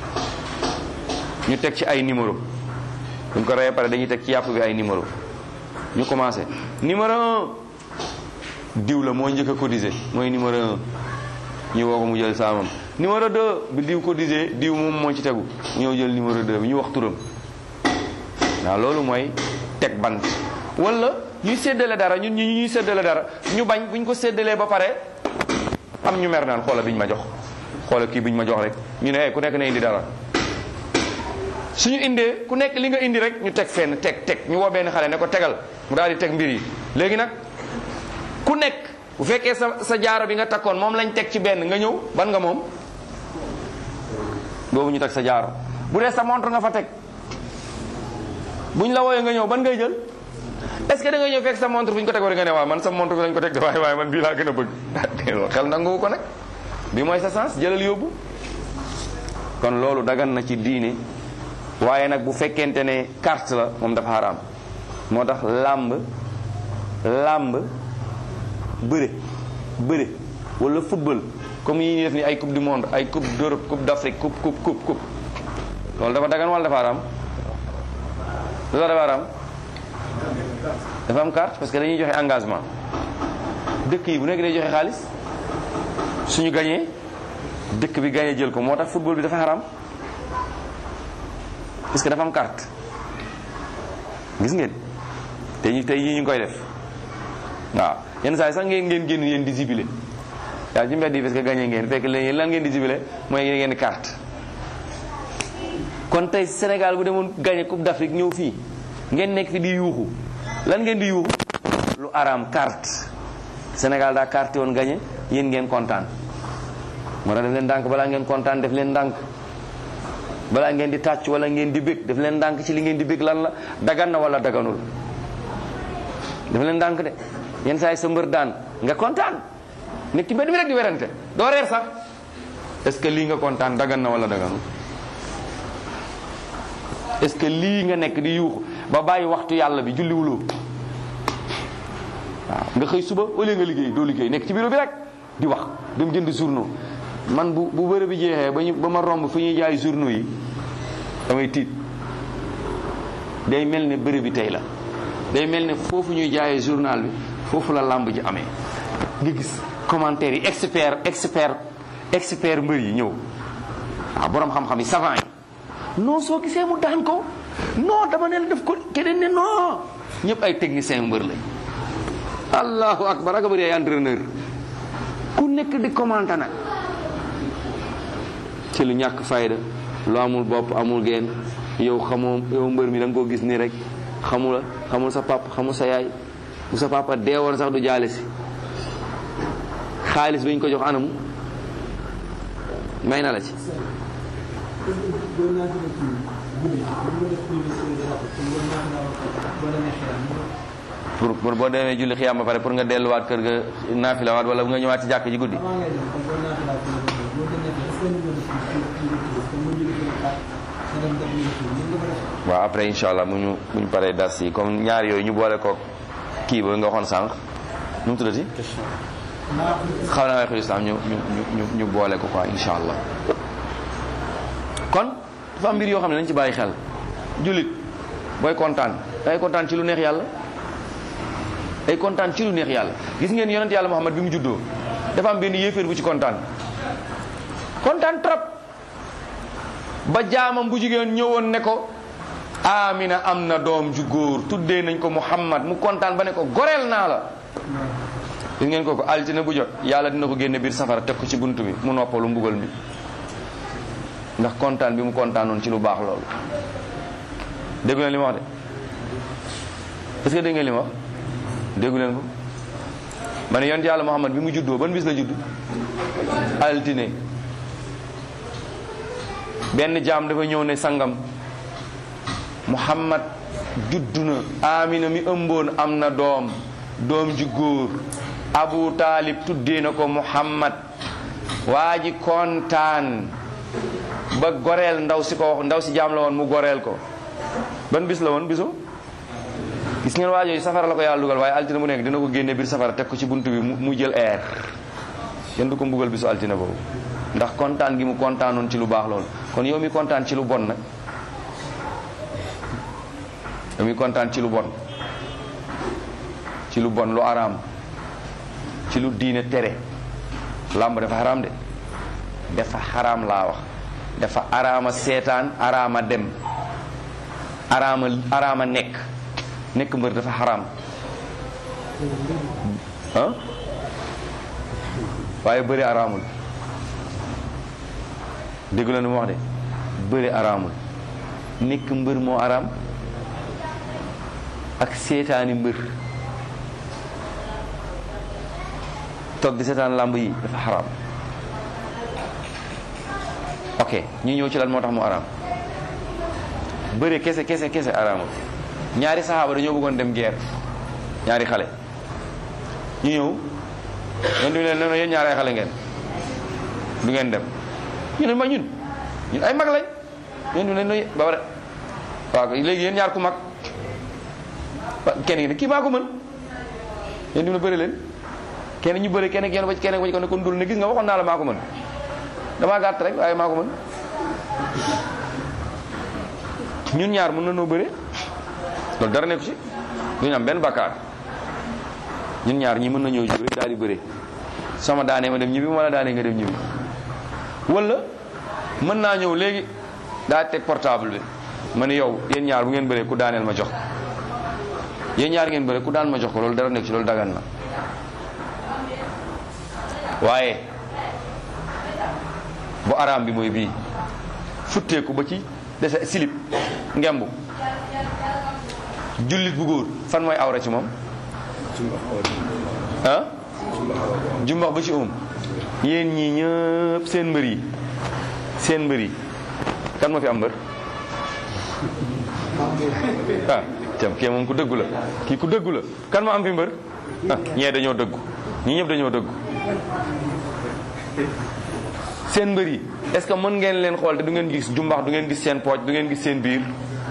ñu teg ci ay numéro buñ ko reyee pare dañuy teg ci yàpp bi ay numéro ñu commencé numéro un diw la moo njëkk a cotisé mooy numéro un ñu woo ko mu jël saamam. numéro deux bi diw cotisé diw moom moo ci tegu mu ñëw jël numéro deux bi ñu wax turam waaw loolu mooy teg bant. wala ñuy séddale dara ñun ñi ñuy séddale dara ñu bañ buñ ko séddalee ba pare am ñu mer naan xoola biñ ma jox xoola kii biñ ma jox rek ñu ne ku nekk na indi dara suñu indee ku nekk li nga indi rek ñu teg fenn teg teg ñu woo benn xale ne ko tegal mu daal di teg mbir yi léegi nag ku nekk bu fekkee sa sa jaaro bi nga takkoon moom lañ teg ci benn nga ñëw ban nga moom boobu ñu teg sa jaaro bu dee sa montre nga fa teg buñ la wooyee nga ñëw ban ngay jël est-ce que da nga ñëw fekk sa montre fu ñu ko teg war nga ne waaw man sa montre bi lañ ko teg de waaye waaye man bii laa gën a bëgg xel nangu ko nag bi mooy sa sens jëlal yóbbu kon loolu dagan na ci diine waaye nag bu fekkente ne carte la moom dafa xaraam moo tax làmb làmb bëre bëre wala football comme yi ñuy def ni ay coupe du monde ay coupe d'Europe coupe d'Afrique coupe coupe coupe coupe loolu dafa dagan wala dafa xaraam lu tax dafa xaraam dafa am carte parce que dañuy joxe engagement dëkk yi bu nekk day joxe xaalis suñu gañee dëkk bi gañee jël ko moo tax football bi dafa xaraam parce que dafa am carte gis ngeen te ñu tey yii ñu ngi koy def waaw yenn saa yi sax ngeen ngeen génn yéen di jubilé yaa ci mbedd yi parce que gañee ngeen fekk leen lan ngeen di jubilé mooy ngeen carte kon tey Sénégal bu demoon gañe coupe d'Afrique ñëw fii ngeen nekk fi di yuuxu lan ngeen di yuuxu lu araam carte Sénégal daa carte woon gañe yéen ngeen kontaan moo tax def leen ndànk balaa ngeen kontaan def leen ndànk balaa ngeen di tàcc wala ngeen di bég def leen ndànk ci li ngeen di bég lan la dagan na wala daganul def leen ndànk de yenn saa yi sa mbër daan nga kontaan nekk ci mbedd mi rek di werante doo reer sax est-ce que lii nga kontaan dagan na wala daganul est-ce que lii nga nekk di yuuxu ba bàyyi waxtu yàlla bi julliwuloo waaw nga xëy suba au lieu nga liggéey doo liggéey nekk ci bureau bi rek di wax dem jënd journaux man bu bu bërëb bi jeexee ba ñu ba ma romb fu ñuy jaay journaux yi damay tiit day mel ne bërëb bi tey la day mel ne foofu ñuy jaayee journal bi foofu la làmb ji amee nga gis commentaires yi expert expert expert mbër yi ñëw waaw borom xam-xam yi savant yi non soo gisee mu daan ko non dama ne la def ko keneen ne non ñëpp ay technicien mbër lañ allahu akbar ak bëri ay entraîneur ku nekk di commenter nag ci lu ñàkk fayda lu amul bopp amul geen yow xamoo yow mbër mi da nga koo gis nii rek xamula xamul sa papa xamul sa yaay bu sa papa deewoon sax du jaale si xaalis bi ñu ko jox anamu may na la ci pour pour boo demee julli xiyaam ba pare pour nga delluwaat kër ga naafilawaat wala nga ñëwaat ci jàkk ji guddi waaw après insha allah mu ñu bu ñu paree das yi comme ñaar yooyu ñu boole ko kii ba nga waxoon sànq nu mu tuddati xaw naa waxul islam ñu ñu ñu ñu boole ko quoi insha allah kon dafa am mbir yoo xam ne nañ ci bàyyi xel jullit booy kontaan day kontaan ci lu neex yàlla day kontaan ci lu neex yàlla gis ngeen yonent yàlla Muhammad bi mu juddoo dafa am benn yéeféer bu ci kontaan kontaan trop ba jaamam bu jigéen ñëwoon ne ko Amina am na doom ju góor tuddee nañ ko Muhammad mu kontaan ba ne ko goreel naa la gis ngeen ko ko altine bu jot yàlla dina ko génne biir safara teg ko ci bunt bi mu noppalu mbugal mi ndax kontaan bi mu kontaanoon ci lu baax loolu déggu leen li ma wax de est-ce que dégg ngeen li ma wax déggu leen ko ma ne yonent yàlla Muhammad bi mu juddoo ban bis la judd altine benn jaam dafa ñëw ne sangam Muhammad juddu na Amina mi ëmboon am na doom doom ju góor Abu Taalib tuddee na ko Muhammad waa ji kontaan ba goreel ndaw si ko wax ndaw si jaam la woon mu goreel ko ban bis la woon bisu gis ngeen waa jooju safara la ko yàlla dugal waaye altine bu nekk dina ko génne biir safara teg ko ci buntu bi mu jël air kenn du ko mbugal bisu altine boobu ndax kontaan gi mu kontaanoon ci lu baax loolu kon yow mi kontaan ci lu bon nag yow mi kontaan ci lu bon ci lu bon lu araam ci lu diine tere làmb dafa xaraam de dafa xaraam laa wax dafa araama seetaan araama dem araama araama nekk nekk mbër dafa xaraam ah waaye bëri araamul dégg la nu mu wax de bëri araamul nekk mbër moo araam ak seetaani mbër toog di seetaan làmb yi dafa xaraam ok ñu ñëw ci lan moo tax mu araam bëre kese kese kese araamul ñaari saxaaba dañoo bëggoon dem guerre ñaari xale ñu ñëw ñoom ñu leen ne yéen ñaari ay xale ngeen du ngeen dem ñu ne ma ñun ñun ay mag lañ ñoom ñu leen ne ba pare waaw léegi yéen ñaar ku mag kenn gi ne kii maa ko mën yéen ñu ne bëri leen kenn ñu bëri kenn kenn ba ci kenn ba ci ko ne kon dul ne gis nga waxoon naa la maa ko mën damaa gàtt rek waaye maa ko mën ñun ñaar mën na noo bëre loolu dara nekku ci duñu am benn bakkaar ñun ñaar ñi mën na ñëw jóg rek daal di bëre sama daanee ma dem ñibbi wala daanee nga dem ñibbi wala mën naa ñëw léegi daa teg portable bi ma ne yow yéen ñaar bu ngeen bëree ku daaneel ma jox ko yéen ñaar ngeen bëree ku daan ma jox ko loolu dara nekk ci loolu dagan na waaye bu araam bi mooy bii futteeku ba ci dese silip ngemb jullit bu góor fan mooy awra ci moom ah jumbax ba ci um yéen ñii ñëpp seen mbër yi seen mbër yi kan moo fi am mbër ah cam kii moom ku dëggu la kii ku dëggu la kan moo am fi mbër ah ñee dañoo dëggu ñii ñëpp dañoo dëggu seen mbër yi est-ce que mën ngeen leen xool te du ngeen gis jumbax du ngeen gis seen pooj du ngeen gis seen biir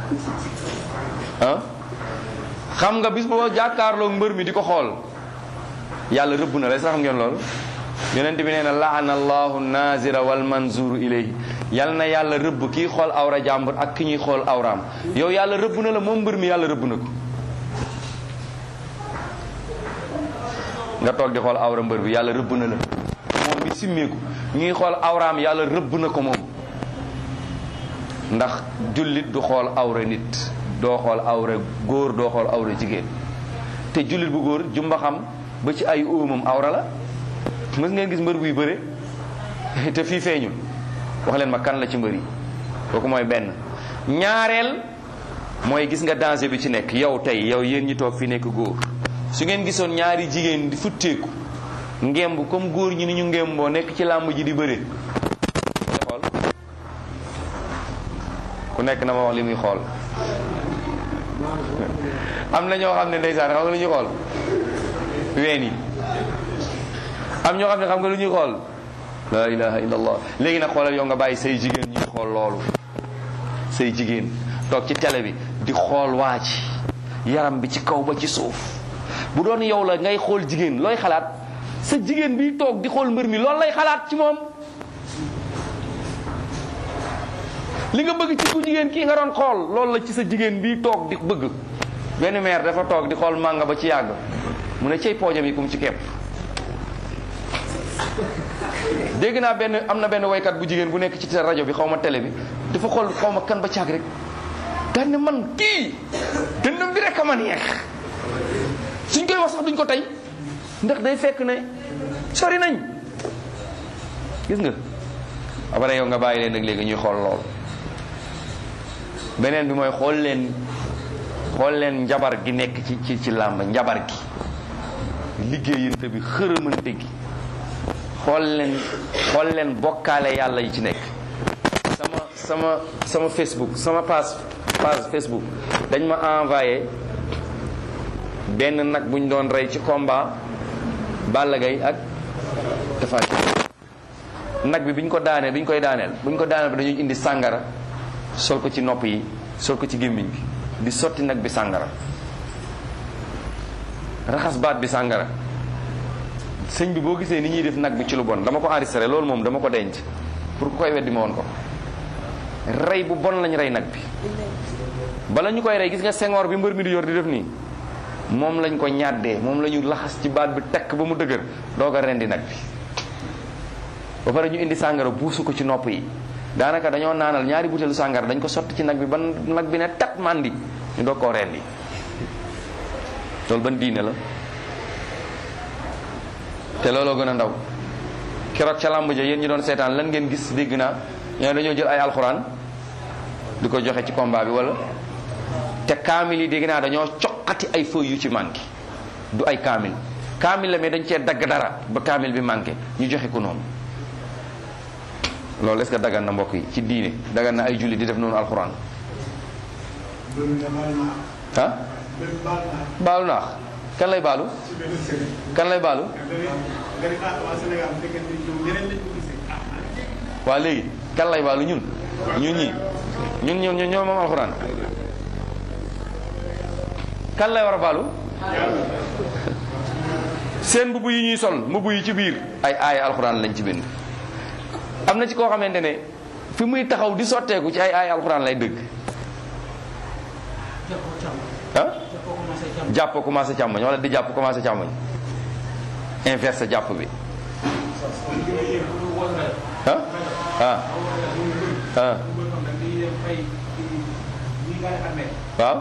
ah xam nga bis boo jàkkaarloo mbër mi di ko xool yàlla rëbb na la sax xam ngeen loolu yonent bi nee na laana allahu nazira wal manzuru ilayhi yal na yàlla rëbb kii xool awra jàmbur ak ki ñuy xool awraam yow yàlla rëbb na la moom mbër mi yàlla rëbb na ko nga toog di xool awra mbër bi yàlla rëbb na la moom mi simmeeku ñuy xool awraam yàlla rëbb na ko moom ndax jullit du xool awra nit doo xool awra góor doo xool awra jigéen te jullit bu góor jumbaxam ba ci ay óomam awra la mës ngeen gis mbër buy bëre te fii feeñul wax leen ma kan la ci mbër yi kooku mooy benn ñaareel mooy gis nga danger bi ci nekk yow tey yow yéen ñi toog fi nekk góor su ngeen gisoon ñaari jigéen di futteeku ngemb comme góor ñi ni ñu ngemboo nekk ci làmb ji di bëre xool ku nekk na ma wax li muy xool am na ñoo xam ne ndeysaan xam nga lu ñuy xool ween yi am ñoo xam ne xam nga lu ñuy xool la ilaha illallah léegi nag xoolal yow nga bàyyi say jigéen ñuy xool loolu say jigéen toog ci télé bi di xool waa ci yaram bi ci kaw ba ci suuf bu doon yow la ngay xool jigéen looy xalaat sa jigéen bi toog di xool mbër mi loolu lay xalaat ci moom li nga bëgg ci ku jigéen kii nga doon xool loolu la ci sa jigéen bi toog di bëgg benn mère dafa toog di xool mànga ba ci yàgg mu ne cey poojam yi kum ci kepp dégg naa benn am na benn waykat bu jigéen bu nekk ci rajo bi xaw ma télé bi dafa xool xaw ma kan ba caag rek daan ne man kii dënnam bi rek a ma neex suñ koy wax sax duñ ko tey ndax day fekk ne sori nañ gis nga après yow nga bàyyi leen nag léegi ñuy xool lool beneen bi mooy xool leen xool leen njabar gi nekk ci ci ci làmb njabar gi liggéeyante bi xërëmante gi xool leen xool leen bokkaale yàlla yi ci nekk sama sama sama Facebook sama page page Facebook dañ ma envoyé benn nag buñ doon rey ci combat Balla Gaye ak Tapha Tine nag bi biñ ko daaneel biñ koy daaneel buñ ko daaneel bi dañuy indi sàngara sol ko ci nopp yi sol ko ci gémmiñ bi di sotti nag bi sàngara raxas baat bi sàngara sëñ bi boo gisee ni ñuy def nag bi ci lu bon dama ko enregistré loolu moom dama ko denc pour ku koy weddi ma woon ko rey bu bon lañ rey nag bi bala ñu koy rey gis nga sengoor bi mbër mi di yor di def nii moom lañ ko ñàddee moom la ñu laxas ci baat bi tekk ba mu dëgër doog a rendi nag bi ba pare ñu indi sàngara buusu ko ci nopp yi daanaka dañoo naanal ñaari butéelu sàngara dañ ko sotti ci nag bi ba nag bi ne tat màndi ñu doog koo rendi loolu ban diine la te looloo gën a ndaw keroog ca làmb ja yéen ñi doon seetaan lan ngeen gis dégg naa ñoo dañoo jël ay alxuraan di ko joxe ci combat bi wala te kaamil yi dégg naa dañoo coqati ay feuilles yu ci manqué du ay kaamil kaamil la mais dañ cee dagg dara ba kaamil bi manqué ñu joxe ko noonu loolu est-ce que dagan na mbokk yi ci diine dagan na ay julli di def noonu alxuraan ah baalu naax kan lay baalu kan lay baalu waa léegi kan lay baalu ñun ñun ñi ñun ñun ñun ñoo moom alxuraan kan lay war a baalu seen mbubb yi ñuy sol mbubb yi ci biir ay aaya alxuraan lañ ci bind am na ci koo xamante ne fi muy taxaw di sotteeku ci ay aaya alxuraan lay dëgg ah jàpp commencé càmmoñ wala di jàpp commencé càmmoñ inverse jàpp bi ah ah ah waaw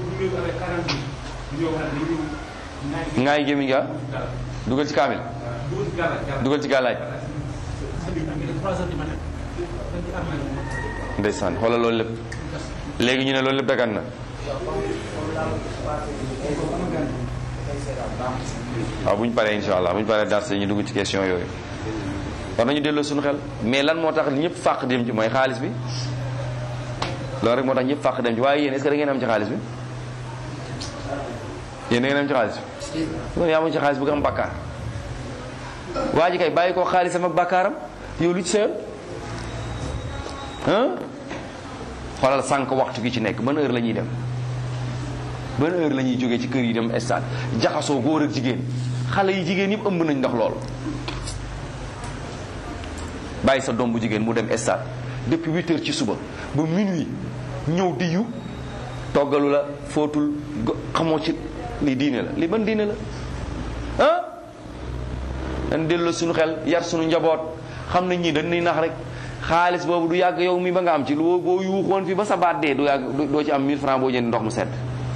ngaay gémmiñ nga dugal ci kaamil dugal ci gàllaaj ndeysaan xoolal loolu lépp léegi ñu ne loolu lépp dagan na waaw bu ñu paree insha allah bu ñu paree dars ñu dugg ci question yooyu war nañu delloo suñu xel mais lan moo tax ñëpp fàq dem ci mooy xaalis bi loolu rek moo tax ñëpp fàq dem ci waaye yéen est-ce que da ngeen am ci xaalis bi yéen da ngeen am ci xaalis bi su yaa amuñ ci xaalis bu nga am bàkkaar waa ji kay bàyyi koo xaalisam ak bàkkaaram yow lu ci seen xoolal sànq waxtu gi ci nekk ban heure la ñuy dem ban heure la ñuy jógee ci kër yi dem stade jaxasoo góor ak jigéen xale yi jigéen yëpp ëmb nañ ndax lool bàyyi sa doom bu jigéen mu dem stade depuis huit heures ci suba ba minuit ñëw di yu toggalu la fóotul xamoo ci li diine la li ban diine la ah dañ delloo suñu xel yar suñu njaboot xam nañ ñii dañ ni nax rek xaalis boobu du yàgg yow mi ba nga am ci lu boo yuuxoon fi ba sa baat dee du yàgg doo ci am mille francs boo jënd ndox mu sedd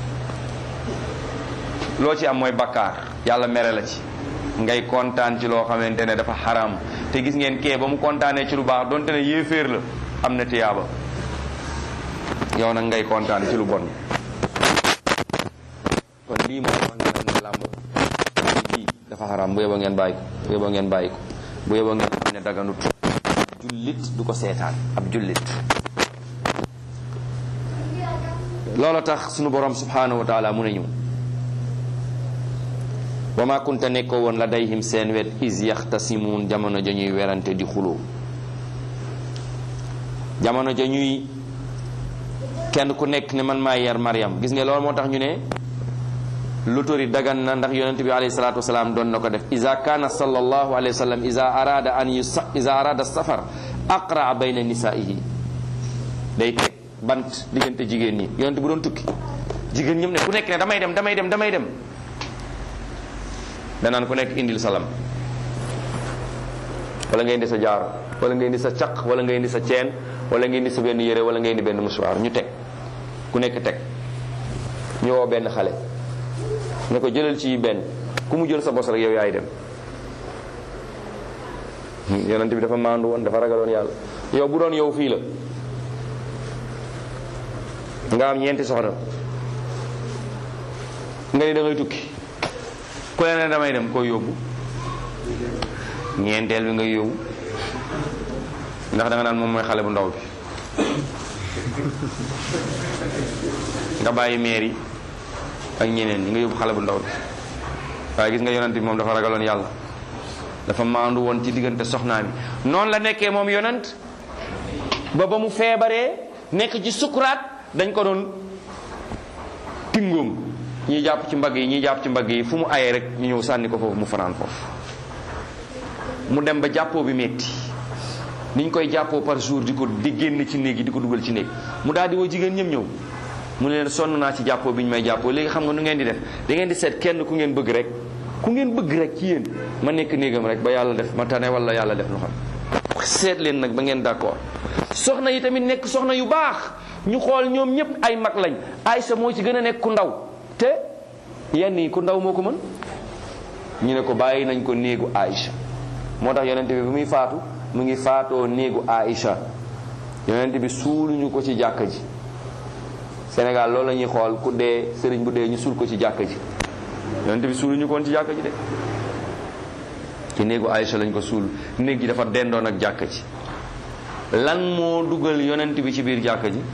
loo ci am mooy bakkaar yàlla mere la ci ngay kontaan ci loo xamante ne dafa xaram te gis ngeen kee ba mu kontaanee ci lu baax donte ne yéeféer la am na tiyaaba yow nag ngay kontaan ci lu bon kon lii mooy man ne làmb lii dafa xaram bu yeboo ngeen bàyyi ko bu yeboo ngeen bàyyi ko bu yeboo ngeen xam ne daganut jullit du ko seetaan ab jullit loolu tax sunu borom subhanahu wa taala mu ne ñu wa ma kunta nekkoo woon la dayhim seen wet is yaxtasimuun jamono ja ñuy werante di xuloo jamono ja ñuy kenn ku nekk ne man maa yar Maryam gis nga loolu moo tax ñu ne lotori dagan na ndax yonent bi alayhi salaatu wasalaam doon na ko def iza kaana sallallahu alayhi wa sallam iza arada an yusa iza arada safar aqra bayna nisaihi day teg bant diggante jigéen ñi yonent bu doon tukki jigéen ñëm ne ku nekk ne damay dem damay dem damay dem danaan ku nekk indil salam wala ngay indi sa jaaro wala ngay indi sa caq wala ngay indi sa ceen wala ngay indi sa benn yére wala ngay indi benn mouchoir ñu teg ku nekk teg ñu woo benn xale ne ko jëlal ci benn ku mu jël sa bos rek yow yaay dem yonent bi dafa maandu woon dafa ragaloon yàlla yow bu doon yow fii la nga am ñeenti soxna nga ni da ngay tukki ku leen ne damay dem koy yóbbu ñeenteel bi ngay yóbbu ndax da nga naan moom mooy xale bu ndaw bi nga bàyyi meer yi ak ñeneen ñi nga yóbbu xale bu ndaw bi waaye gis nga yonent bi moom dafa ragaloon yàlla dafa maandu woon ci diggante soxnaa bi noonu la nekkee moom yonent ba ba mu feebaree nekk ci sukuraat dañ ko doon tingoom ñii jàpp ci mbagg yi ñii jàpp ci mbagg yi fu mu ayee rek ñu ñëw sànni ko foofu mu fanaan foofu mu dem ba jàppoo bi metti niñ koy jàppoo par jour di ko di génn ci néeg yi di ko dugal ci néeg mu daal di woo jigéen ñëm ñëw mu ne leen sonn naa ci jàppoo bi ñu may jàppoo léegi xam nga nu ngeen di def da ngeen di seet kenn ku ngeen bëgg rek ku ngeen bëgg rek ci yéen ma nekk néegam rek ba yàlla def ma tane wala yàlla def lu xam seet leen nag ba ngeen d'accord soxna yi tamit nekk soxna yu baax ñu xool ñoom ñëpp ay mag lañ Aïcha moo ci gën a nekk ku ndaw te yenn yi ku ndaw moo ko mën ñu ne ko bàyyi nañ ko néegu Aïcha moo tax yonent bi bu muy faatu mu ngi faatoo néegu Aïcha yonent bi suuluñu ko ci jàkka ji Sénégal loolu la ñuy xool ku dee sëriñ bu dee ñu suul ko ci jàkka ji yonent bi suuluñu ko woon ci jàkka ji de ci néegu Aïcha lañ ko suul néeg ji dafa dendoon ak jàkka ji lan moo dugal yonent bi ci biir jàkka ji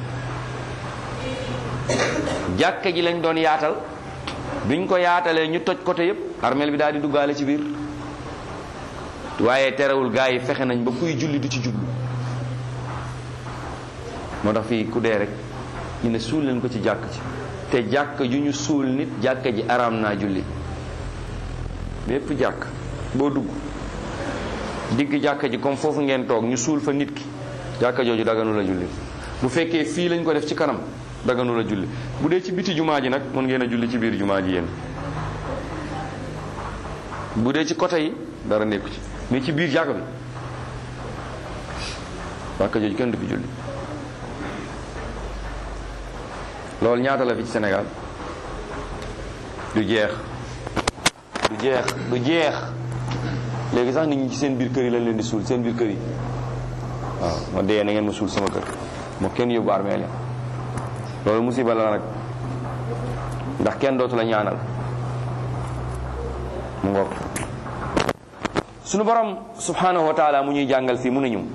jàkka ji lañ doon yaatal biñ ko yaatalee ñu toj côté yépp armeel bi daal di duggaale ci biir waaye terewul gaa yi fexe nañ ba kuy julli du ci jublu moo tax fii ku dee rek ñu ne suul leen ko ci jàkk ci te jàkk ju ñu suul nit jàkk ji araam naa julli bépp jàkk boo dugg digg jàkk ji comme foofu ngeen toog ñu suul fa nit ki jàkk jooju daganu la julli bu fekkee fii lañ ko def ci kanam daganu la julli bu dee ci biti jumaa ji nag mën ngeen a julli ci biir jumaa ji yéen bu dee ci côté yi dara nekku ci mais ci biir jàkk bi jàkk jooju kenn du fi julli loolu ñaata la fi ci Sénégal du jeex du jeex du jeex léegi sax nit ñi ci seen biir kër yi lañ leen di suul seen biir kër yi waaw ma dee na ngeen ma suul sama kër moo kenn yóbbu armeel loolu musiba la nag ndax kenn dootu la ñaanal mu ngoog sunu borom subhanahu wa taala mu ñuy jàngal fii mu nañu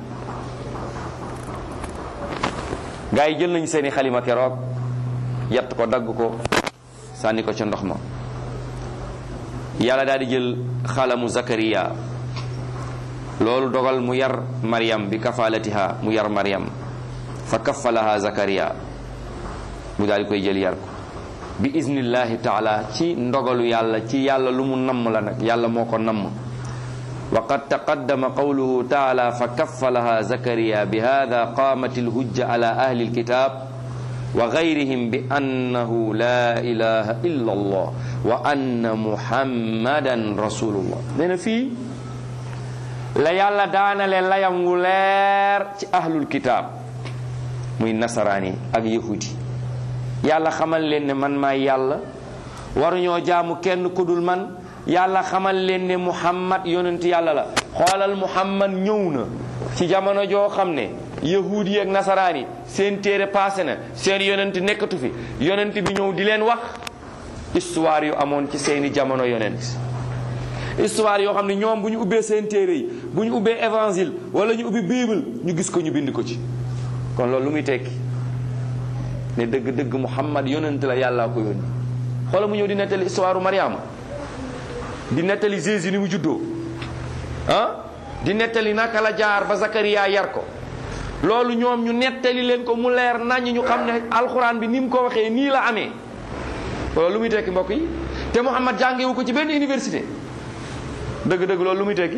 gaa yi jël nañu seeni xalima keroog yatt ko dagg ko sànni ko ca ndox ma yàlla daal di jël xalamu Zakariya loolu dogal mu yar Maryam bi kafalatiha mu yar Maryam fa kafalaha Zakariya mu daal di koy jël yar ko bi iznillahi taala ci ndogalu yàlla ci yàlla lu mu namm la nag yàlla moo ko namm wa qad taqaddama qawluhu taala fa kaffalaha Zakariya bi hada qamat alhujja ala ahli alkitab wa gayrihim bi annahu la ilaha illa allah wa anna muhammadan rasulullah nee na fii la yàlla daanale layam wu leer ci ahlul kitab muy nasaraan yi ak yahudi yàlla xamal leen ne man maay yàlla waruñoo jaamu kenn ku dul man yàlla xamal leen ne muhammad yonent yàlla la xoolal muhammad ñëw na ci jamono joo xam ne yahuud yi ak nasaraan yi seen téere passé na seen yonent nekkatu fi yonent bi ñëw di leen wax histoire yu amoon ci seeni jamono yonent histoire yoo xam ne ñoom bu ñu ubbee seen téere yi bu ñu ubbee évangile wala ñu ubbi bible ñu gis ko ñu bind ko ci kon loolu lu muy tekki ne dëgg-dëgg muhammad yonent la yàllaa ko yónni xoolal mu ñëw di nettali histoire Mariama di nettali Jésus ni mu juddoo ah di nettali naka la jaar ba Zakariya yar ko loolu ñoom ñu nettali leen ko mu leer naññ ñu xam ne alxuraan bi ni mu ko waxee nii la amee loolu lu muy tekki mbokk yi te Muhammad jàngewu ko ci benn université dëgg-dëgg loolu lu muy tekki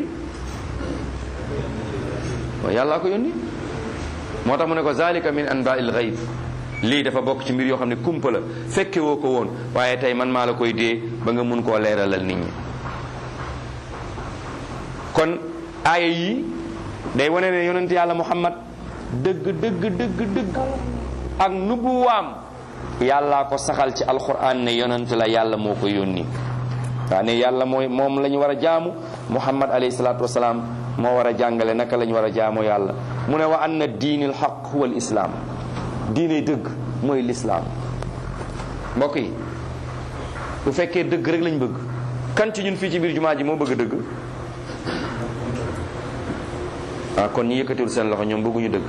waaw yàllaa ko yónni moo tax mu ne ko zalika min anba'il ghayb lii dafa bokk ci mbir yoo xam ne kumpa la fekke woo ko woon waaye tey man maa la koy dee ba nga mun koo leeralal nit ñi kon aaya yi day wane ne yonent yàlla Muhammad dëgg dëgg dëgg dëgg ak nubuwaam yàllaa ko saxal ci alquran ne yonent la yàlla moo ko yónni waa ne yàlla mooy moom la ñu war a jaamu Muhammad alayhi salaatu wasalaam moo war a jàngale naka la ñu war a jaamu yàlla mu ne wa anna diinil haqq huwa al islaam diine dëgg mooy lislaam mbokk yi bu fekkee dëgg rek lañ bëgg kan ci ñun fii ci biir jumaa ji moo bëgg dëgg ah kon ñi yëkkatiwul seen loxo ñoom bëgguñu dëgg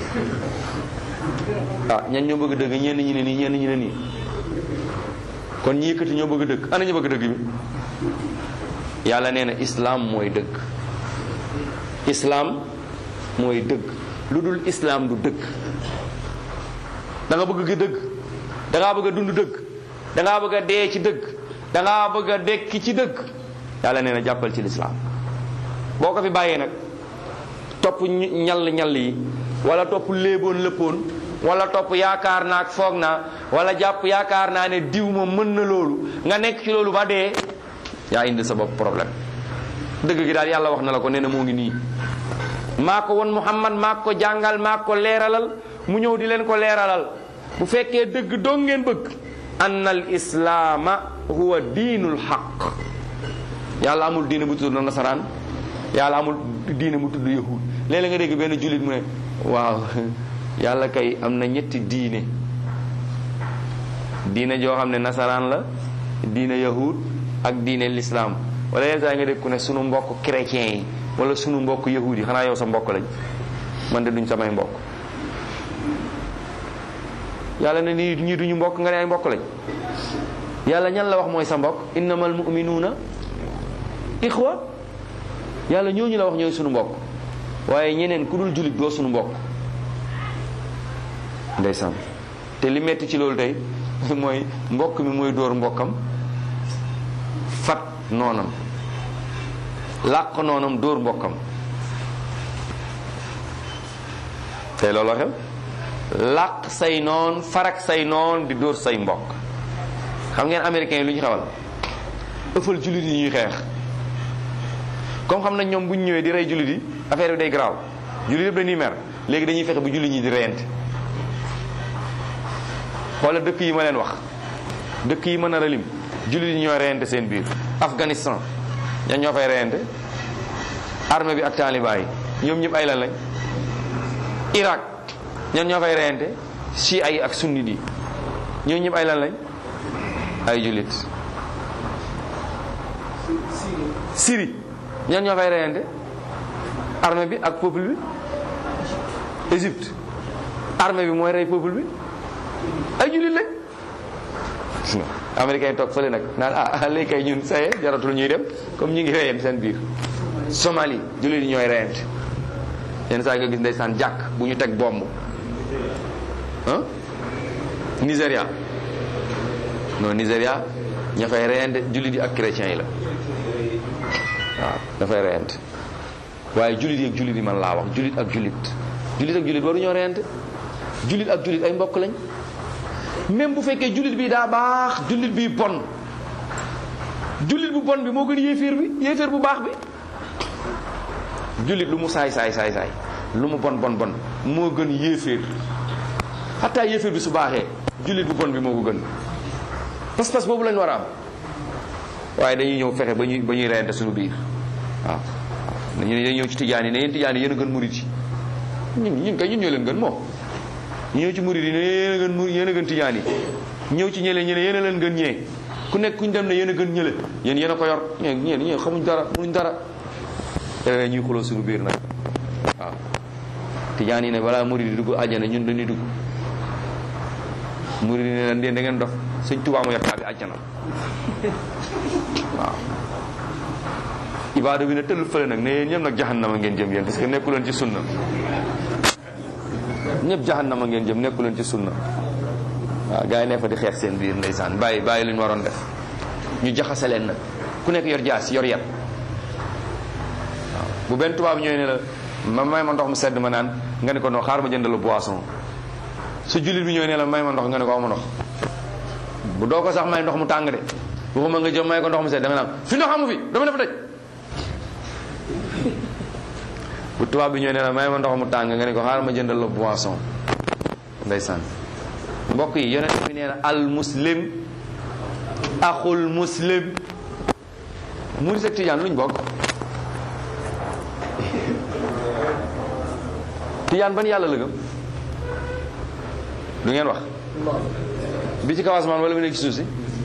ah ñan ñoo bëgg dëgg ñenn ñi ne nii ñenn ñi ne nii kon ñi yëkkati ñoo bëgg dëgg ana ñu bëgg dëgg bi yàlla nee na islaam mooy dëgg islaam mooy dëgg lu dul islaam du dëgg da nga bëgg gi dëgg da ngaa bëgg a dund dëgg da ngaa bëgg a dee ci dëgg da ngaa bëgg a dekki ci dëgg yàlla nee na jàppal ci lislaam boo ko fi bàyyee nag topp ñall ñall yi wala topp léeboon lëppoon wala topp yaakaar naak foog naa wala jàpp yaakaar naa ne diw ma mën na loolu nga nekk ci loolu ba dee yaa indi sa bopp problème. dëgg gi daal yàlla wax na la ko nee na moo ngi nii maa ko won Muhammad maa ko jàngal maa ko leeralal mu ñëw di leen ko leeralal bu fekkee dëgg doo ngeen bëgg anna al islaama huwa diinul xaq yàlla amul diine bu tudd nasaraan yàlla amul diine bu tudd yahud léeg-léeg nga dégg benn jullit mu ne waaw yàlla kay am na ñetti diine diine joo xam ne nasaraan la diine yahud ak diine l'islam wala yenn saa nga dégg ku ne sunu mbokk chrétien yi wala sunu mbokk yahud yi xanaa yow sa mbokk lañ man de duñ samay mbokk yàlla ne nii ñii duñu mbokk nga ne ay mbokk lañ yàlla ñan la wax mooy sa mbokk innamal mu'minuuna ixwa yàlla ñooñu la wax ñooy sunu mbokk waaye ñeneen ku dul jullit doo sunu mbokk ndeysaan te li metti ci loolu tey mooy mbokk mi mooy dóor mbokkam fat noonam làq noonam dóor mbokkam tey loolu xew làq say noon farak say noon di dóor say mbokk xam ngeen américains yi lu ñu xewal ëffal jullit yi ñuy xeex comme xam nañ ñoom bu ñu ñëwee di rey jullit yi affaire bi day garaaw jullit yëpp dañuy mer léegi dañuy fexe bu jullit ñi di reyante xoola dëkk yi ma leen wax dëkk yi mën a ralim jullit yi ñooy reyante seen biir Afghanistan ñan ñoo fay reyante armée bi ak taliban yi ñoom ñëpp ay lan lañ Irak ñan ñoo fay reyante chi ay ak sunnit yi ñoom ñëpp ay lan lañ ay jullit Syrie ñan ñoo fay reyante armée bi ak peuple bi Égypte armée bi mooy rey peuple bi ay jullit lañ américain yi toog fële nag naan ah léegi kay ñun saye jaratul ñuy dem comme ñu ngi reyante seen biir Somalie jullit yi ñooy reyante yenn saa nga gis ndeysaan jàkk bu ñu teg bomb ah Nigéria non Nigéria ña fay reyante jullit yi ak chrétiens yi la waaw dafay reyante waaye jullit yi ak jullit yi man laa wax jullit ak jullit jullit ak jullit waruñoo reyante jullit ak jullit ay mbokk lañ même bu fekkee jullit bi daa baax jullit bi bon jullit bu bon bi moo gën yéeféer bi yéeféer bu baax bi jullit lu mu saay saay saay saay lu mu bon bon bon moo gën yéeféer xataa yéeféer bi su baaxee jullit bu bon bi moo ko gën pas-pas boobu lañ war a am waaye dañuy ñëw fexe ba ñuy ba ñuy reyante suñu biir waaw dañu dañuy ñëw ci tijaan yi ne yéen tijaan yi yéen a gën murit yi ñun ñun kay ñun ñoo leen gën moom ñu ñëw ci murit yi ne yéen a gën murit yéen a gën tijaan yi ñëw ci ñële ñële yéen a leen gën ñee ku nekk kuñ dem ne yéen a gën ñële yéen yéen a ko yor ñeen ñeen ñeen xamuñ dara munuñ dara te ñuy xuloo suñu biir nag waaw tijaan yi ne balaa murit yi dugg àjjana ñun dañuy dugg murit yi ne leen da ngeen dof sëñ Tuubaa mu yor bi àjjana waaw ibaadu bi ne tëll fële nag ne yéen ñëpp nag jahannama ngeen jëm yéen parce que nekku leen ci sunna ñëpp jahannama ngeen jëm nekku leen ci sunna waaw gars yi ne fa di xeex seen biir ndeysaan bàyyi bàyyi lu ñu waroon def ñu jaxase leen nag ku nekk yor jaas yor yat waaw bu benn tubaab ñëwee ne la ma may ma ndox mu sedd ma naan nga ne ko ndox xaar ma jëndal la boisson su jullit bi ñëwee ne la may ma ndox nga ne ko amu ndox bu doo ko sax may ndox mu tàng de waxuma nga jëm may ko ndox mu sedd dama naan fi ndox amu fi dama dafa daj bu tubaab bi ñëwee ne la may ma ndox mu tàng nga ne ko xaar ma jëndal la boisson ndeysaan mbokk yi yonent bi nee na al muslim axul muslim murit ak tijaan luñ bokk tijaan ban yàlla la gëm du ngeen wax bi ci kaw asamaan wala bi nekk ci suuf si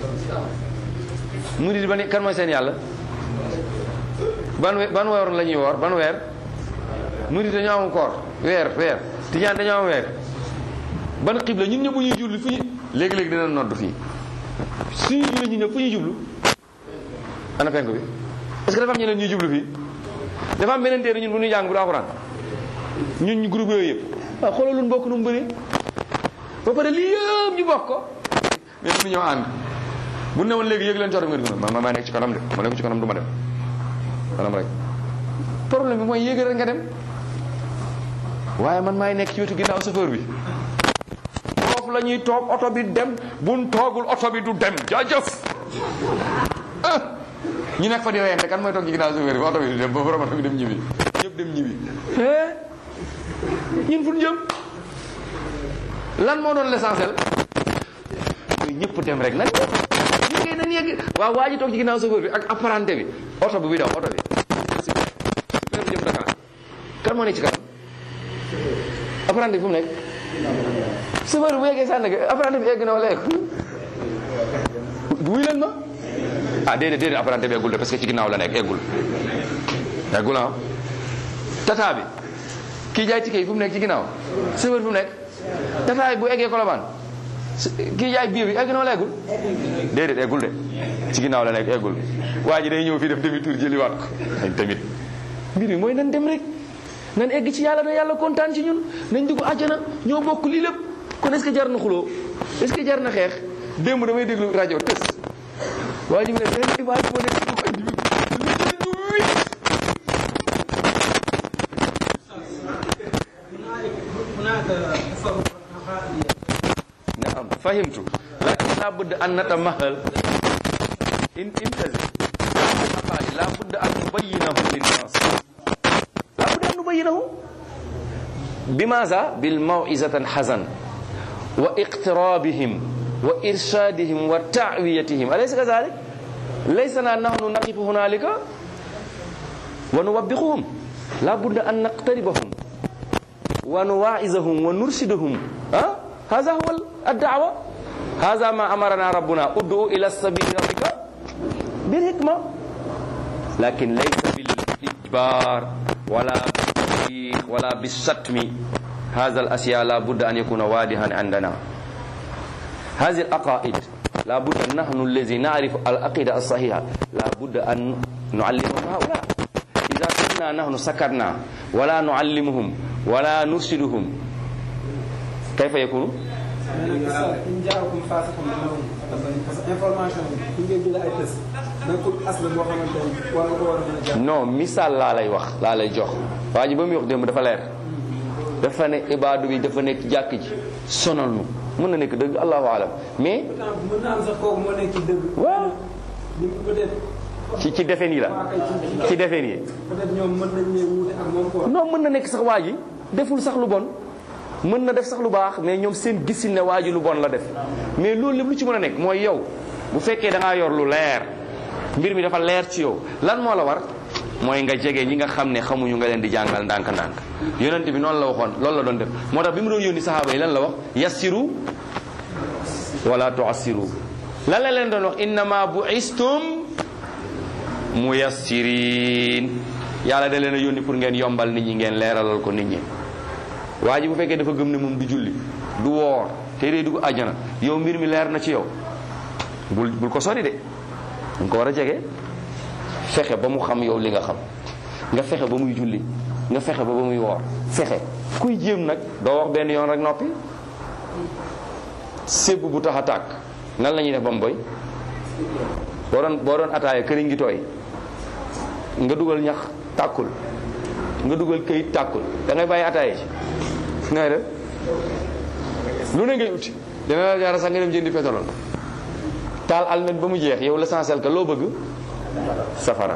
murit ban kan mooy seen yàlla ban ban weer la ñuy woor ban weer murit dañoo am koor weer weer tijaan dañoo am weer ban xibla ñun ñëpp bu ñuy julli fu ñu léegi-léegi dina nodd fii suñu julli ñun ñëpp fu ñuy jublu ana penk bi est-ce que dafa am ñeneen ñuy jublu fii dafa am beneen téere ñun bu ñuy jàng bu alxuraan ñun ñu groupe yooyu yëpp waaw xoolal lu bokk nu mu bëri ba pare lii yëpp ñu bokk ko mais bu ñu ñëw ànd bu ne woon léegi yëg leen coono nga dugg ma ma nekk ci kanam de ma nekk ci kanam du ma dem kanam rek problème bi mooy yéeg rek nga dem waaye man maay nekk ci wetu ginnaaw chauffeur bi foofu foofu la ñuy toog oto bi dem buñ toogul oto bi du dem jaajëf ah ñu nekk fa di reyante kan mooy toog ci ginnaaw chauffeur bi oto bi du dem ba borom oto bi dem ñibbi ñëpp dem ñibbi ñun fu ñu jëm lan moo doon l'essentiel muy ñëpp dem rek nan ñu ngi nañ yegg waaw waa ji toog ci ginnaaw chauffeur bi ak apprenti bi oto bi bi daw oto bi si jëm Dakar kan moo nekk ci kanam apprenti bi fu mu nekk chauffeur bi bu yeggee sànni apprenti bi egg na wala egg wuy leen ma ah déedéet déedéet apprenti bi eggul de parce que ci ginnaaw la nekk eggul eggul ah tata bi kii jaay ticket yi fu mu nekk ci ginnaaw chauffeur bi fu mu nekk tata bi bu eggee Colobane kii jaay biir bi egg na wala eggul déedéet eggul de ci ginnaaw la nekk eggul waa ji day ñëw fii def demi tour jëliwaat ko ay tamit mbir mi mooy nan dem rek nan egg ci yàlla na yàlla kontaan ci ñun nañ dugg àjjana ñoo bokk lii lépp kon est-ce que jar na xuloo est-ce que jar na xeex démb damay déglu rajo tës waa ji mu ne benn waa ji moo nekk ci ko indi naam fahimtu lakin laa budda an natamahal in intazir laa budda an nubayyinahu linnas laa budda an nubayyinahu bimaza bil maw'izatan hasan wa iqtirabihim wa irshadihim wa ta'wiyatihim alaysa kadhalik laysana nahnu naqifu hunalika wa nuwabbihuhum la budda an naqtaribahum wa nuwa'izahum wa nurshidahum ha hadha huwa ad-da'wa hadha ma amarna rabbuna ud'u ila sabili rabbika bil hikma lakin laysa bil ijbar wala bil wala bis shatmi hadha al asya la budda an yakuna wadihan indana هذه العقائد لا بد أن نحن الذي نعرف العقيدة الصحيحة لا بد أن نعلمهم هؤلاء إذا كنا نحن سكرنا ولا نعلمهم ولا نرشدهم كيف يكون؟ إن جاءكم فاسق بنبأ information bi ngeen jël ay test nekkul asla boo xamante ni war nga ko war a mën a jàpp. non misaal laa lay wax laa lay jox waa ji ba muy wax démb dafa leer dafa ne ibaadu bi dafa nekk jàkk ji sonal nu mën na nekk dëgg allahu alam mais mën na am sax kooku moo nekk ci dëgg. waaw ni peut-être. ci ci defeen yi la ci defeen yi peut-être ñoom mën nañ ñëw wuute ak moom quoi. non mën na nekk sax waa ji deful sax lu bon mën na def sax lu baax mais ñoom seen gisin ne waa ji lu bon la def mais loolu lépp lu ci mën a nekk mooy yow bu fekkee da ngaa yor lu leer mbir mi dafa leer ci yow lan moo la war mooy nga jege ñi nga xam ne xamuñu nga leen di jàngal ndànk-ndànk yonent bi noonu la waxoon loolu la doon def moo tax bi mu doon yónni saxaaba yi lan la wax yassiru wala tuassiru lan la leen doon wax innama bu'istum muyassirin yàlla da leen a yónni pour ngeen yombal nit ñi ngeen leeralal ko nit ñi waa ji bu fekkee dafa gëm ne moom du julli du woor te day dugg àjjana yow mbir mi leer na ci yow bul bul ko sori de nga ko war a jege fexe ba mu xam yow li nga xam nga fexe ba muy julli nga fexe ba ba muy woor fexe kuy jéem nag doo wax benn yoon rek noppi sébb bu tax a tàkk nan la ñuy def ba mu boy boo doon boo doon ataaya këriñ ngi tooy nga dugal ñax tàkkul nga dugal këyit tàkkul da ngay bàyyi ataaya ci ngay def lu ne ngay uti dina la jaara sax nga dem jëndi pétrole taal almet ba mu jeex yow l'essentiel que loo bëgg safara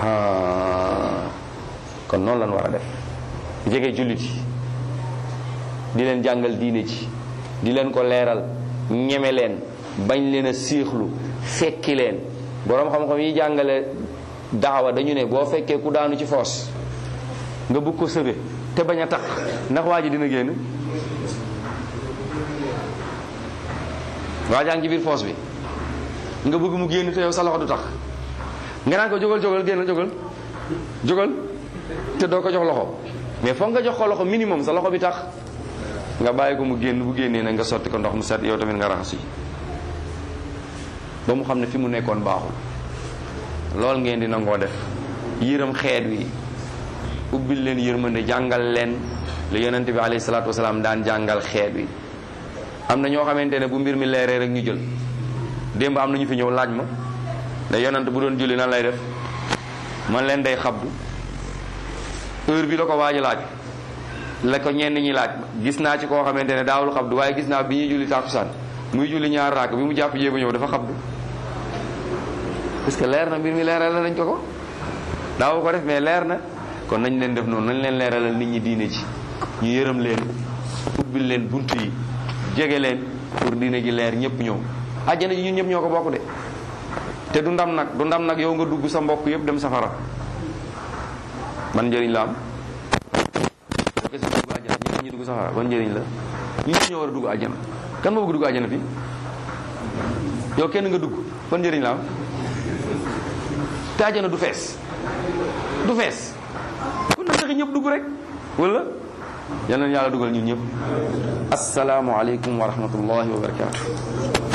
kon noonu lañ war a def jege jullit yi di leen jàngal diine ci di leen ko leeral ñeme leen bañ leen a siixlu fekki leen boroom xam-xam yi jàngale daawa dañu ne boo fekkee ku daanu ci foos nga bëgg ko sëbe te bañ a tax ndax waa ji dina génn waa jaa ngi ci biir foos bi nga bëgg mu génn te yow sa loxo du tax nga naan ko jógal jógal génn jógal jógal te doo ko jox loxo mais foog nga jox ko loxo minimum sa loxo bi tax nga bàyyi ko mu génn bu génnee nag nga sotti ko ndox mu set yow tamit nga raxas yi ba mu xam ne fi mu nekkoon baaxul lool ngeen di nangoo def yërëm xeet wi ubbil leen yërmande jàngal leen li yonente bi alayhi salaatu wasalaam daan jàngal xeet wi am na ñoo xamante ne bu mbir mi leeree rek ñu jël démb am na ñu fi ñëw laaj ma da yonent bu doon julli nan lay def man leen day xabdu heure bi la ko waaj a laaj la ko ñenn ñi laaj gis naa ci koo xamante ne daawul xabdu waaye gis naa bi ñuy julli tàkkusaan muy julli ñaar raak bi mu jàpp jéeba ñëw dafa xabdu parce que leer na mbir mi leeral nañ ko ko daaw ko def mais leer na kon nañ leen def noonu nañ leen leeralal nit ñi diine ci ñu yërëm leen ubbil leen bunt yi jege leen pour diine gi leer ñëpp ñëw àjjana ji ñun ñëpp ñoo ko bokk de te du ndam nag du ndam nag yow nga dugg sa mbokk yëpp dem safara ban njëriñ la am kese dugg àjjana ñëpp ñi dugg safara ban njëriñ la ñun ñëpp ñoo war a dugg àjjana kan moo bëgg dugg àjjana fii yow kenn nga dugg ban njëriñ la am te àjjana du fees du fees kon na fexe ñëpp dugg rek wala yal na yàlla dugal ñun ñëpp asalaamu aleykum wa rahmatullahi wa barakatuh